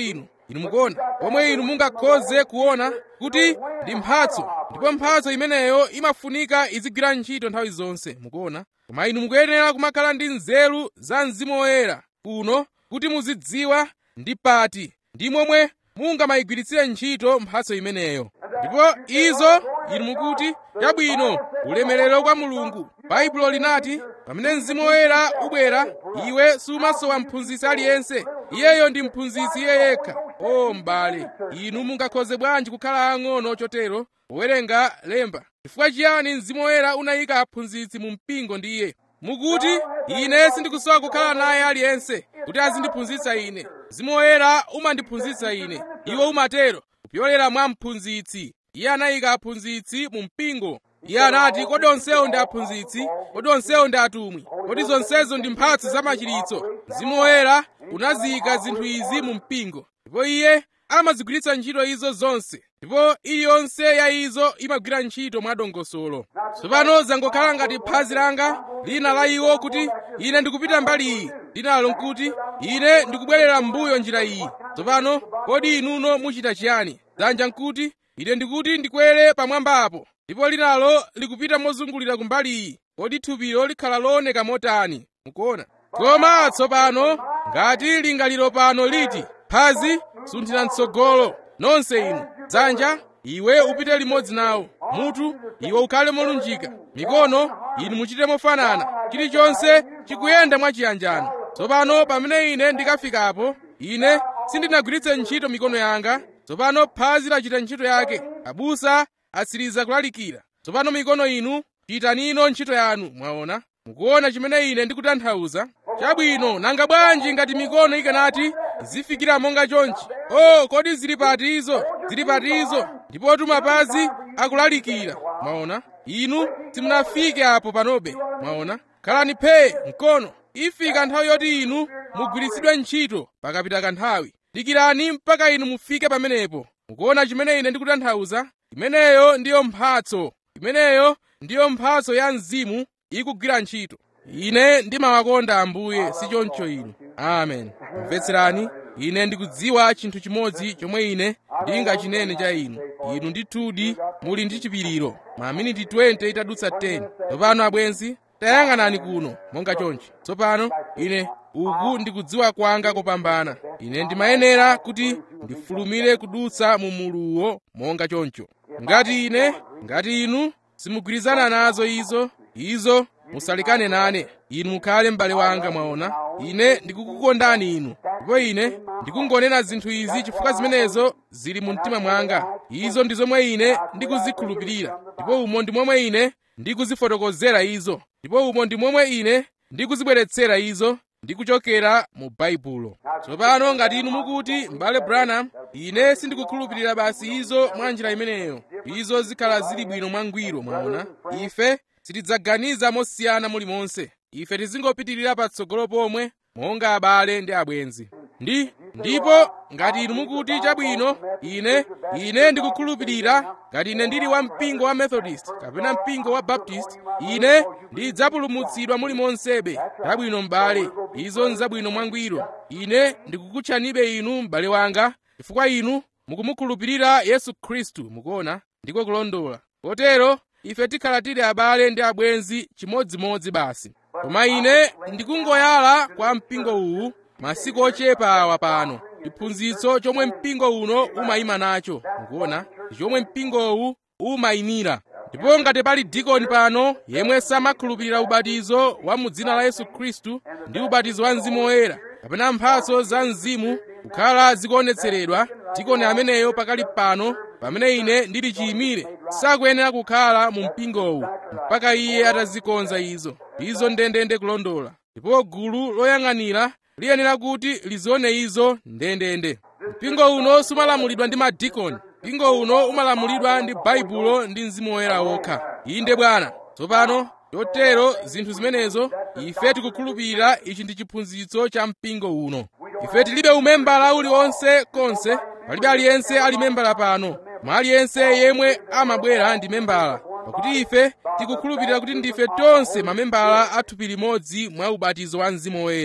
inu mukuona, pomwe inu mungakhoze kuona kuti ndi mphatso, ndipo mphatso imeneyo imafunika izigwira ntchito nthawi zonse, mukuona. Koma inu mukuyenera kumakhala ndi nzeru za Mzimu Woyera kuno kuti muzidziwa ndi pati ndi momwe mungamayigwiritsire ntchito mphatso imeneyo. Ndipo izo inu mukuti chabwino, ulemerero kwa Mulungu. Baibulo linati pamene Mzimu Woyera ubwera, iwe sumasowa mphunzitsi aliyense, iyeyo ndi mphunzitsi iye yekha. O m'bale, inu mungakhoze bwanji kukhala ang'ono chotero powerenga lemba? Chifukwa chiyani Mzimu Woyera unayika aphunzitsi mu mpingo ndi iye? Mukuti ine sindikusowa kukhala naye aliyense kuti azindiphunzitsa ine. Mzimu Woyera umandiphunzitsa ine. Iwo umatero kupyolera mwa mphunzitsi. Iye anayika aphunzitsi mu mpingo. Iye anati kodi onsewo ndi aphunzitsi, kodi onsewo ndi atumwi, kodi zonsezo ndi mphatso za machiritso. Mzimu Woyera unaziyika zinthu izi mu mpingo, ndipo iye amazigwiritsa ntchito izo zonse, ndipo iliyonse ya izo imagwira ntchito mwadongosolo. Tsopano zangokhala ngati phazi langa lina la iwo kuti ine ndikupita mbali iyi, linalo nkuti ine ndikubwerera m'mbuyo njira iyi. Tsopano kodi inuno muchita chiyani? Dzanja nkuti ine ndikuti ndikwere pamwamba apo, ndipo linalo likupita mozungulira kumbali iyi. Kodi thupilo likhala looneka motani? Mukuona? Koma tsopano ngati lingaliro pano liti phazi sunthira mtsogolo, nonse inu dzanja iwe upite limodzi nawo, mutu iwe ukhale molunjika, mikono inu muchite mofanana, chilichonse chikuyenda mwachiyanjano. Tsopano pamene ine ndikafikapo, ine sindinagwiritse ntchito mikono yanga. Tsopano phazi lachita ntchito yake, abusa atsiriza kulalikira. Tsopano mikono inu chitanino ntchito yanu. Mwaona? Mukuona chimene ine ndikutanthauza? Chabwino, nanga bwanji ngati mikono ikanati zifikira monga chonchi? Oh, kodi zili pati izo? Zili pati izo, ndipo mapazi akulalikira. Mwaona? Inu simunafike apo panobe. Mwaona? Khalani phee mkono. Ifika nthawi yoti inu mugwiritsidwe ntchito pakapita kanthawi. Dikirani mpaka inu mufike pamenepo. Mukuona chimene ine ndikutanthauza? Imeneyo ndiyo mphatso. Imeneyo ndiyo mphatso ya Mzimu ikugwira ntchito. Ine ndimawakonda Ambuye, si choncho inu. Amen. Mvetserani, ine ndikudziwa chinthu chimodzi chomwe ine ndingachinene cha inu. Inu ndithudi muli ndi chipiriro. Maminiti twenty itadutsa ten. Tsopano abwenzi, tayang'anani kuno monga chonchi. Tsopano ine uku ndikudziwa kwanga kopambana. Ine ndimayenera kuti ndifulumire kudutsa mu muluwo monga choncho. Ngati ine, ngati inu simugwirizana nazo izo, izo musalikane nane. Inu mukhale m'bale wanga. Mwaona, ine ndikukukondani inu, ndipo ine ndikungonena zinthu izi chifukwa zimenezo zili mu mtima mwanga. Izo ndi zomwe ine ndikuzikhulupirira, ndipo umo ndi momwe ine ndikuzifotokozera izo, ndipo umo ndi momwe ine ndikuzibweretsera izo ndikuchokera mu Baibulo. Tsopano ngati inu mukuti m'bale Branham, ine sindikukhulupirira basi izo mwa njira imeneyo, izo zikhala zili bwino mwangwiro. Mwaona, ife sitidzaganiza mosiyana mulimonse. Ife tizingopitirira patsogolo pomwe monga abale ndi abwenzi. Ndi ndipo ngati inu mukuti chabwino, ine ine ndikukhulupirira, ngati ine ndili wa mpingo wa Methodist kapena mpingo wa Baptist, ine ndidzapulumutsidwa mulimonsebe. Chabwino m'bale, izo nzabwino mwangwiro. Ine ndikukutchanibe inu m'bale wanga chifukwa inu mukumukhulupirira Yesu Khristu. Mukuona, ndiko kulondola. Kotero ife tikhala tili abale ndi abwenzi chimodzimodzi basi. Koma ine ndikungoyala kwa mpingo uwu masiku ochepa awa pano, chiphunzitso chomwe mpingo uno umayima nacho. Mukuona, chomwe mpingo uwu umayimira. Ndipo ngati pali dikoni pano yemwe samakhulupirira ubatizo wa mu dzina la Yesu Khristu ndi ubatizo wa Mzimu Woyera kapena mphatso za Mzimu kukhala zikuonetseredwa, dikoni ameneyo pakali pano pamene ine ndili chiyimire sakuyenera kukhala mu mpingowu mpaka iye atazikonza izo. Izo ndendende kulondola. Ndipo gulu loyang'anira liyenera kuti lizione izo ndendende. Mpingo uno sumalamulidwa ndi madikoni. Mpingo uno umalamulidwa ndi Baibulo ndi Mzimu Woyera wokha. Inde Bwana. Tsopano chotero zinthu zimenezo ife tikukhulupirira ichi ndi chiphunzitso cha mpingo uno. Ife tilibe umembala uliwonse konse, palibe aliyense ali membala pano, mwa aliyense yemwe amabwera ndi membala, pakuti ife tikukhulupirira kuti ndife tonse mamembala a thupi limodzi mwa ubatizo wa Mzimu Woyera.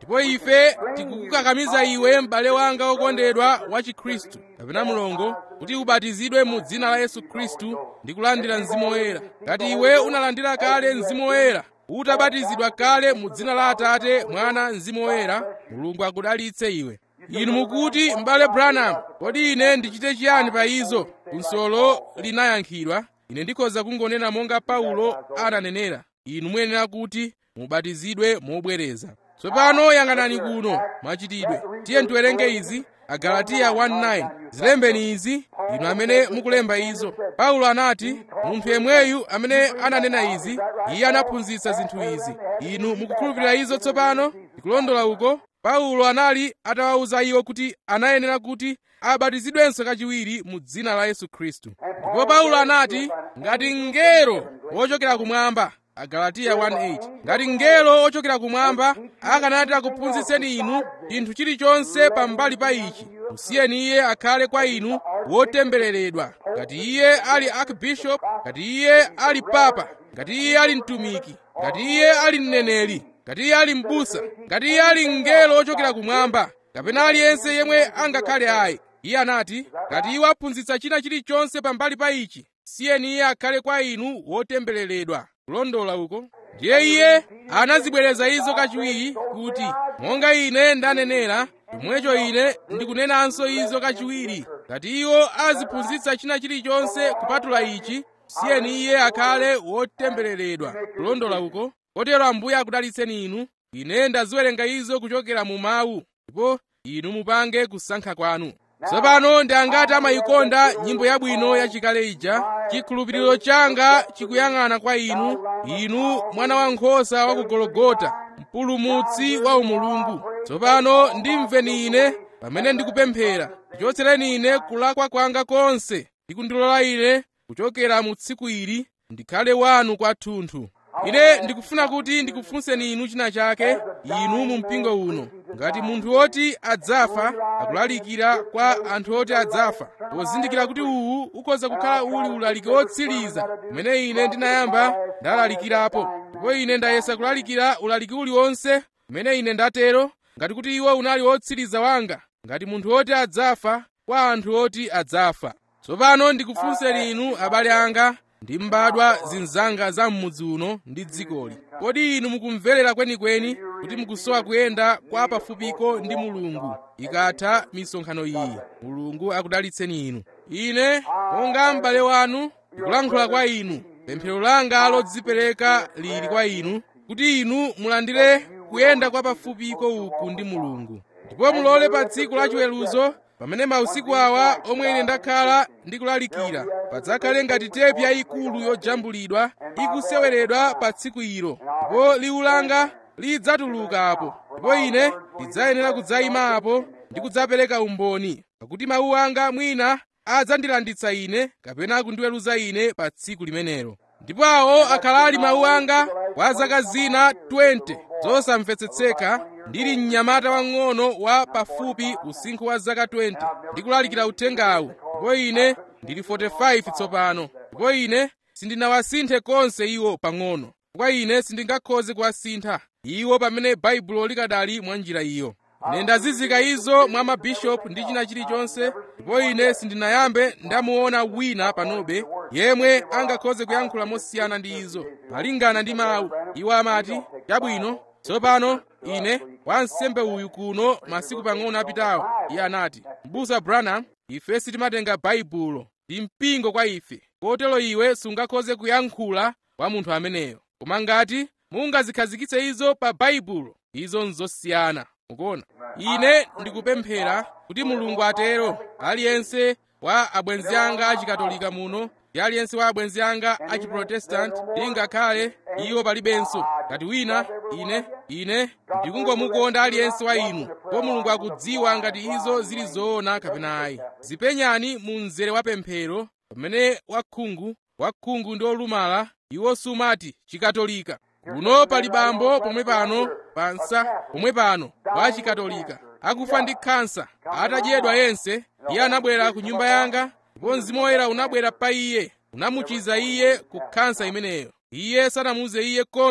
ndipo ife tikukukakamiza iwe m'bale wanga wokondedwa wa Chikhristu kapena mlongo kuti ubatizidwe mu dzina la Yesu Khristu ndi kulandira Mzimu Woyera. Ngati iwe unalandira kale Mzimu Woyera, utabatizidwa kale mu dzina la Atate, Mwana, Mzimu Woyera, Mulungu akudalitse iwe. Inu mukuti, m'bale Branham, kodi ine ndichite chiyani pa izo? Kunsolo linayankhidwa, ine ndikhoza kungonena monga Paulo ananenera. Inu muyenera kuti mubatizidwe mobwereza. Tsopano yang'anani kuno machitidwe. Tiye tiwerenge izi. Agalatiya one nine. Zilembeni izi, inu amene mukulemba izo. Paulo anati, munthu yemweyu amene ananena izi, iye anaphunzitsa zinthu izi. Inu mukukhulupirira izo tsopano? Ndikulondola uko. Paulo anali atawawuza iwo kuti anayenera kuti abatizidwenso kachiwiri mu dzina la Yesu Khristu. Ndipo Paulo anati, ngati mngelo wochokera kumwamba, Agalatiya one eight, ngati mngelo wochokera kumwamba akanati akuphunzitseni inu chinthu chilichonse pambali pa ichi, musiyeni iye akhale kwa inu wotembereredwa. Ngati iye ali archbishop, ngati iye ali papa, ngati iye ali mtumiki, ngati iye ali mneneri, ngati iye ali m'busa, ngati iye ali mngelo wochokera kumwamba, kapena aliyense yemwe angakhale ayi. Iye anati, ngati iwo aphunzitsa china chilichonse pambali pa ichi, siyeni iye akhale kwa inu wotembereredwa. Kulondola uko. Ndiye iye anazibwereza izo kachiwiri kuti, monga ine ndanenera, chomwecho ine ndikunenanso izo kachiwiri. Ngati iwo aziphunzitsa china chilichonse kupatula ichi, siyeni iye akhale wotembereredwa. Kulondola uko. Kotero Ambuye akudalitseni inu. Ine ndaziwerenga izo kuchokera mu mawu, ndipo inu mupange kusankha kwanu. Tsopano ndi angati amayikonda nyimbo yabwino yachikale ija, chikhulupiriro changa chikuyang'ana kwa inu, inu mwana wankhosa wa ku Gologota, mpulumutsi wa umulungu. Tsopano ndimveni ine pamene ndikupemphera, kuchotsereni ine kulakwa kwanga konse, ndikundilola ine kuchokera mu tsiku ili ndikhale wanu kwathunthu. Ine ndikufuna kuti ndikufunseni inu china chake, inu mu mpingo uno. Ngati munthu woti adzafa akulalikira kwa anthu oti adzafa, pozindikira kuti uwu ukhoza kukhala uli ulaliki wotsiriza umene ine ndinayamba ndalalikirapo, ndipo ine ndayesa kulalikira ulaliki uliwonse umene ine ndatero, ngati kuti iwo unali wotsiriza wanga, ngati munthu woti adzafa kwa anthu oti adzafa. Tsopano ndikufunseni inu abale anga ndi mbadwa zinzanga za m'mudzi uno ndi dzikoli, kodi inu mukumverera kwenikweni kuti mukusowa kuyenda kwa pafupiko ndi Mulungu ikatha misonkhano iyi? Mulungu akudalitseni inu. Ine monga m'bale wanu ndikulankhula kwa inu, pemphero langa lodzipereka lili kwa inu kuti inu mulandire kuyenda kwa pafupiko uku ndi Mulungu, ndipo mulole pa tsiku la chiweruzo, pamene mausiku awa omwe ine ndakhala ndikulalikira, padzakhale ngati tepi yayikulu yojambulidwa ikuseweredwa pa tsiku ilo, ndipo liwu langa lidzatuluka apo, ndipo ine ndidzayenera kudzayima apo ndi kudzapereka umboni, pakuti mawu anga mwina adzandilanditsa ine kapena kundiweruza ine pa tsiku limenelo. Ndipo awo akhala ali mawu anga kwa zaka zina twenty zosamvetsetseka, ndili mnyamata wang'ono wa pafupi usinkhu wa zaka twenty ndikulalikira uthengawu, ndipo ine ndili forty-five tsopano, ndipo ine sindinawasinthe konse iwo pang'ono, kwa ine sindingakhoze kuwasintha iwo pamene baibulo likadali mwa njira iyo. Ine ndazizika izo mwa mabishopu ndi china chilichonse, ndipo ine sindinayambe ndamuona wina panobe yemwe angakhoze kuyankhula mosiyana ndi izo malingana ndi mawu. Iwo amati, chabwino, tsopano ine wansembe uyu kuno masiku pang'ono apitawo, iye anati, m'busa Branham, ife sitimatenga baibulo ndi mpingo kwa ife, kotero iwe sungakhoze kuyankhula kwa munthu ameneyo. Koma ngati mungazikhazikitse izo pa baibulo, izo nzosiyana. Mukuona, ine ndikupemphera kuti Mulungu atero aliyense wa abwenzi anga achikatolika muno ndi aliyense wa abwenzi anga achiprotestanti, ingakhale iwo palibenso ngati wina, ine ine ndikungomukonda aliyense wa inu, ndipo Mulungu akudziwa ngati izo zili zoona kapena ayi. Zipenyani mu mzere wa pemphero pamene wakhungu wakhungu ndi olumala iwo sumati chikatolika. Kuno pali bambo pomwe pano pansa pomwe pano wa chikatolika akufa ndi khansa, atadyedwa yense. Iye anabwera ku nyumba yanga, ndipo Mzimu Woyera unabwera pa iye, unamuchiza iye ku khansa imeneyo. Iye sanamuze iye konse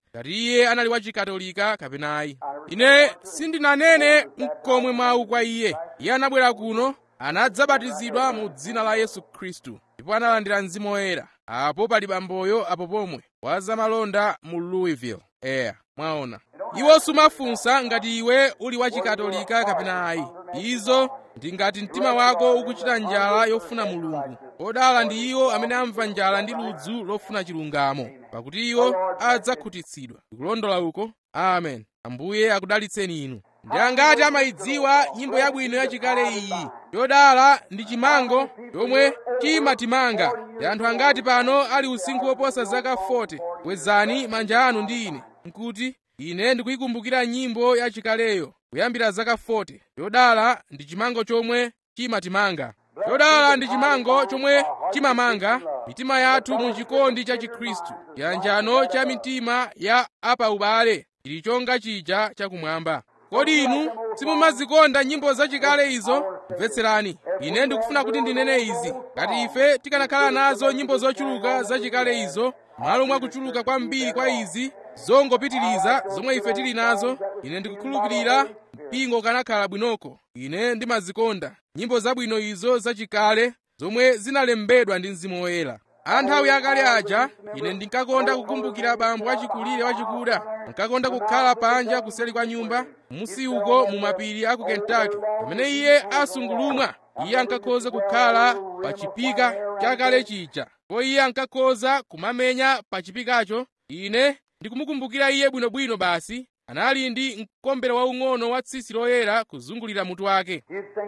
ngati iye anali wachikatolika kapena ayi. Ine sindinanene mkomwe mawu kwa iye. Iye anabwera kuno, anadzabatizidwa mu dzina la Yesu Khristu, ndipo analandira Mzimu Woyera. Apo pali bamboyo apo pomwe wa zamalonda mu Louisville. Eya, mwaona. Iwo sumafunsa ngati iwe uli wachikatolika kapena ayi. Izo ndi ngati mtima wako ukuchita njala yofuna Mulungu. Odala ndi iwo amene amva njala ndi ludzu lofuna chilungamo, pakuti iwo adzakhutitsidwa. Ndikulondola uko? Amen. Ambuye akudalitseni inu. Ndi angati amayidziwa nyimbo yabwino yachikale iyi, yodala ndi chimango chomwe chimatimanga? Ndi anthu angati pano ali usinkhu woposa zaka forty? Kwezani manja anu ndi ine nkuti ine ndikuyikumbukira nyimbo yachikaleyo kuyambira zaka forty. Yodala ndi chimango chomwe chimatimanga. Yodala ndi chimango chomwe chimamanga mitima yathu mu chikondi cha Chikhristu. Chiyanjano cha mitima ya apaubale chili chonga chija chakumwamba. Kodi inu simumazikonda nyimbo zachikale izo? Mvetserani, ine ndikufuna kuti ndinene izi. Ngati ife tikanakhala nazo nyimbo zochuluka zachikale izo, malo mwa kuchuluka kwambiri kwa izi zongopitiriza zomwe ife tili nazo, ine ndikukhulupirira mpingo kanakhala bwinoko. Ine ndimazikonda nyimbo zabwino izo zachikale zomwe zinalembedwa ndi Mzimu Woyera. Anthawi akale aja ine ndinkakonda kukumbukira bambo wachikulire wachikuda. Ndinkakonda kukhala panja kuseri kwa nyumba musi uko mu mapiri a ku Kentucky. Pamene iye asungulumwa, iye ankakhoza kukhala pa chipika chakale chija, ndipo iye ankakhoza kumamenya pa chipikacho. Ine ndikumukumbukira iye bwinobwino basi. Anali ndi mkombero waung'ono wa tsitsi loyera kuzungulira mutu wake.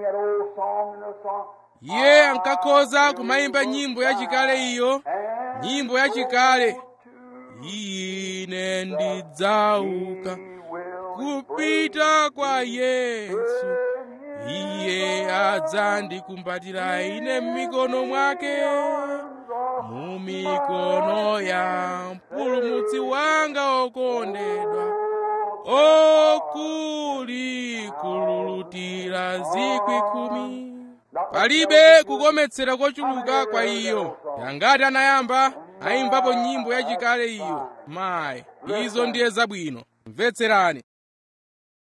Iye ankakhoza kumayimba nyimbo yachikale iyo, nyimbo yachikale. Ine ndidzauka kupita kwa Yesu, iye adzandikumbatira ine m'mikono mwake, mu mikono ya mpulumutsi wanga okondedwa, okuli kululutira zikwi khumi. Palibe kukometsera kochuluka kwa iyo. Ngati anayamba ayimbapo nyimbo yachikale iyo, mayi, izo ndiye zabwino. Mvetserani,